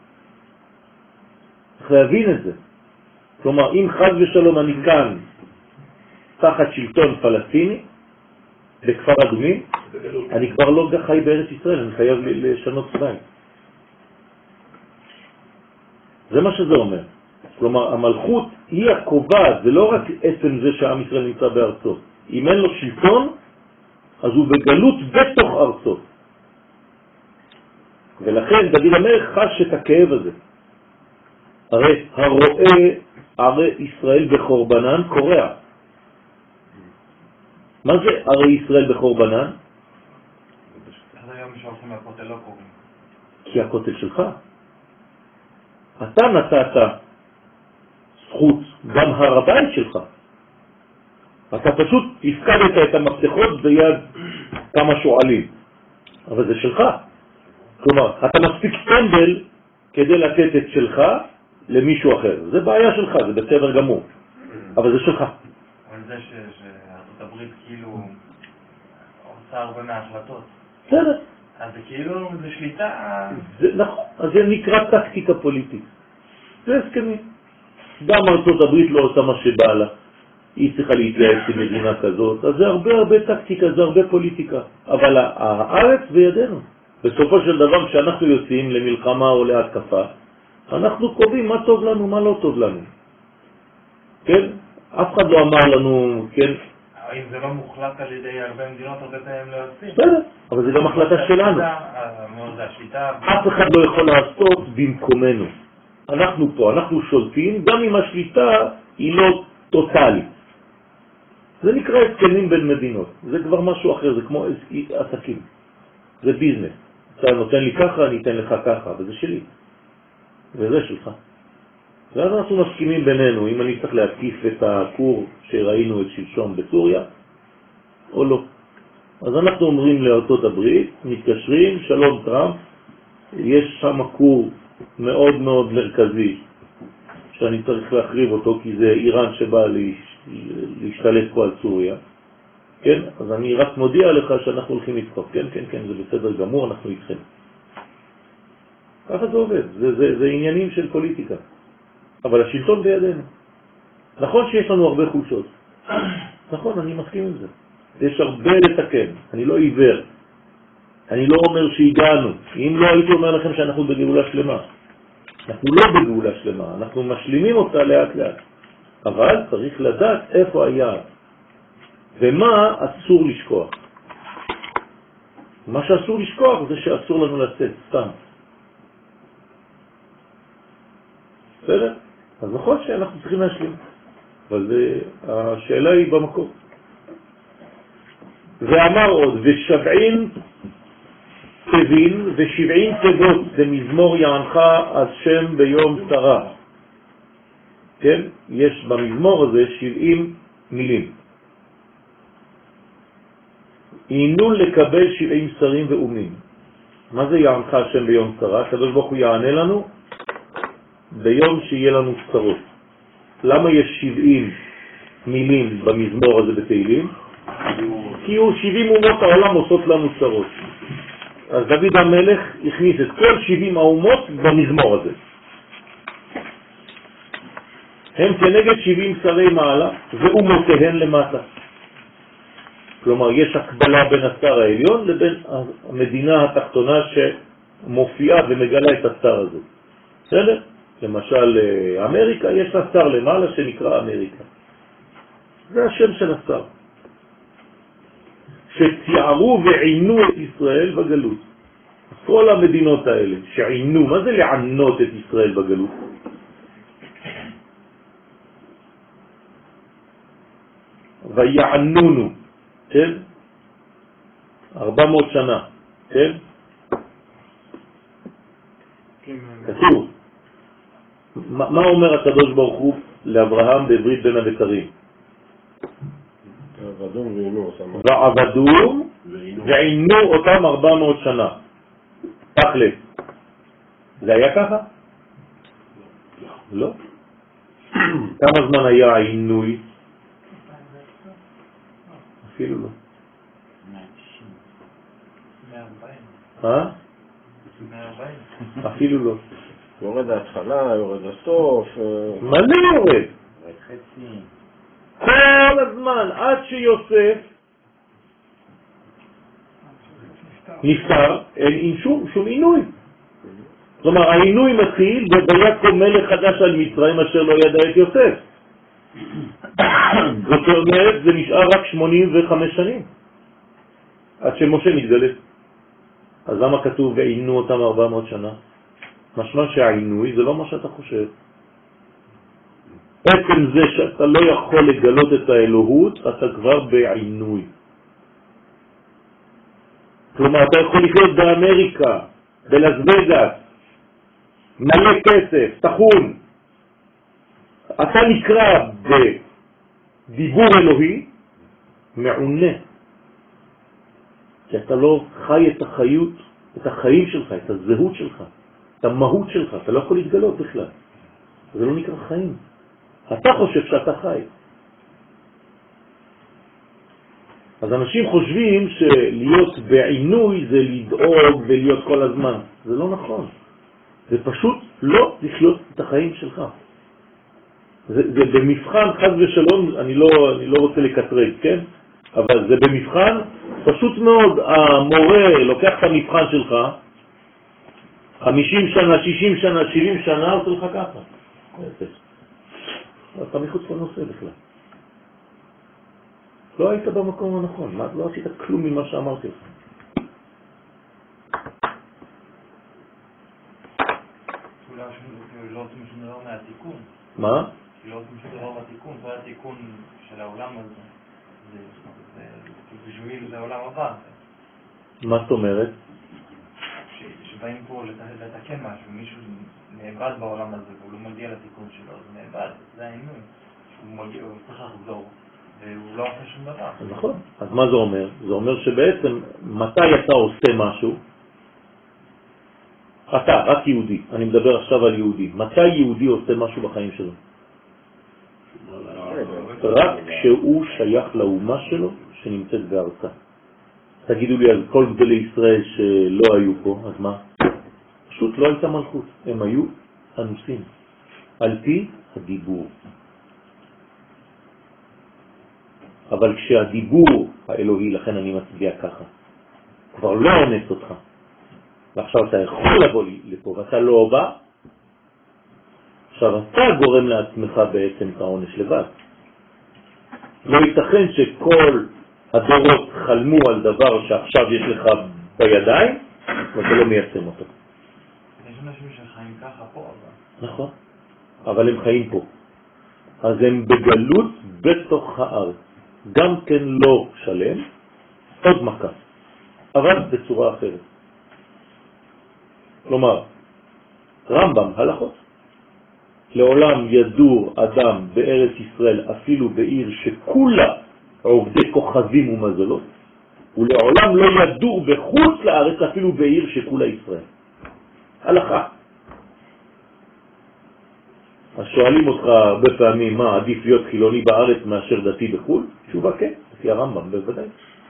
צריך להבין את זה. כלומר, אם חס ושלום אני כאן תחת שלטון פלסטיני, בכפר אדומים, אני כבר לא חי בארץ ישראל, אני חייב לשנות צבעים. זה מה שזה אומר. כלומר, המלכות היא הקובעת, זה לא רק עצם זה שהעם ישראל נמצא בארצו. אם אין לו שלטון, אז הוא בגלות בתוך ארצו. ולכן דוד המלך חש את הכאב הזה. הרי הרואה ערי ישראל בחורבנן קורע. מה זה ערי ישראל בחורבנן? אז היום שהולכים לכותל לא קוראים. כי הכותל שלך. אתה נתת זכות, גם הר הבית שלך. אתה פשוט הפקדת את המפתחות ביד כמה שואלים. אבל זה שלך. כלומר, אתה מספיק טמבל כדי לתת את שלך למישהו אחר. זה בעיה שלך, זה בסדר גמור. אבל זה שלך. אבל זה שארצות הברית כאילו עושה הרבה מההחלטות. בסדר. אז זה כאילו, זה שליטה... זה, נכון, אז זה נקרא טקטיקה פוליטית. זה הסכמים. גם ארצות הברית לא עושה מה שבא לה. היא צריכה להתייעץ עם מדינה כזאת. אז זה הרבה הרבה טקטיקה, זה הרבה פוליטיקה. אבל הארץ בידינו. בסופו של דבר, כשאנחנו יוצאים למלחמה או להתקפה, אנחנו קובעים מה טוב לנו, מה לא טוב לנו. כן? אף אחד לא אמר לנו, כן? אם זה לא מוחלט על ידי הרבה מדינות, הרבה פעמים לא יוצאים. בסדר, אבל זה גם החלטה שלנו. זה השליטה... אף אחד לא יכול לעשות במקומנו. אנחנו פה, אנחנו שולטים, גם אם השליטה היא לא טוטלית. זה נקרא הסכמים בין מדינות. זה כבר משהו אחר, זה כמו עסקים. זה ביזנס. אתה נותן לי ככה, אני אתן לך ככה, וזה שלי. וזה שלך. ואז אנחנו מסכימים בינינו, אם אני צריך להקיף את הכור שראינו את שלשום בסוריה, או לא. אז אנחנו אומרים לארצות הברית, מתקשרים, שלום טראמפ, יש שם כור מאוד מאוד מרכזי, שאני צריך להחריב אותו, כי זה איראן שבא להשתלט פה על סוריה. כן? אז אני רק מודיע לך שאנחנו הולכים לתקוף. כן, כן, כן, זה בסדר גמור, אנחנו איתכם. ככה זה עובד. זה, זה, זה עניינים של פוליטיקה. אבל השלטון בידינו. נכון שיש לנו הרבה חולשות. נכון, אני מסכים עם זה. יש הרבה לתקן. אני לא עיוור. אני לא אומר שהגענו. אם לא, הייתי אומר לכם שאנחנו בגאולה שלמה. אנחנו לא בגאולה שלמה. אנחנו משלימים אותה לאט לאט. אבל צריך לדעת איפה היעד. ומה אסור לשכוח? מה שאסור לשכוח זה שאסור לנו לצאת סתם. בסדר? אז נכון שאנחנו צריכים להשלים, אבל זה, השאלה היא במקום. ואמר עוד, ושבעים תבין ושבעים תבות במזמור יענך אז שם ביום צרה. כן? יש במזמור הזה שבעים מילים. עינו לקבל שבעים שרים ואומים. מה זה יענך השם ביום צרה? הקדוש ברוך הוא יענה לנו ביום שיהיה לנו צרות. למה יש שבעים מילים במזמור הזה בתהילים? כי הוא שבעים אומות העולם עושות לנו צרות. אז דוד המלך הכניס את כל שבעים האומות במזמור הזה. הם כנגד שבעים שרי מעלה ואומותיהן למטה. כלומר, יש הקבלה בין השר העליון לבין המדינה התחתונה שמופיעה ומגלה את השר הזה. בסדר? למשל, אמריקה, יש לה שר למעלה שנקרא אמריקה. זה השם של השר. שתיארו ועינו את ישראל בגלות. כל המדינות האלה שעינו, מה זה לענות את ישראל בגלות? ויענונו, כן? ארבע מאות שנה, כן? כתוב. מה, מה אומר הקדוש ברוך הוא לאברהם בברית בין הבתרים? ועבדום ועינו אותם. ועבדום ועינו אותם ארבע מאות שנה. תכל'ס. זה היה ככה? לא. כמה זמן היה העינוי? אפילו לא. מאה וארבעים. אה? מאה וארבעים. אפילו לא. יורד ההתחלה, יורד הסוף. מה זה יורד? חצי. כל הזמן, עד שיוסף נפטר, אין שום, שום עינוי. כלומר, העינוי מתחיל בויקום מלך חדש על מצרים אשר לא ידע את יוסף. זאת אומרת, זה נשאר רק שמונים וחמש שנים, עד שמשה מתגלה. אז למה כתוב ועינו אותם ארבע מאות שנה? משמע שהעינוי זה לא מה שאתה חושב. בעצם זה שאתה לא יכול לגלות את האלוהות, אתה כבר בעינוי. כלומר, אתה יכול לחיות באמריקה, בלאס וגאס, מלא כסף, תחון. אתה נקרא בדיבור אלוהי מעונה. כי אתה לא חי את החיות, את החיים שלך, את הזהות שלך, את המהות שלך. אתה לא יכול להתגלות בכלל. זה לא נקרא חיים. אתה חושב שאתה חי. אז אנשים חושבים שלהיות בעינוי זה לדאוג ולהיות כל הזמן. זה לא נכון. זה פשוט לא לחיות את החיים שלך. זה, זה במבחן חד ושלום, אני לא, אני לא רוצה לקטרג, כן? אבל זה במבחן פשוט מאוד. המורה לוקח את המבחן שלך, חמישים שנה, שישים שנה, שבעים שנה, עושה לך ככה. אתה מחוץ לנושא בכלל. לא היית במקום הנכון, לא עשית כלום ממה שאמרתי לך. לא עושים שום דבר מהתיקון. מה? לא עושים שום דבר מהתיקון, זה התיקון של העולם הזה. זה בשביל זה העולם הבא. מה זאת אומרת? שבאים פה לתקן משהו, מישהו נאבד בעולם הזה והוא לא מגיע לתיקון שלו, זה נאבד, זה העינוי. הוא מגיע, הוא צריך לחזור, והוא לא עושה שום דבר. נכון. אז מה זה אומר? זה אומר שבעצם מתי אתה עושה משהו? אתה, רק יהודי, אני מדבר עכשיו על יהודי. מתי יהודי עושה משהו בחיים שלו? רק כשהוא שייך לאומה שלו שנמצאת בארצה. תגידו לי, אז כל גדולי ישראל שלא היו פה, אז מה? פשוט לא הייתה מלכות, הם היו אנוסים, על פי הדיבור. אבל כשהדיבור האלוהי, לכן אני מצביע ככה, כבר לא אונס אותך, ועכשיו אתה יכול לבוא לפה ואתה לא בא, עכשיו אתה גורם לעצמך בעצם את העונש לבד. לא ייתכן שכל הדורות חלמו על דבר שעכשיו יש לך בידיים, ואתה לא מיישם אותו. יש אנשים שחיים ככה פה, אבל... נכון, אבל הם חיים פה. אז הם בגלות בתוך הארץ. גם כן לא שלם, עוד מכה, אבל בצורה אחרת. כלומר, רמב"ם, הלכות. לעולם ידור אדם בארץ ישראל, אפילו בעיר שכולה עובדי כוכבים ומזלות, ולעולם לא ידור בחוץ לארץ אפילו בעיר שכולה ישראל. הלכה. אז שואלים אותך הרבה פעמים מה עדיף להיות חילוני בארץ מאשר דתי בחו"ל? תשובה כן, לפי הרמב"ם בוודאי.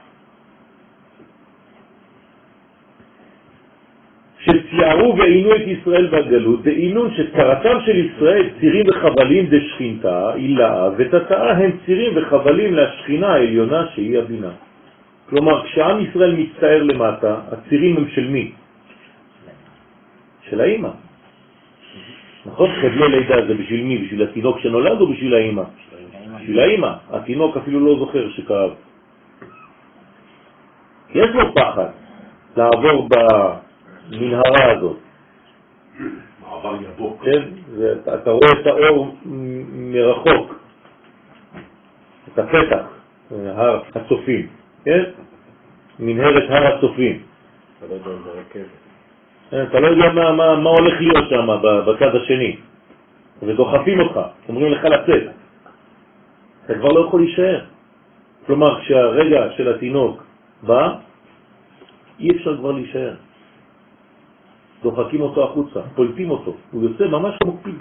שציירו ועינו את ישראל בגלות, דעינון שצרתם של ישראל צירים וחבלים דשכינתה, אילה ותתאה הם צירים וחבלים להשכינה העליונה שהיא הבינה. כלומר, כשעם ישראל מצטער למטה, הצירים הם של מי? של האמא. נכון? חבלי לידה זה בשביל מי? בשביל התינוק שנולד או בשביל האמא? בשביל האמא. התינוק אפילו לא זוכר שכאב. יש לו פחד לעבור במנהרה הזאת. מעבר יבוק. כן? אתה רואה את האור מרחוק. את הפתח, הר הצופים. כן? מנהרת הר הצופים. אתה לא יודע אם זה רכבת. אתה לא יודע מה, מה, מה הולך להיות שם בצד השני, ודוחפים אותך, אומרים לך לצאת. אתה כבר לא יכול להישאר. כלומר, כשהרגע של התינוק בא, אי אפשר כבר להישאר. דוחקים אותו החוצה, פולטים אותו, הוא יוצא ממש כמו פיל.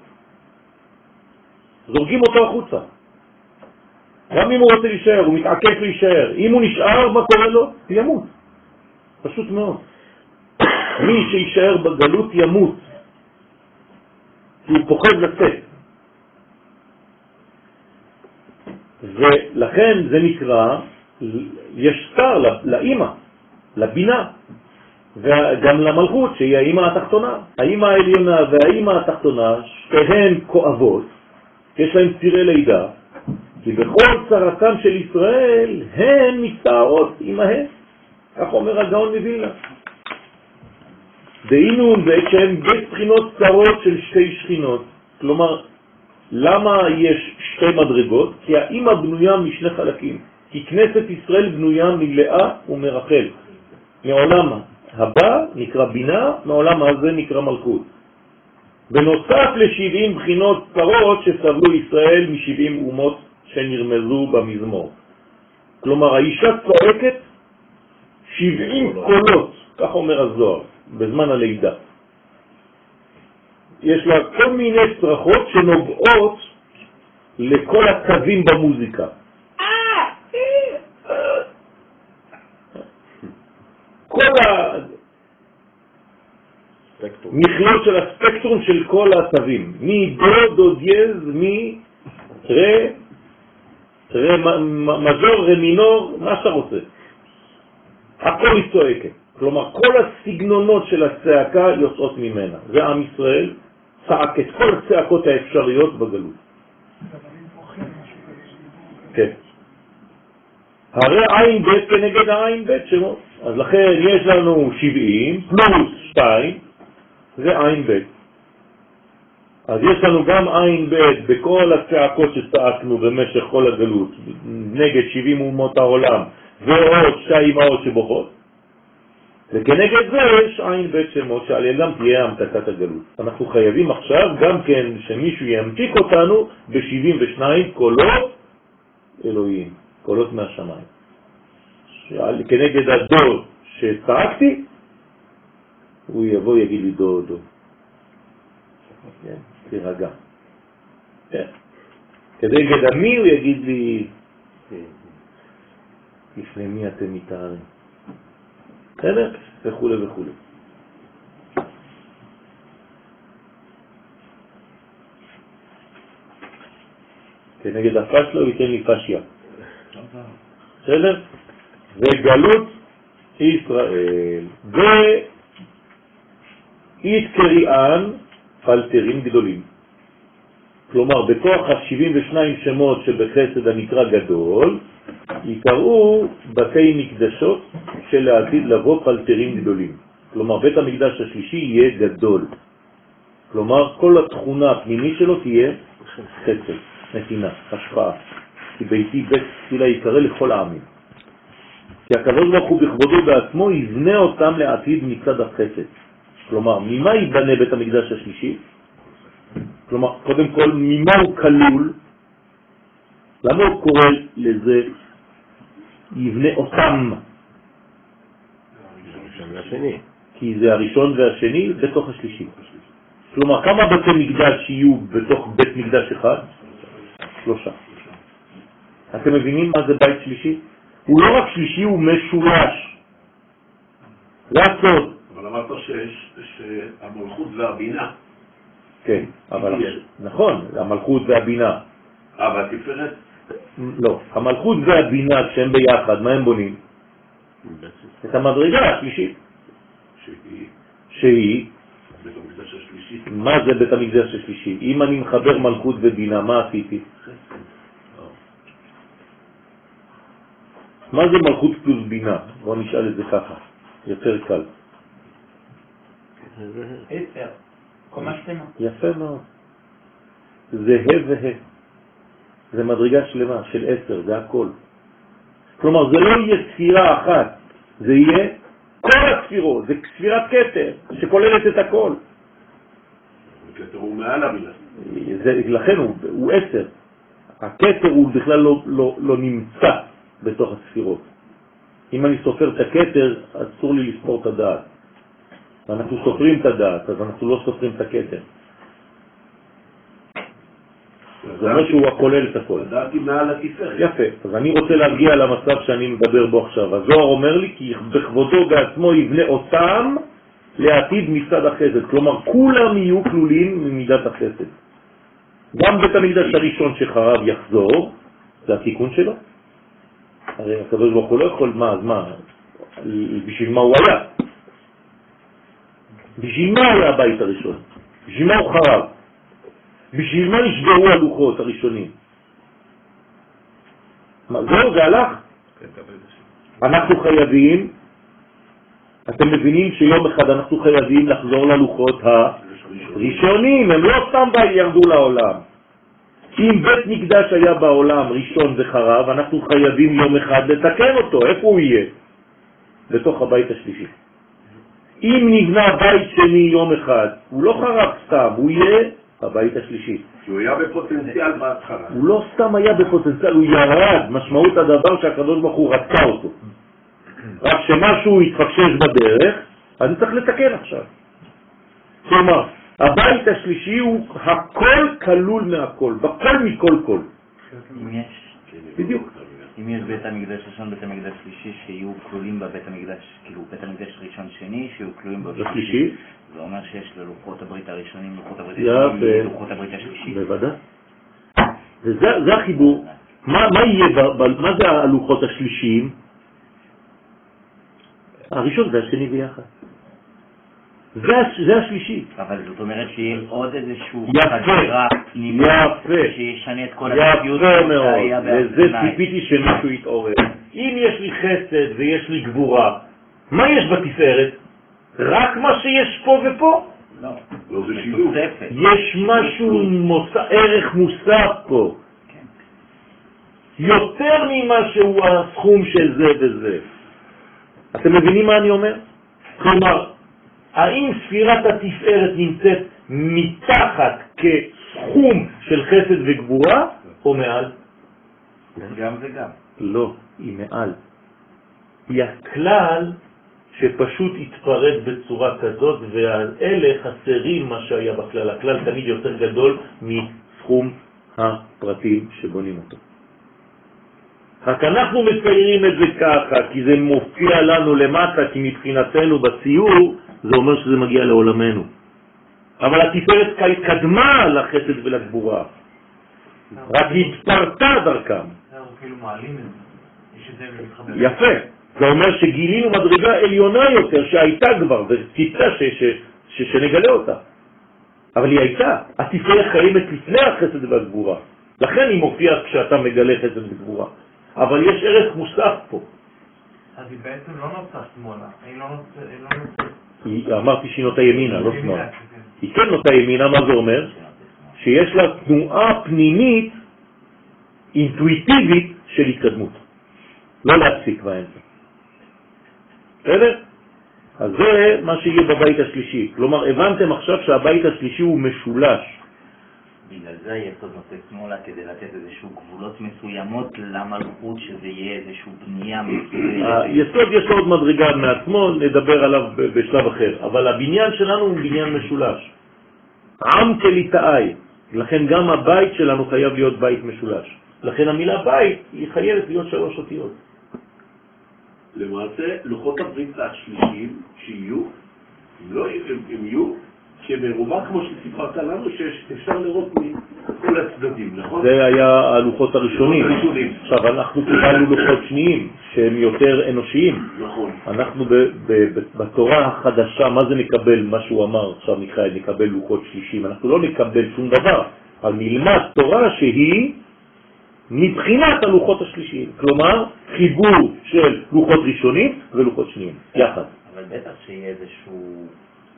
זורקים אותו החוצה. גם אם הוא רוצה להישאר, הוא מתעקש להישאר. אם הוא נשאר, מה קורה לו? הוא ימות. פשוט מאוד. מי שישאר בגלות ימות, כי הוא פוחד לצאת. ולכן זה נקרא, יש סתר לאמא, לבינה. וגם למלכות שהיא האמא התחתונה. האמא העליונה והאמא התחתונה שתיהן כואבות, יש להן צירי לידה, כי בכל צרתם של ישראל הן מצטערות עמהן. כך אומר הגאון מווילנה. דהינון בעת שהן בית בחינות צרות של שתי שכינות. כלומר, למה יש שתי מדרגות? כי האמא בנויה משני חלקים. כי כנסת ישראל בנויה מלאה ומרחל. מעולם הבא נקרא בינה, מעולם הזה נקרא מלכות. בנוסף ל-שבעים בחינות צרות שסבלו ישראל מ-שבעים אומות שנרמזו במזמור. כלומר, האישה צועקת שבעים קולות, כך אומר הזוהר, בזמן הלידה. יש לה כל מיני צרכות שנוגעות לכל הצבים במוזיקה. כל המכלול של הספקטרום של כל הצבים, מדו, דו דיאז, מי, רה, רה מז'ור, רה מינור, מה שאתה רוצה. הכל היא צועקת. כלומר, כל הסגנונות של הצעקה יוצאות ממנה. זה עם ישראל צעק את כל הצעקות האפשריות בגלות. כן. הרי עין ב' כנגד העין ב' שמות. אז לכן יש לנו שבעים פלוס שתיים, זה עין ב'. אז יש לנו גם עין ב' בכל הצעקות שצעקנו במשך כל הגלות, נגד שבעים אומות העולם, ועוד שתי אמהות שבוכות. וכנגד זה יש עין ב' שמות שעל ידם תהיה המתקת הגלות. אנחנו חייבים עכשיו גם כן שמישהו ימתיק אותנו ב-שבעים ושתיים קולות אלוהים, קולות מהשמיים. כנגד הדוד שצעקתי, הוא יבוא יגיד לי דו דו. כן, תירגע. כן. כנגד המי הוא יגיד לי, לפני מי אתם מתארים. בסדר? וכו' וכו'. כנגד הפשלה הוא ייתן לי פשיה. בסדר? וגלות ישראל ואית קריאן פלטרים גדולים. כלומר, בתוך ה-שבעים ושתיים שמות שבחסד הנקרא גדול, יקראו בתי מקדשות של העתיד לבוא פלטרים גדולים. כלומר, בית המקדש השלישי יהיה גדול. כלומר, כל התכונה הפנימית שלו תהיה חסד, נתינה, השפעה. כי ביתי בית תפילה יקרא לכל העמים. כי הקדוש ברוך הוא בכבודו בעצמו יבנה אותם לעתיד מצד החסד. כלומר, ממה ייבנה בית המקדש השלישי? כלומר, קודם כל, ממה הוא כלול? למה הוא קורא לזה יבנה אותם? כי זה הראשון והשני בתוך השלישי. כלומר, כמה בתי מקדש יהיו בתוך בית מקדש אחד? שלושה. אתם מבינים מה זה בית שלישי? הוא לא רק שלישי, הוא משולש. זה הסוד. אבל אמרת שהמלכות והבינה. כן, אבל נכון, המלכות והבינה. אבל תפארת? לא, המלכות והבינה כשהם ביחד, מה הם בונים? את המדרגה השלישית. שהיא? שהיא? בית המקדש השלישי. מה זה בית המקדש השלישי? אם אני מחבר מלכות ובינה, מה עשיתי? מה זה מלכות פלוס בינה? בואו נשאל את זה ככה, יותר קל. עשר, קומה שלמה. יפה מאוד. זה ה' וה'. זה מדרגה שלמה של עשר, זה הכל. כלומר, זה לא יהיה ספירה אחת, זה יהיה כל הספירות, זה ספירת כתר שכוללת את הכל. הכתר הוא מעל הבינה. זה, לכן הוא, הוא עשר. הכתר הוא בכלל לא, לא, לא נמצא בתוך הספירות. אם אני סופר את הכתר, אסור לי לספור את הדעת. אנחנו סופרים את הדעת, אז אנחנו לא סופרים את הכתר. זה אומר שהוא הכולל את הכל. הדעת היא מעל התפארת. יפה, אז אני רוצה להגיע למצב שאני מדבר בו עכשיו. הזוהר אומר לי כי בכבודו בעצמו יבנה אותם לעתיד מצד החסד. כלומר, כולם יהיו כלולים ממידת החסד. גם בית המקדש הראשון שחרב יחזור, זה התיקון שלו. הרי הקדוש ברוך הוא לא יכול, מה, אז מה, בשביל מה הוא היה? בשביל מה היה הבית הראשון? בשביל מה הוא חרב? בשביל מה נשברו הלוחות הראשונים? מה, זהו, זה הלך? אנחנו חייבים, אתם מבינים שיום אחד אנחנו חייבים לחזור ללוחות הראשונים, הם לא סתם ירדו לעולם. אם בית מקדש היה בעולם ראשון וחרב, אנחנו חייבים יום אחד לתקן אותו. איפה הוא יהיה? בתוך הבית השלישי. אם נבנה בית שני יום אחד, הוא לא חרב סתם, הוא יהיה הבית השלישי. הוא היה בפוטנציאל בהתחלה. הוא לא סתם היה בפוטנציאל, הוא ירד. משמעות הדבר שהקדוש ברוך הוא רצה אותו. רק שמשהו יתפקשש בדרך, אני צריך לתקן עכשיו. כלומר, הבית השלישי הוא הכל כלול מהכל, בכל מכל כל. אם יש, בדיוק. אם יש בית המקדש ראשון, בית המקדש שלישי, שיהיו כלולים בבית המקדש, כאילו בית המקדש ראשון שני, שיהיו כלולים בשלישי, זה אומר שיש ללוחות הברית הראשונים, לוחות הברית השני, לוחות הברית השלישי. בוודאי. זה החיבור. מה יהיה, מה זה הלוחות השלישיים? הראשון זה השני ביחד. זה השלישי. אבל זאת אומרת שיהיה עוד איזשהו חדירה פנימית שישנה את כל המציאות שהיה בהר סיני. וזה ציפיתי שמישהו יתעורר. אם יש לי חסד ויש לי גבורה, מה יש בתפארת? רק מה שיש פה ופה? לא. לא, זה שילוב. יש משהו, ערך מוסף פה. יותר ממה שהוא הסכום של זה וזה. אתם מבינים מה אני אומר? כלומר, האם ספירת התפארת נמצאת מתחת כסכום של חסד וגבורה או מעל? גם וגם. לא, היא מעל. היא הכלל שפשוט התפרט בצורה כזאת, והאלה חסרים מה שהיה בכלל. הכלל תמיד יותר גדול מסכום הפרטים שבונים אותו. רק אנחנו מציירים את זה ככה, כי זה מופיע לנו למטה, כי מבחינתנו בציור זה אומר שזה מגיע לעולמנו. אבל התפארת קדמה לחסד ולגבורה. רק התפרטה דרכם. אנחנו כאילו מעלים את זה. יש את זה ומתחבר. יפה. זה אומר שגילינו מדרגה עליונה יותר שהייתה כבר, וציטה שנגלה אותה. אבל היא הייתה. התפארת קיימת לפני החסד והגבורה. לכן היא מופיעה כשאתה מגלה חסד וגבורה. אבל יש ערך מוסף פה. אז היא בעצם לא נוצאה שמאלה. היא לא נוצאה... היא, אמרתי שהיא נוטה ימינה, לא שמאלה. היא כן נוטה ימינה, מה זה אומר? שיש לה תנועה פנימית, אינטואיטיבית של התקדמות. לא להפסיק באמצע. בסדר? אז זה מה שיהיה בבית השלישי. כלומר, הבנתם עכשיו שהבית השלישי הוא משולש. בגלל זה היסוד נושא שמאלה כדי לתת איזשהו גבולות מסוימות למלכות, שזה יהיה איזשהו בנייה מסוימת. היסוד יש עוד מדרגה מעצמו, נדבר עליו בשלב אחר, אבל הבניין שלנו הוא בניין משולש. עם כליטאי, לכן גם הבית שלנו חייב להיות בית משולש. לכן המילה בית היא חייבת להיות שלוש אותיות. למעשה, לוחות הברית השלישיים שיהיו, לא הם יהיו, כמרובה כמו שסיפרת לנו, שאפשר לראות מכל הצדדים, נכון? זה היה הלוחות הראשונים. עכשיו אנחנו קיבלנו לוחות שניים שהם יותר אנושיים. נכון. אנחנו בתורה החדשה, מה זה נקבל, מה שהוא אמר עכשיו מיכאל, נקבל לוחות שלישים. אנחנו לא נקבל שום דבר, אבל נלמד תורה שהיא מבחינת הלוחות השלישיים. כלומר, חיבור של לוחות ראשונים ולוחות שניים, יחד. אבל בטח שיהיה איזשהו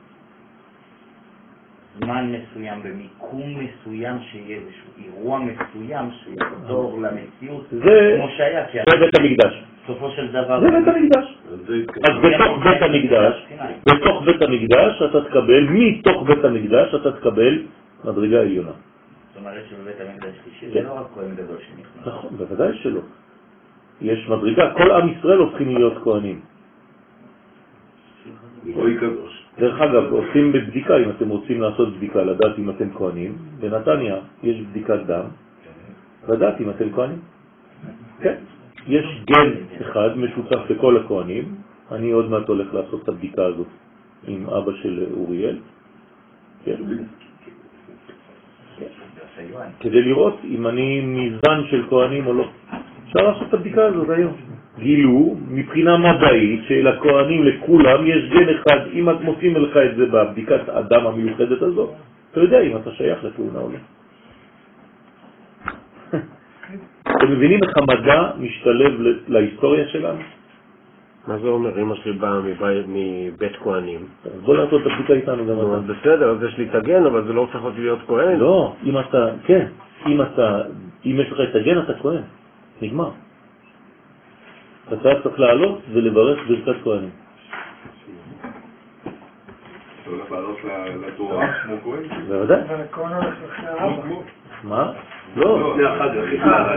זמן מסוים, במיקום מסוים, שיהיה איזשהו אירוע מסוים שיחזור למציאות, כמו שהיה. זה בית המקדש. בסופו של דבר... זה בית המקדש. אז בתוך בית המקדש, בתוך בית המקדש אתה תקבל, מתוך בית המקדש אתה תקבל מדרגה עליונה. זאת אומרת שבבית המקדש שלישי זה לא רק כהן גדול שנכנס. נכון, בוודאי שלא. יש מדרגה, כל עם ישראל הופכים להיות כהנים. גוי קדוש. דרך אגב, עושים בבדיקה, אם אתם רוצים לעשות בדיקה, לדעת אם אתם כהנים, בנתניה יש בדיקת דם, לדעת אם אתם כהנים. כן. יש גן אחד משותף לכל הכהנים, אני עוד מעט הולך לעשות את הבדיקה הזאת עם אבא של אוריאל. כן. כדי לראות אם אני מזן של כהנים או לא. אפשר לעשות את הבדיקה הזאת היום. גילו מבחינה מדעית שלכהנים לכולם יש גן אחד. אם את מוצאים לך את זה בבדיקת האדם המיוחדת הזאת, אתה יודע אם אתה שייך לכהונה או לא. אתם מבינים איך המדע משתלב להיסטוריה שלנו? מה זה אומר? אמא שלי באה מבית כהנים. בוא לעשות את הבדיקה איתנו גם אתה. בסדר, אז יש לי את הגן, אבל זה לא הופך אותי להיות כהן. לא, אם אתה, כן, אם אתה, אם יש לך את הגן אתה כהן. נגמר. אתה צריך לעלות ולברך ברכת כהנים. אתה הולך לעלות לתורה כמו כהן? בוודאי. אבל הכהן הולך אחרי האבא. מה? לא. זה אחד, זה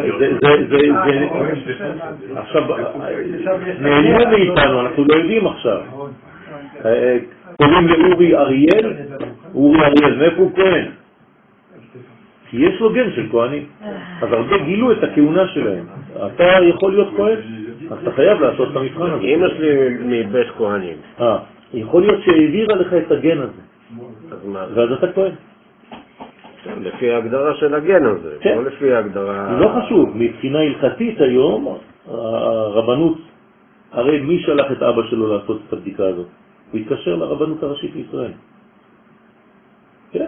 עכשיו, נעלמו מאיתנו, אנחנו לא יודעים עכשיו. קוראים לאורי אריאל, אורי אריאל, מאיפה הוא כהן? כי יש לו גן של כהנים. אז הרבה גילו את הכהונה שלהם. אתה יכול להיות כהן? אז אתה חייב לעשות את המבחן הזה. אמא שלי מבית כהנים. אה, יכול להיות שהעבירה לך את הגן הזה. ואז אתה כהן. לפי ההגדרה של הגן הזה, כן. לא לפי ההגדרה... לא חשוב, מבחינה הלכתית היום, הרבנות, הרי מי שלח את אבא שלו לעשות את הבדיקה הזאת? הוא התקשר לרבנות הראשית לישראל. כן.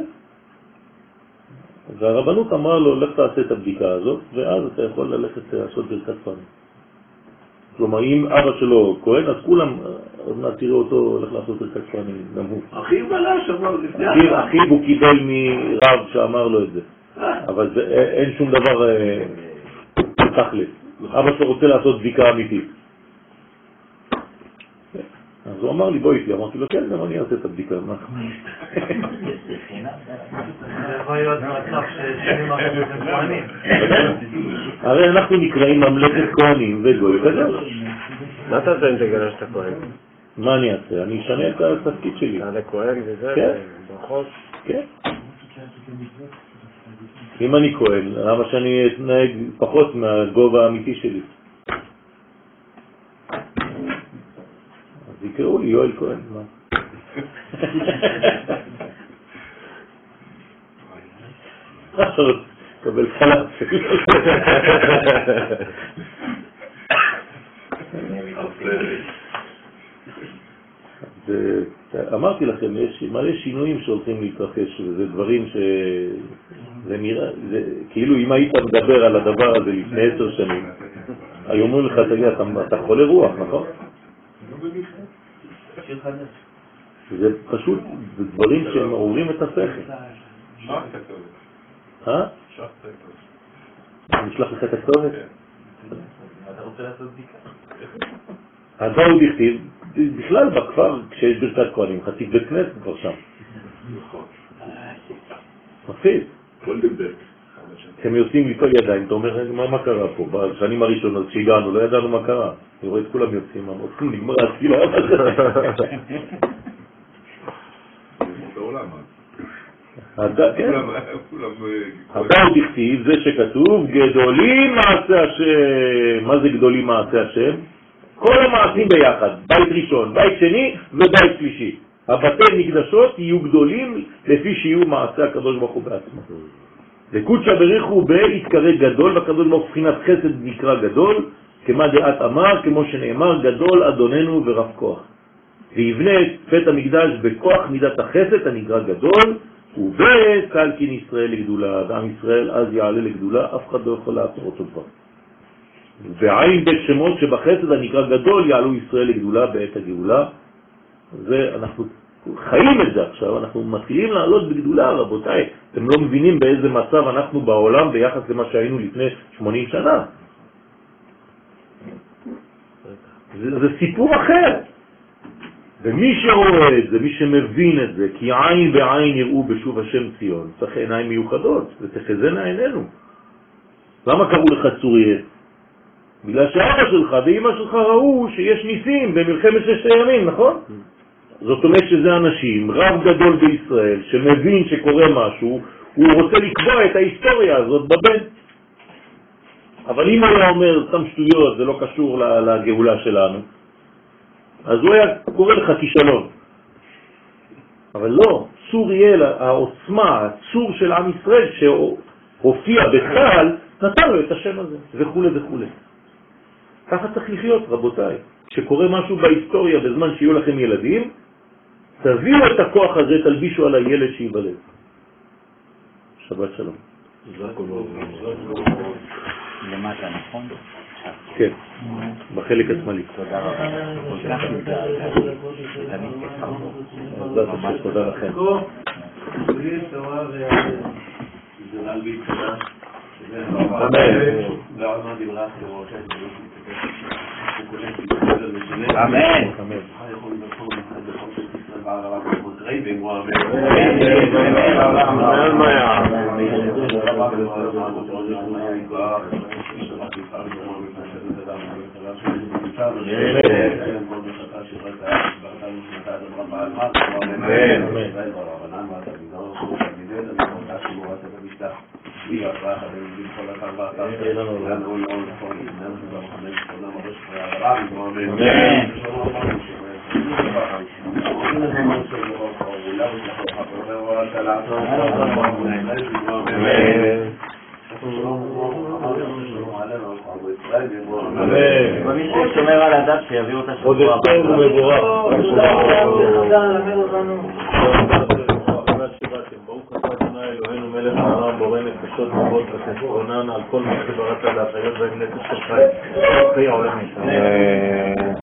והרבנות אמרה לו, לך תעשה את הבדיקה הזאת, ואז אתה יכול ללכת לעשות ברכת כהנים. כלומר, אם אבא שלו כהן, אז כולם, אז תראה אותו, הולך לעשות ברכת כהנים, גם הוא. אחיו בלש, אמר לפני אחיו, אחיו הוא קיבל מרב שאמר לו את זה. אבל זה, אין שום דבר תכלס. אבא שלו רוצה לעשות בדיקה אמיתית. אז הוא אמר לי, בוא איתי. אמרתי לו, כן, גם אני אעשה את הבדיקה. מה? זה יכול להיות מצב ששנים אחרי כהנים. הרי אנחנו נקראים ממלכת כהנים וגוי קדוש. מה אתה עושה אם תגלה שאתה כהן? מה אני אעשה? אני אשנה את התפקיד שלי. תעלה כהן וזה, כן. ברכות? כן. אם אני כהן, למה שאני אתנהג פחות מהגובה האמיתי שלי? אז יקראו לי יואל כהן. מה? עכשיו קבל חלב. אמרתי לכם, יש מלא שינויים שהולכים להתרחש, וזה דברים שזה נראה, כאילו אם היית מדבר על הדבר הזה לפני עשר שנים, היום אומרים לך, תגיד, אתה חולה רוח, נכון? זה פשוט דברים שהם מעוררים את השכל. אה? אני אשלח לך את הכתובת? אתה רוצה לעשות בדיקה? אז הוא דכתיב, בכלל בכפר כשיש ברכת כהנים, חצי בית כנסת כבר שם. מפחיד. הם יוצאים ליטול ידיים, אתה אומר, מה קרה פה? בשנים הראשונות שהגענו, לא ידענו מה קרה. אני רואה את כולם יוצאים, אמרו, נגמר התפילה. אתה הוא דכתיב, זה שכתוב, גדולים מעשה השם. מה זה גדולים מעשה השם? כל המעשים ביחד, בית ראשון, בית שני ובית שלישי. הבתי מקדשות יהיו גדולים לפי שיהיו מעשה הקדוש ברוך הוא בעצמו. וקודשא בריך הוא בהתקרא גדול, והקדוש ברוך הוא בחינת חסד נקרא גדול, כמה דעת אמר, כמו שנאמר, גדול אדוננו ורב כוח. ויבנה את בית המקדש בכוח מידת החסד הנקרא גדול, ובקל כין ישראל לגדולה, ועם ישראל אז יעלה לגדולה, אף אחד לא יכול לעצור אותו כבר. ועין בית שמות שבחסד הנקרא גדול יעלו ישראל לגדולה בעת הגאולה. זה אנחנו חיים את זה עכשיו, אנחנו מתחילים לעלות בגדולה, רבותיי. אתם לא מבינים באיזה מצב אנחנו בעולם ביחס למה שהיינו לפני שמונים שנה. זה, זה סיפור אחר. ומי שרואה את זה, מי שמבין את זה, כי עין בעין יראו בשוב השם ציון, צריך עיניים מיוחדות, ותחזנה עינינו. למה קראו לך צוריה? בגלל שאבא שלך ואמא שלך ראו שיש ניסים במלחמת ששת הימים, נכון? זאת אומרת שזה אנשים, רב גדול בישראל, שמבין שקורה משהו, הוא רוצה לקבוע את ההיסטוריה הזאת בבן. אבל אם הוא אומר, סתם שטויות, זה לא קשור לגאולה שלנו, אז הוא היה קורא לך כישלון. אבל לא, צור יהיה העוצמה, הצור של עם ישראל שהופיע בצהל, נתן לו את השם הזה, וכו' וכו'. ככה צריך לחיות, רבותיי. כשקורה משהו בהיסטוריה בזמן שיהיו לכם ילדים, תביאו את הכוח הזה, תלבישו על הילד שיוולד. שבת שלום. למטה, נכון? כן, בחלק השמאלי. תודה רבה. כל כך נפלא. תמיד כיף. תודה לכם. אמן. ומי ששומר על הדת שיביא אותה עוד טוב ומבורך. ברוך אתה אדוני אלוהינו מלך העולם בורא נפשות רבות וחסרונן על כל מה שבראת להחיות בהם נפש של חי.